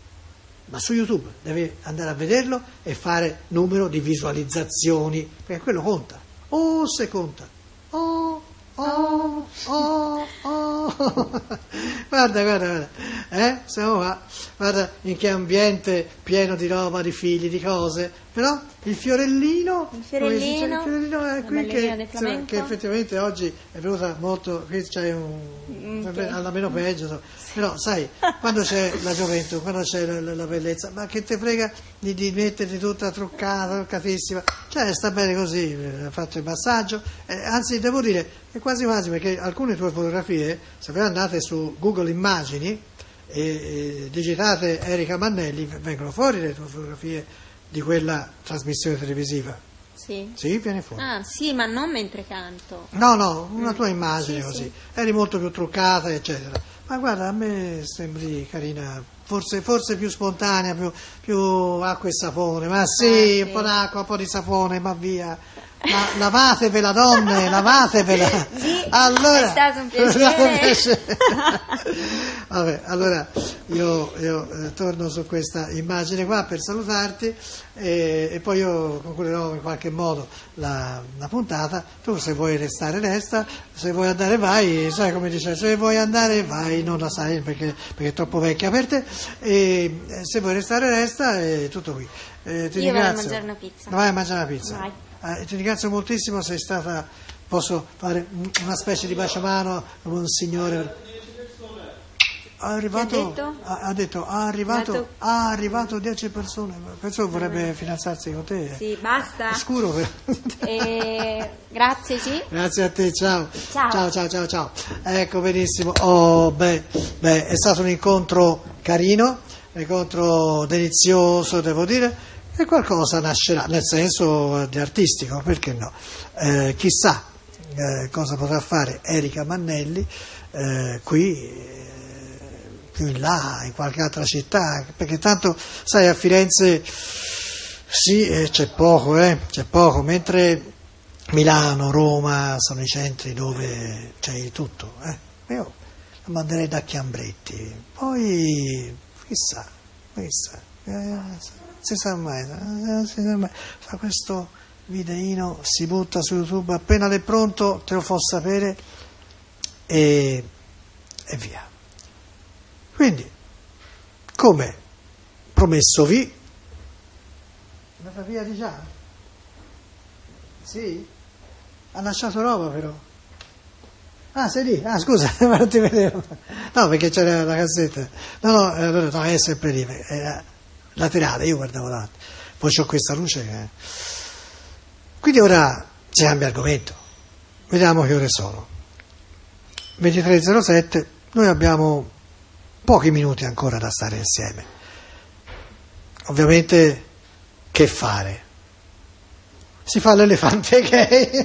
Ma su YouTube devi andare a vederlo e fare numero di visualizzazioni, perché quello conta. Oh, se conta. Oh, oh, oh, oh. Guarda, guarda, guarda. Eh? Siamo qua. Guarda in che ambiente pieno di roba, di figli, di cose. Però il fiorellino, Il fiorellino, come si dice, il fiorellino è la qui ballerina che, del flamenco. che effettivamente oggi è venuta molto, qui c'è un, Mm, ok. alla meno peggio, so. Però sai, quando c'è la gioventù, quando c'è la, la- la bellezza, ma che te frega di, di metterti tutta truccata, truccatissima, cioè sta bene così, eh, ha fatto il massaggio, eh, anzi devo dire che quasi quasi, perché alcune tue fotografie, se voi andate su Google Immagini e, e digitate Erika Mannelli, vengono fuori le tue fotografie di quella trasmissione televisiva. Sì. Sì, viene fuori. Ah, sì, ma non mentre canto. No, no, una tua immagine Sì, così. sì. Eri molto più truccata, eccetera. Ma guarda, a me sembri carina, forse, forse più spontanea, più, più acqua e sapone. Ma sì, Ah, sì. un po' d'acqua, un po' di sapone, ma via. Ma lavatevela, donne, lavatevela. Sì, allora, è stato un piacere. Vabbè, allora io, io eh, torno su questa immagine qua per salutarti e, e poi io concluderò in qualche modo la, la puntata. Tu se vuoi restare resta, se vuoi andare vai, sai come dice, se vuoi andare vai, non la sai perché, perché è troppo vecchia per te, e eh, se vuoi restare resta e tutto qui. Eh, ti Io vado a ringrazio. mangiare una pizza. Vai a mangiare una pizza. Vai. Eh, ti ringrazio moltissimo, sei stata, posso fare un- una specie di baciamano come un signore. Ha arrivato, Che ha detto? ha, ha detto, ha arrivato, Arrivato- ha arrivato dieci persone, penso vorrebbe fidanzarsi con te. Sì, basta. È scuro per... Eh, grazie, sì. Grazie a te, ciao. Ciao. Ciao, ciao, ciao, ciao. Ecco, benissimo. Oh, beh, beh, è stato un incontro carino, un incontro delizioso, devo dire, e qualcosa nascerà, nel senso di artistico, perché no? Eh, chissà eh, cosa potrà fare Erika Mannelli eh, qui, eh, più in là, in qualche altra città, perché tanto, sai, a Firenze sì, eh, c'è poco, eh, c'è poco, mentre Milano, Roma sono i centri dove c'è di tutto. Eh. Io la manderei da Chiambretti, poi chissà, chissà, eh, si sa mai, eh, si sa mai. Fa questo videino, si butta su YouTube, appena l'è pronto te lo fa sapere e, e via. Quindi, come promessovi, è andata via di già? Sì? Ha lasciato roba però. Ah, sei lì? Ah, scusa, ma non ti vedevo. No, perché c'era la cassetta. No, no, eh, no, no, è sempre lì, è laterale, io guardavo davanti. Poi c'ho questa luce che... Quindi ora ci cambia argomento. Vediamo che ore sono. ventitré e zero sette, noi abbiamo pochi minuti ancora da stare insieme. Ovviamente, che fare? Si fa l'elefante gay.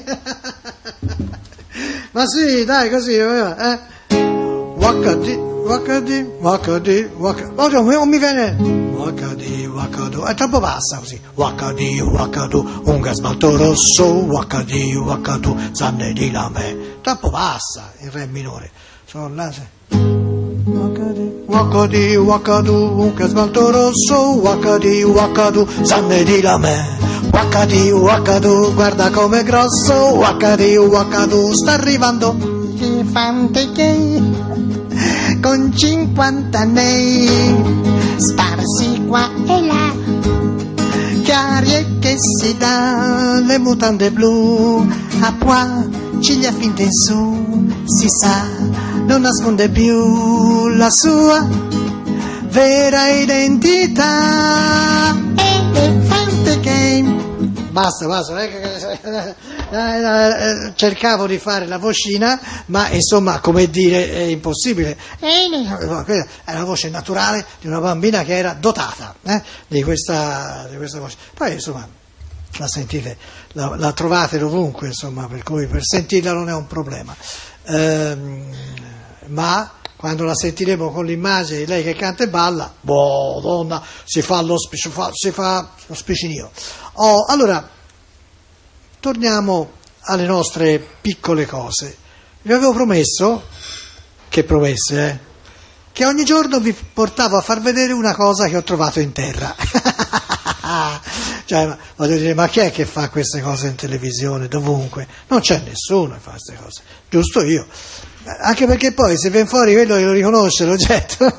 Ma sì, dai, così, eh? Wakadi, wakadi, wakadi, wakadi. Oh, non mi viene. Wakadi, wakadu. È troppo bassa così. Wakadi, wakadu, un gasmalto rosso. Wakadi, wakadu, zanne di lame. Troppo bassa il re minore. Sono là, sì. Wakadi wakadu, che smalto rosso, wakadi wakadu, sanne di la me. Wakadi wakadu, guarda com'è grosso, wakadi wakadu, sta arrivando l'elefante gay con cinquanta anni, sparsi qua e là, che arie che si dà, le mutande blu, a pois, ciglia finte in su, si sa, non nasconde più la sua vera identità. Elefante Game. Basta, basta, non è che cercavo di fare la vocina, ma insomma, come dire, è impossibile. È la voce naturale di una bambina che era dotata eh, di, questa, di questa voce. Poi insomma, la sentite, la, la trovate dovunque, insomma, per cui per sentirla non è un problema. Ehm, ma quando la sentiremo con l'immagine di lei che canta e balla, boh, donna, si fa lo, si fa, si fa lo spicinio. Oh, allora, torniamo alle nostre piccole cose. Vi avevo promesso, che promesse, eh, che ogni giorno vi portavo a far vedere una cosa che ho trovato in terra. Cioè, voglio dire, ma chi è che fa queste cose in televisione, dovunque? Non c'è nessuno che fa queste cose, giusto io. Anche perché poi se viene fuori quello che lo riconosce l'oggetto.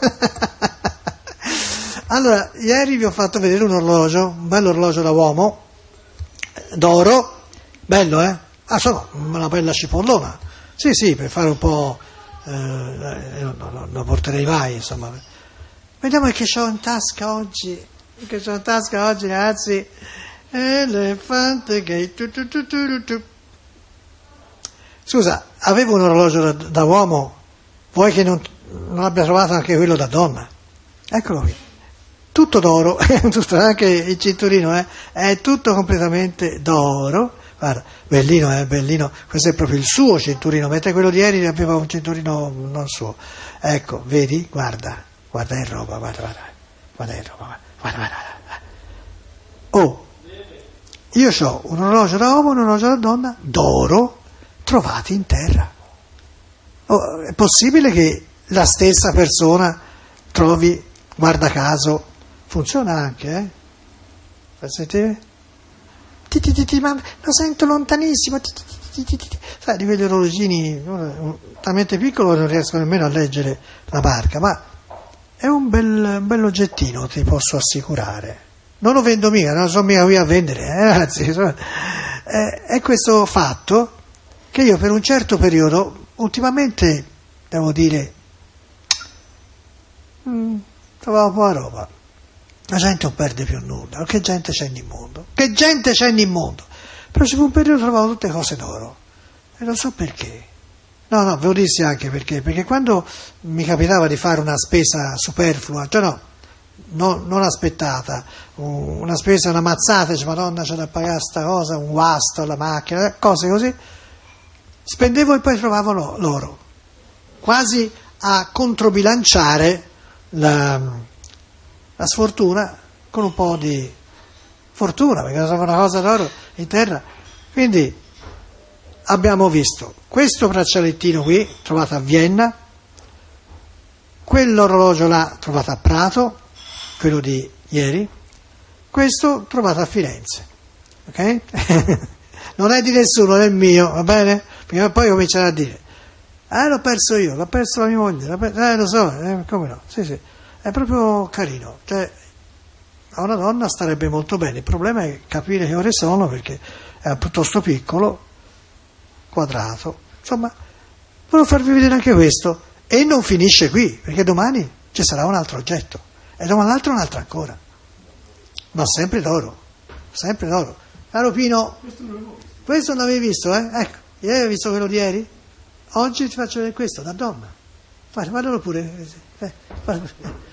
Allora, ieri vi ho fatto vedere un orologio, un bello orologio da uomo, d'oro, bello eh? Ah, insomma, una bella cipollona. Sì, sì, per fare un po', eh, non no, no, porterei mai, insomma. Vediamo che c'ho in tasca oggi, che c'ho in tasca oggi, ragazzi. Elefante che tu tu tu tu tu. Scusa, avevo un orologio da, da uomo, vuoi che non, non abbia trovato anche quello da donna? Eccolo qui, tutto d'oro, tutto, anche il cinturino eh, è tutto completamente d'oro. Guarda, bellino, eh, bellino, questo è proprio il suo cinturino, mentre quello di ieri aveva un cinturino non suo. Ecco, vedi, guarda, guarda è roba, guarda, guarda, guarda è roba, guarda, guarda, guarda. Oh, io ho un orologio da uomo, un orologio da donna, d'oro, trovati in terra. Oh, è possibile che la stessa persona trovi, guarda caso, funziona anche, eh? Fai sentire? Ti, ti, ti, ti, ma lo sento lontanissimo, ti, ti, ti, ti, ti. Sai, di quegli orologini talmente piccolo che non riesco nemmeno a leggere la marca, ma è un bel, un bel oggettino, ti posso assicurare. Non lo vendo mica, non sono mica qui a vendere, eh, ragazzi. Eh, è questo fatto che io per un certo periodo, ultimamente, devo dire, mh, trovavo un po' la roba. La gente non perde più nulla, che gente c'è nel mondo, che gente c'è nel mondo. Però ci fu un periodo trovavo tutte cose d'oro, e non so perché. No, no, ve lo dissi anche perché, perché quando mi capitava di fare una spesa superflua, cioè no, no non aspettata, una spesa, una mazzata, dice, Madonna, c'è da pagare sta cosa, un guasto alla macchina, cose così, spendevo e poi trovavo l'oro, quasi a controbilanciare la, la sfortuna con un po' di fortuna, perché trovavo una cosa d'oro in terra. Quindi abbiamo visto questo braccialettino qui, trovato a Vienna, quell'orologio là, trovato a Prato, quello di ieri, questo trovato a Firenze, ok? Non è di nessuno, è mio, va bene? Perché poi comincerà a dire, eh l'ho perso io, l'ho perso la mia moglie, l'ho perso, eh lo so, eh, come no, sì sì, è proprio carino, cioè a una donna starebbe molto bene, il problema è capire che ore sono perché è piuttosto piccolo, quadrato, insomma, volevo farvi vedere anche questo, e non finisce qui, perché domani ci sarà un altro oggetto, e domani l'altro un altro ancora, ma sempre d'oro, sempre d'oro. Caro Pino, questo non l'avevi visto, eh? Ecco, ieri avevi visto quello di ieri? Oggi ti faccio vedere questo, da donna. Guarda, guardalo pure. Eh, guarda.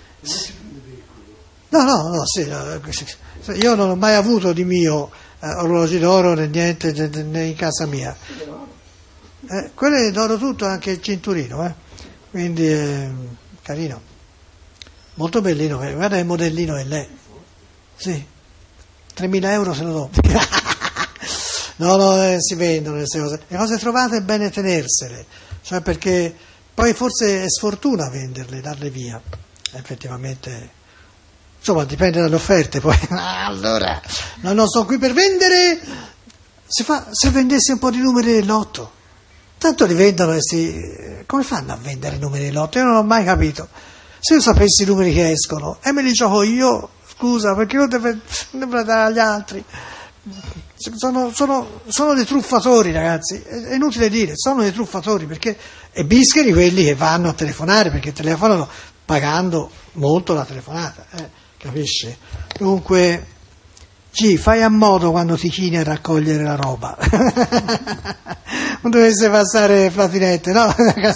No, no, no, sì, no, io non ho mai avuto di mio eh, orologi d'oro né niente né in casa mia. Eh, quello è d'oro tutto, anche il cinturino, eh? Quindi eh, carino, molto bellino, guarda il modellino è lei. Sì, tremila euro se lo do. No, no, eh, si vendono queste cose. Le cose trovate è bene tenersele, cioè perché poi forse è sfortuna venderle, darle via. effettivamente, insomma, dipende dalle offerte, poi, allora, no, non sono qui per vendere, si fa, se vendessi un po' di numeri del lotto, tanto li vendono e si, come fanno a vendere i numeri del lotto? Io non ho mai capito, se io sapessi i numeri che escono, e me li gioco io, scusa, perché io devo, devo dare agli altri, sono, sono, sono dei truffatori, ragazzi, è inutile dire, sono dei truffatori, perché è bischeri quelli che vanno a telefonare, perché telefonano pagando molto la telefonata, eh, capisci? Dunque, G, fai a modo quando ti chini a raccogliere la roba, non dovesse passare Flatinette, no?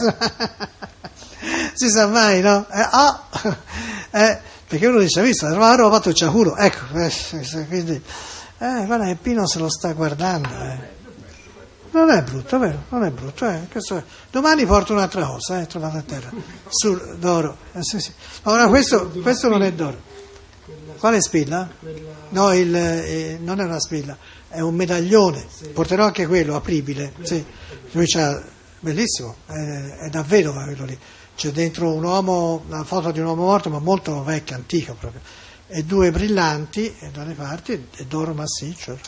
Si sa mai, no? Eh, oh! eh, perché uno dice, visto, la roba, tu c'ha culo, ecco, eh, quindi, eh, guarda che Pino se lo sta guardando, eh. Non è brutto, vero? Non è brutto, eh? Questo è. Domani porto un'altra cosa, eh, trovata a terra, sul d'oro. Eh, sì, sì. Ora questo, questo non è d'oro. Quale spilla? No, il, eh, non è una spilla, è un medaglione. Porterò anche quello, apribile. Sì. Lui c'ha, bellissimo, è, è da vedova quello lì. C'è dentro un uomo, una foto di un uomo morto, ma molto vecchio, antico proprio. E due brillanti, e dalle parti, e d'oro massiccio.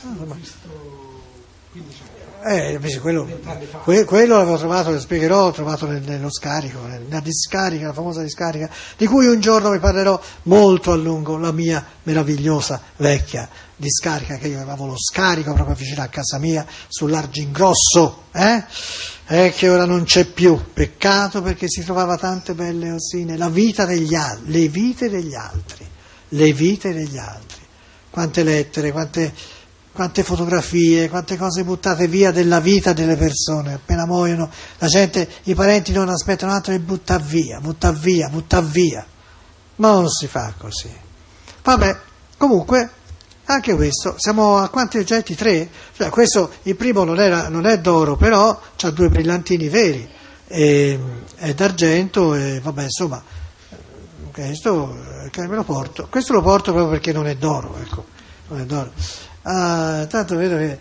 Eh, quello, que, quello l'avevo trovato, lo spiegherò, l'ho trovato nello scarico, nella discarica, la famosa discarica, di cui un giorno vi parlerò molto a lungo, la mia meravigliosa vecchia discarica, che io avevo lo scarico proprio vicino a casa mia, sull'Argingrosso, eh? E che ora non c'è più, peccato, perché si trovava tante belle osine, la vita degli altri, le vite degli altri, le vite degli altri, quante lettere, quante... quante fotografie, quante cose buttate via della vita delle persone, appena muoiono la gente, i parenti non aspettano altro che butta via, butta via, butta via, ma non si fa così. Vabbè, comunque, anche questo, siamo a quanti oggetti? Tre? Cioè, questo, il primo non, era, non è d'oro, però ha due brillantini veri, e, è d'argento, e vabbè, insomma, questo che me lo porto, questo lo porto proprio perché non è d'oro, ecco, non è d'oro. Ah, tanto vedo che...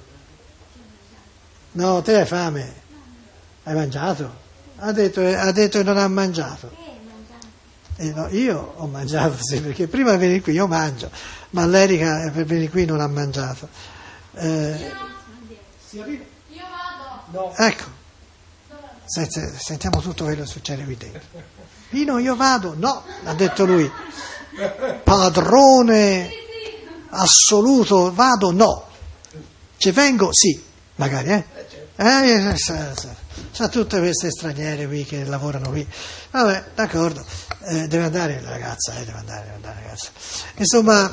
No, te hai fame. Hai mangiato? Ha detto, ha detto che non ha mangiato. Eh, no, io ho mangiato, sì, perché prima di venire qui io mangio, ma l'Erica per venire qui non ha mangiato. Eh, Io vado. ecco, sentiamo tutto quello che succede qui dentro. Pino, io vado? No, ha detto lui. Padrone assoluto, vado? No. Ci vengo? Sì, magari, eh? eh C'ha tutte queste straniere qui che lavorano qui. Vabbè, d'accordo. Eh, deve andare la ragazza, eh, deve andare, deve andare la ragazza. Insomma,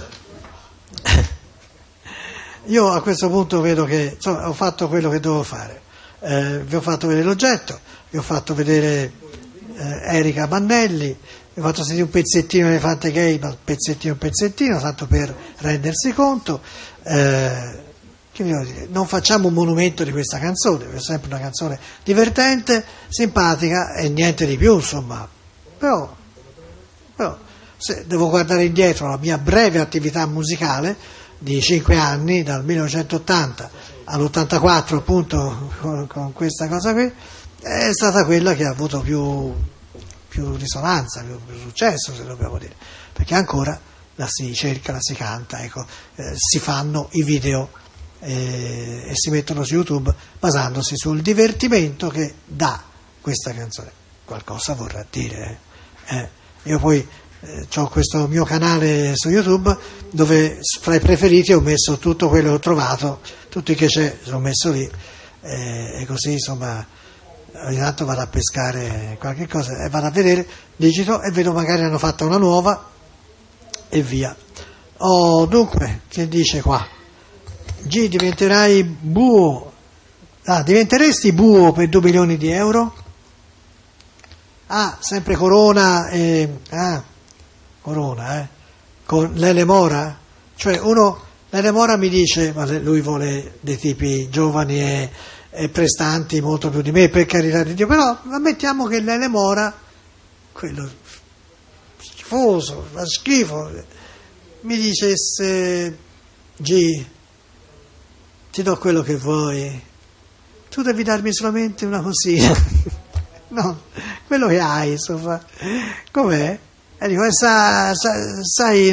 io a questo punto vedo che insomma, ho fatto quello che dovevo fare. Eh, vi ho fatto vedere l'oggetto, vi ho fatto vedere eh, Erika Bannelli, vi ho fatto sentire un pezzettino di Elefante Gay, ma pezzettino pezzettino, tanto per rendersi conto. Eh, che vi devo dire? Non facciamo un monumento di questa canzone, è sempre una canzone divertente, simpatica e niente di più, insomma. Però, però se devo guardare indietro la mia breve attività musicale di cinque anni, dal millenovecentottanta all'ottantaquattro, appunto, con, con questa cosa qui, è stata quella che ha avuto più, più risonanza, più, più successo, se dobbiamo dire, perché ancora la si cerca, la si canta, ecco, eh, si fanno i video eh, e si mettono su YouTube basandosi sul divertimento che dà questa canzone. Qualcosa vorrà dire. Eh. Eh, io poi eh, ho questo mio canale su YouTube dove fra i preferiti ho messo tutto quello che ho trovato, tutti che c'è, l'ho messo lì, eh, e così insomma ogni tanto vado a pescare qualche cosa e vado a vedere, digito e vedo magari hanno fatto una nuova e via. Oh, dunque, che dice qua? G, diventerai buo. Ah, diventeresti buo per due milioni di euro? Ah, sempre Corona e... Ah, Corona, eh? Con Lele Mora? Cioè uno, Lele Mora mi dice, ma lui vuole dei tipi giovani e, e prestanti molto più di me, per carità di Dio, però ammettiamo che Lele Mora, quello schifoso, fa schifo, mi dicesse, G, ti do quello che vuoi, tu devi darmi solamente una cosina, no, quello che hai, insomma, com'è? e dico, sa, sa, sai,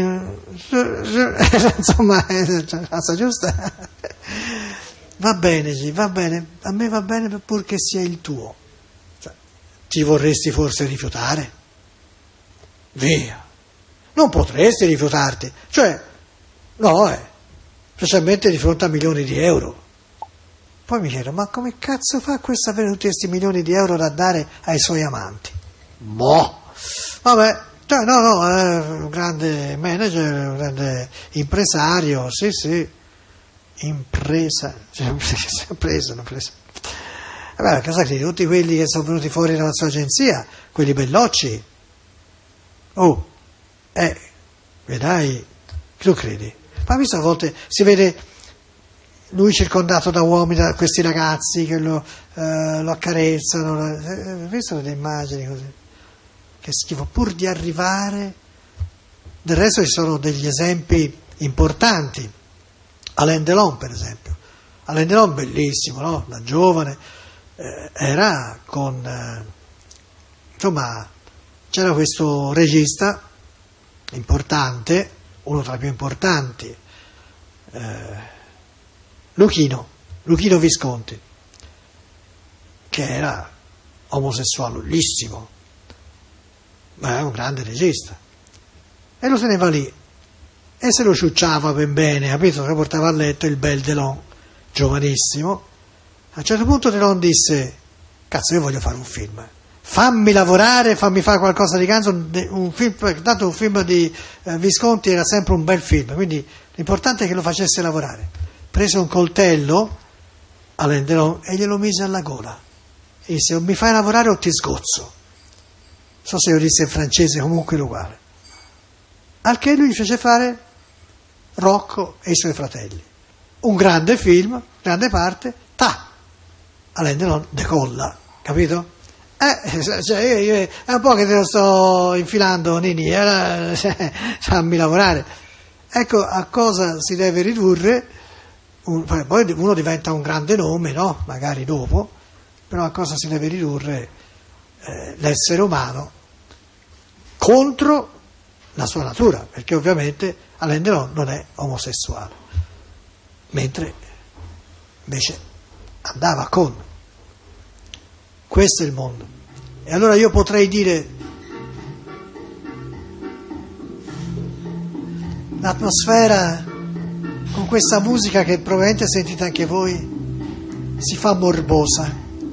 insomma, la giusta? Va bene, sì, va bene, a me va bene purché sia il tuo. Cioè, ti vorresti forse rifiutare? Via. Non potresti rifiutarti. Cioè, no, eh, specialmente di fronte a milioni di euro. Poi mi chiedo, ma come cazzo fa questo avere tutti questi milioni di euro da dare ai suoi amanti? Boh, vabbè, cioè, no, no, è un grande manager, un grande impresario, sì, sì, impresa, cioè, impresa, non presa. Vabbè, cosa credi? Tutti quelli che sono venuti fuori dalla sua agenzia, quelli bellocci, oh, eh, vedrai, tu credi? Ma visto a volte si vede lui circondato da uomini, da questi ragazzi che lo, eh, lo accarezzano, eh, visto delle immagini così, che schifo, pur di arrivare. Del resto ci sono degli esempi importanti. Alain Delon, per esempio. Alain Delon, bellissimo, no? Da giovane, eh, era con, eh, insomma, c'era questo regista importante, uno tra i più importanti, eh, Luchino, Luchino Visconti, che era omosessualissimo, ma era un grande regista, e lo teneva lì e se lo ciucciava ben bene, capito? Lo portava a letto il bel Delon, giovanissimo. A un certo punto Delon disse, cazzo, io voglio fare un film, fammi lavorare, fammi fare qualcosa di ganzo, un film, tanto un film di eh, Visconti era sempre un bel film, quindi l'importante è che lo facesse lavorare. Prese un coltello Alain Delon e glielo mise alla gola e disse, o mi fai lavorare o ti sgozzo. Non so se lo disse in francese, comunque uguale. Al che lui fece fare Rocco e i suoi fratelli, un grande film, grande parte, ta, Alain Delon decolla, capito? Eh, cioè io, io, è un po' che te lo sto infilando, Nini, eh, cioè, fammi lavorare. Ecco a cosa si deve ridurre. Un, poi uno diventa un grande nome, no? Magari dopo, però a cosa si deve ridurre eh, l'essere umano contro la sua natura, perché ovviamente Alain Delon non è omosessuale, mentre invece andava con. Questo è il mondo. E allora io potrei dire, l'atmosfera con questa musica che probabilmente sentite anche voi si fa morbosa.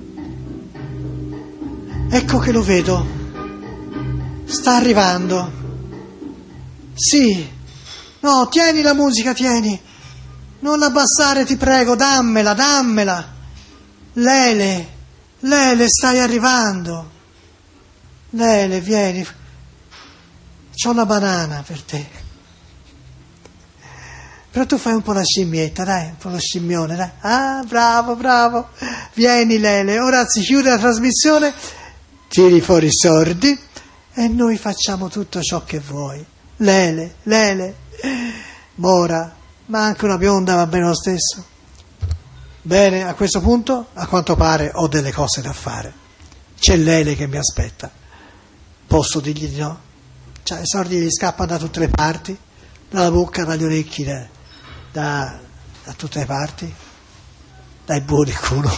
Ecco che lo vedo, sta arrivando. Sì, no, tieni la musica, tieni, non abbassare, ti prego, dammela, dammela. Lele, Lele, stai arrivando. Lele, vieni, c'ho una banana per te. Però tu fai un po' la scimmietta, dai, un po' lo scimmione, dai. Ah, bravo, bravo. Vieni, Lele, ora si chiude la trasmissione, tiri fuori i sordi e noi facciamo tutto ciò che vuoi. Lele, Lele, Mora, ma anche una bionda va bene lo stesso. Bene, a questo punto, a quanto pare, ho delle cose da fare. C'è Lele che mi aspetta. Posso dirgli di no? Cioè, i sordi gli scappano da tutte le parti, dalla bocca, dagli orecchi, da, da, da tutte le parti, dai buoni culo.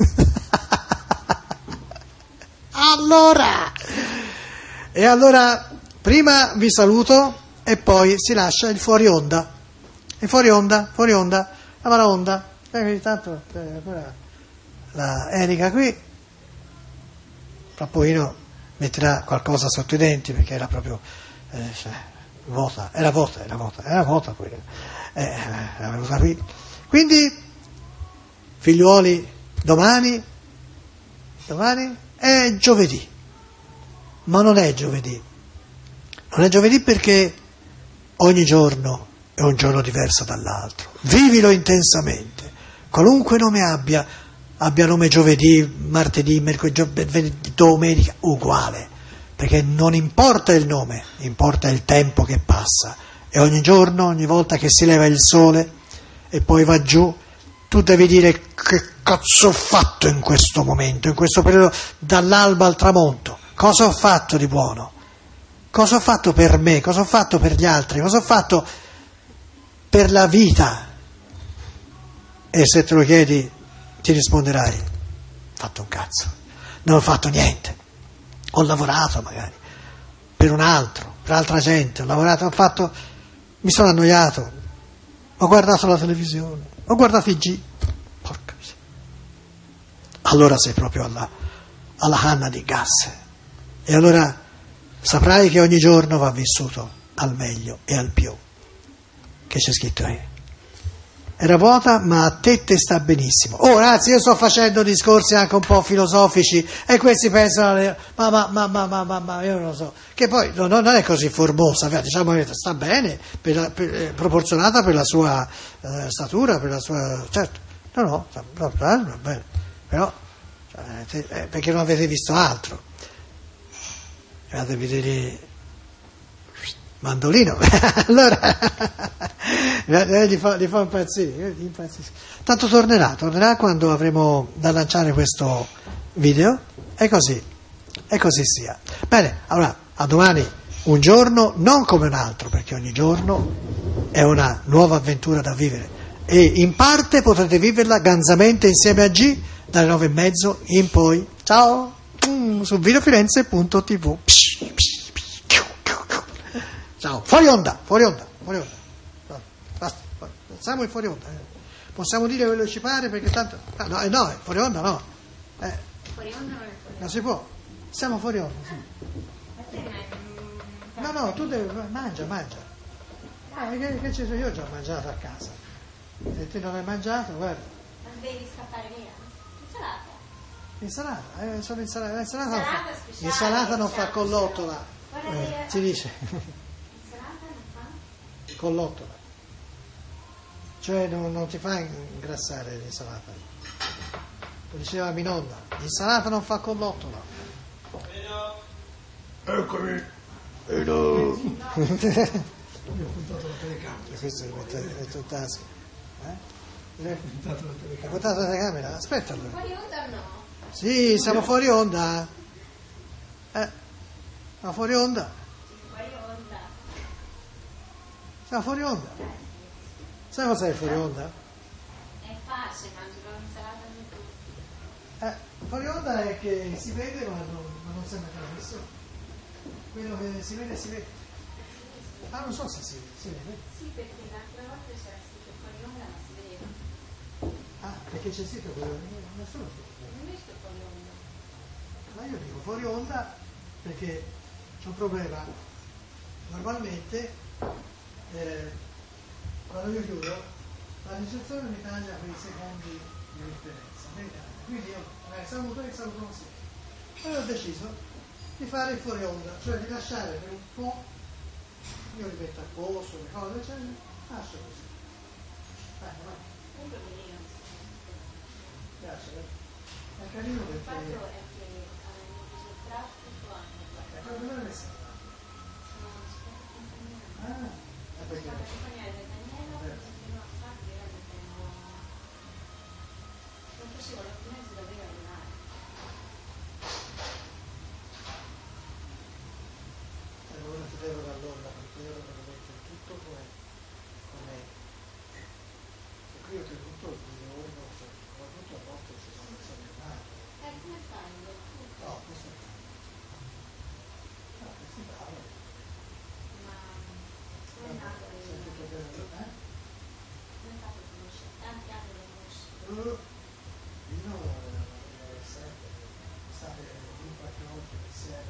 Allora, e allora prima vi saluto e poi si lascia il fuori onda. Il fuori onda, fuori onda, la la onda. Eh, tanto eh, la Erika qui, fra pochino metterà qualcosa sotto i denti perché era proprio eh, cioè, vuota, era vuota, era vuota, era vuota poi. Eh, era venuta qui. Quindi, figliuoli, domani, domani è giovedì, ma non è giovedì. Non è giovedì perché ogni giorno è un giorno diverso dall'altro. Vivilo intensamente, qualunque nome abbia, abbia nome giovedì, martedì, mercoledì, domenica, uguale, perché non importa il nome, importa il tempo che passa. E ogni giorno, ogni volta che si leva il sole e poi va giù, tu devi dire che cazzo ho fatto in questo momento, in questo periodo, dall'alba al tramonto, cosa ho fatto di buono? Cosa ho fatto per me? Cosa ho fatto per gli altri? Cosa ho fatto per la vita? E se te lo chiedi ti risponderai: ho fatto un cazzo, non ho fatto niente. Ho lavorato magari per un altro, per altra gente, ho lavorato, ho fatto, mi sono annoiato, ho guardato la televisione, ho guardato i G. Porca miseria. Allora sei proprio alla, alla canna di gas. E allora saprai che ogni giorno va vissuto al meglio e al più. Che c'è scritto qui? Era vuota, ma a te te sta benissimo. Oh, ragazzi, io sto facendo discorsi anche un po' filosofici e questi pensano, ma, ma, ma, ma, ma, ma, ma io non lo so, che poi non, non è così formosa, diciamo che sta bene, per la, per, proporzionata per la sua eh, statura, per la sua, certo, no, no, sta, no, va bene, però, cioè, eh, perché non avete visto altro, andate a vedere Mandolino, allora gli fa, gli fa impazzire, gli impazzisco. Tanto tornerà, tornerà quando avremo da lanciare questo video, e così, e così sia. Bene, allora a domani, un giorno non come un altro, perché ogni giorno è una nuova avventura da vivere e in parte potrete viverla ganzamente insieme a G dalle nove e mezzo in poi. Ciao, mm, su videofirenze punto tv. Ciao, fuori onda, fuori onda, fuori onda. Basta, siamo in fuori onda. Eh. Possiamo dire quello che ci pare perché tanto. Ah, no, eh, no, fuori onda no. Eh. Fuori onda non è fuori onda. Non si può. Siamo fuori onda, sì. No, no, tu devi. Mangia, mangia. Ah, che, che ci sono? Io ho già mangiato a casa. Se te non hai mangiato, guarda. Ma devi scappare via. Insalata. Insalata, eh, sono insalata. L'insalata non Insalata fa, speciale, l'insalata non fa diciamo, collottola. Eh, si dice. Insalata non fa? Collottola. Cioè non, non ti fa ingrassare l'insalata. Lo diceva mia nonna, l'insalata non fa collottola. Eccomi. E no. Io ho puntato la telecamera. Questo è metto in tasca. Eh? Hai puntato la telecamera? Aspetta allora. Fuori onda o no? Sì, siamo fuori onda. Eh, siamo fuori onda. Fuori onda. Siamo fuori onda. Sai cos'è il fuori onda? È facile, mangio un'insalata di tutto. Eh, fuori onda è che si vede ma non, ma non sembra trasmissione. Quello che si vede si vede. Ah, non so se si, si vede. Sì, perché l'altra volta c'era scritto fuori onda ma si vedeva. Ah, perché c'è scritto quello che nessuno si vede. Non è scritto fuori onda. Ma io dico fuori onda perché c'è un problema. Normalmente eh, quando io chiudo la ricezione mi taglia quei secondi di differenza. Quindi io eh, saluto e saluto non si vede. Poi ho deciso di fare il fuori onda, cioè di lasciare per un po', io li metto a posto, le cose, cioè lascio così. Vai, vai. Comunque venivano. Piace, eh? È carino Il fatto perché. è che avevano preso il traffico anche È proprio bene messa. sono esperti in compagnia. Ah, è perché. La compagnia del Daniela continuò a fare che era mettendo non facevo l'ottimezzo da dove arrivare. E ora ti devo dare l'onda perché io devo mettere tutto come. come. E qui ho tenuto il giorno, soprattutto a volte ci sono le settimane. Eh, come fai? No, questo è. No, questi bravi. Ma come è nato? Sei tutto bene, eh? Come è fatto a conoscere? Tanti anni lo conosci. Uh, Io eh, sempre state in qualche volta insieme.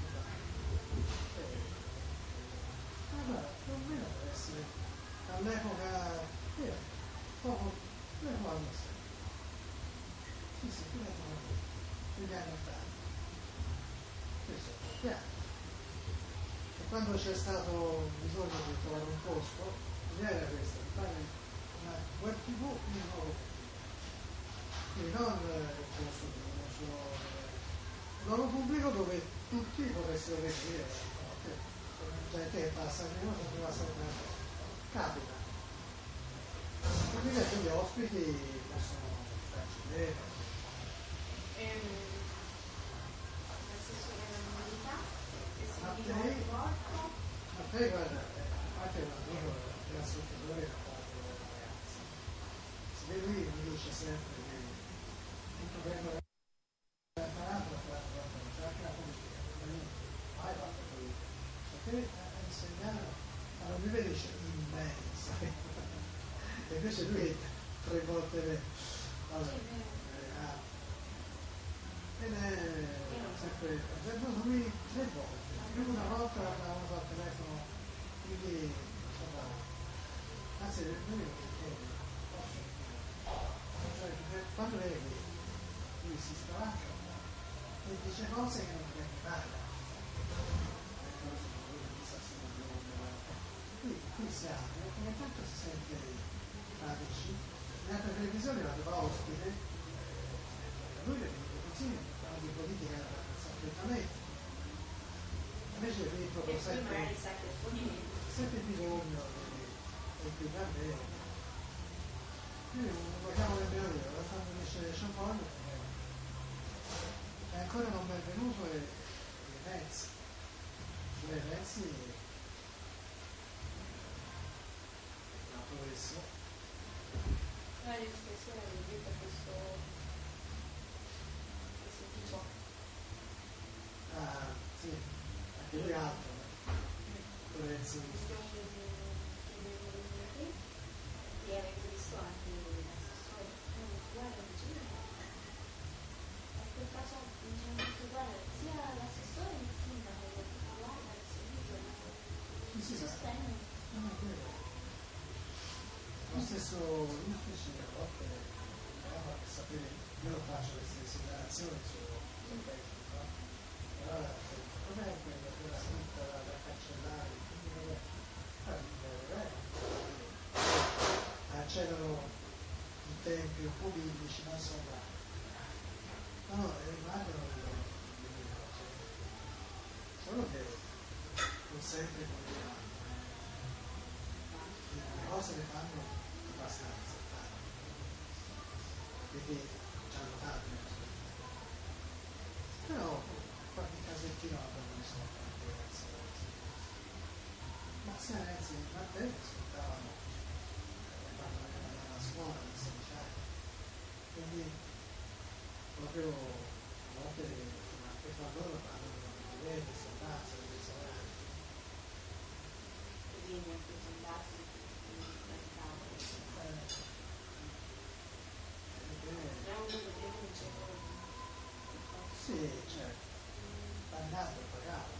Allora, più o meno deve essere all'epoca, eh, poco, l'epoca nostra. Sì, sì, più l'epoca degli anni ottanta. Questo è chiaro. E quando c'è stato bisogno di trovare un posto, l'idea era questa, di fare una web tv in nuovo. Quindi non il posto di uno solo, un nuovo pubblico dove tutti potessero vedere. Gente che passa che non si passa capita. Quindi gli ospiti possono farci vedere. Ehm, l'assessore della mobilità, che si A vediva te? ogni volta. lei guarda, a parte un amico della sottosuore che ha fatto ragazzi, se lui mi dice sempre che il problema è imparato a fare anche la politica, non mai fatto politica, perché a insegnare, ma non mi vede immensa, e invece lui tre volte meno. Allora, ed è sempre, venuto lui tre volte, più una volta l'avevamo al telefono, quindi insomma, anzi noi posso, cioè, quando vedi lui si spavacca e dice cose che non deve fare, qui, qui siamo, come tanto si sente amici, nella televisione la tua ospite, lui le consigli parlano di politica completamente, invece vi proprio sempre, sempre bisogno di equilibrare. Io non lo chiamo nemmeno io, quando dice Champagne, è ancora non benvenuto e Renzi, cioè Renzi l'ha promesso. No, io stesso avevo detto questo questo tipo. Ah, sì, anche lui altro, Lorenzo. E avete visto anche l'assessore, non uguale al genere. A quel caso mi sono detto, guarda, sia l'assessore che il sindaco, guarda il servizio, Sì, sì, sostegno. non è vero. Lo stesso ufficio a volte per sapere, io non faccio queste segnalazioni su Facebook, no? Però il problema è quello che la scritta da, da cancellare, quindi non è, accedono in tempi un po' biblici, ma insomma, no, rimangono delle cose, solo che non sempre condividono, le cose le fanno abbastanza, quindi ci hanno dato le cose, però qualche casettino la non sono fatte, ma se Renzi e Matteo ascoltavano quando andavano alla scuola a sedici anni, quindi proprio a volte anche fra loro parlano di vedere, sondazzi, dei sonaggi. E vieni anche sondati nel tavolo. Già uno poteva vincere. Sì, certo, l'andato pagava.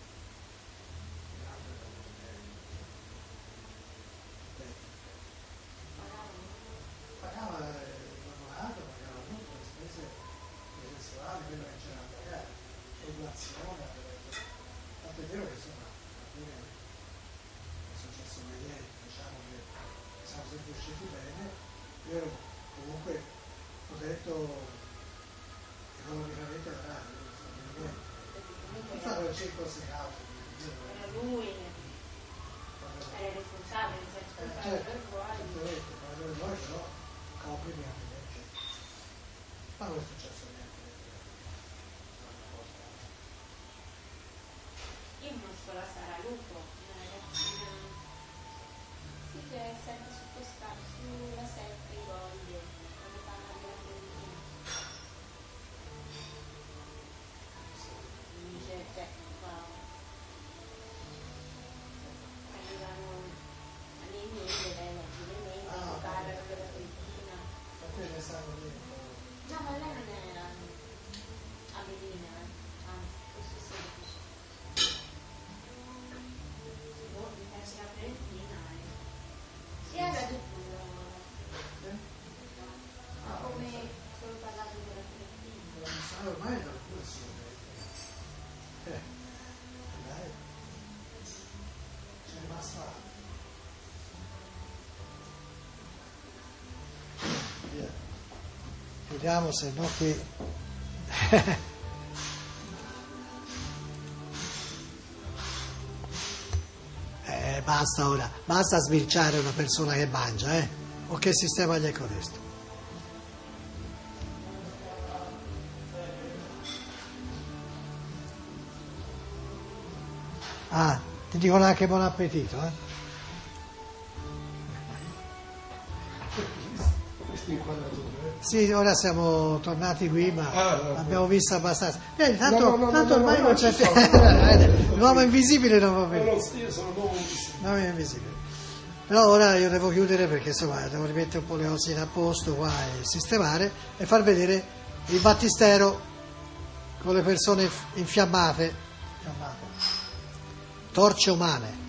Pagava l'avvocato, pagava tutto, le spese processuali, quello che c'era da pagare, regolazione, tanto è vero che insomma, alla fine è successo mai niente, diciamo che siamo sempre usciti bene, io ero comunque protetto economicamente da radio, non so niente. Non fanno cinque o sei cause. Era lui, era responsabile, nel senso che fare per fuori. Noi però copri neanche, ma non è successo niente. Io non so la Sara Lupo, una ragazzina sì, che è sempre su questa, sulla sette i gol, quando fanno la televisione. Mi dice, cioè, qua arrivano alle email, lei legge le mail, Ah, parlano della Cristina. Ma te ne sanno lì? No, ma lei non è a Medina, anzi, questo semplice. Boh, mi piace la Fiorentina, eh. Sì, era di puro. Ma come solo parlato della Fiorentina. Non so ormai dal corso. Eh, dai, c'è rimasto altro. Via. Vediamo se no qui. eh, basta ora, basta sbirciare una persona che mangia, eh? O che sistema gli è questo? Ah, Ti dicono anche buon appetito, eh? Sì, ora siamo tornati qui, ma Ah, no, abbiamo visto abbastanza. Eh, tanto, No, no, no, tanto no, ormai no, non no, c'è ci sono. più. L'uomo invisibile non va No, bene. no, io sono nuovo invisibile. No, è invisibile. Però ora io devo chiudere perché insomma devo rimettere un po' le cose a posto qua e sistemare e far vedere il battistero con le persone infiammate, infiammate. Torce umane.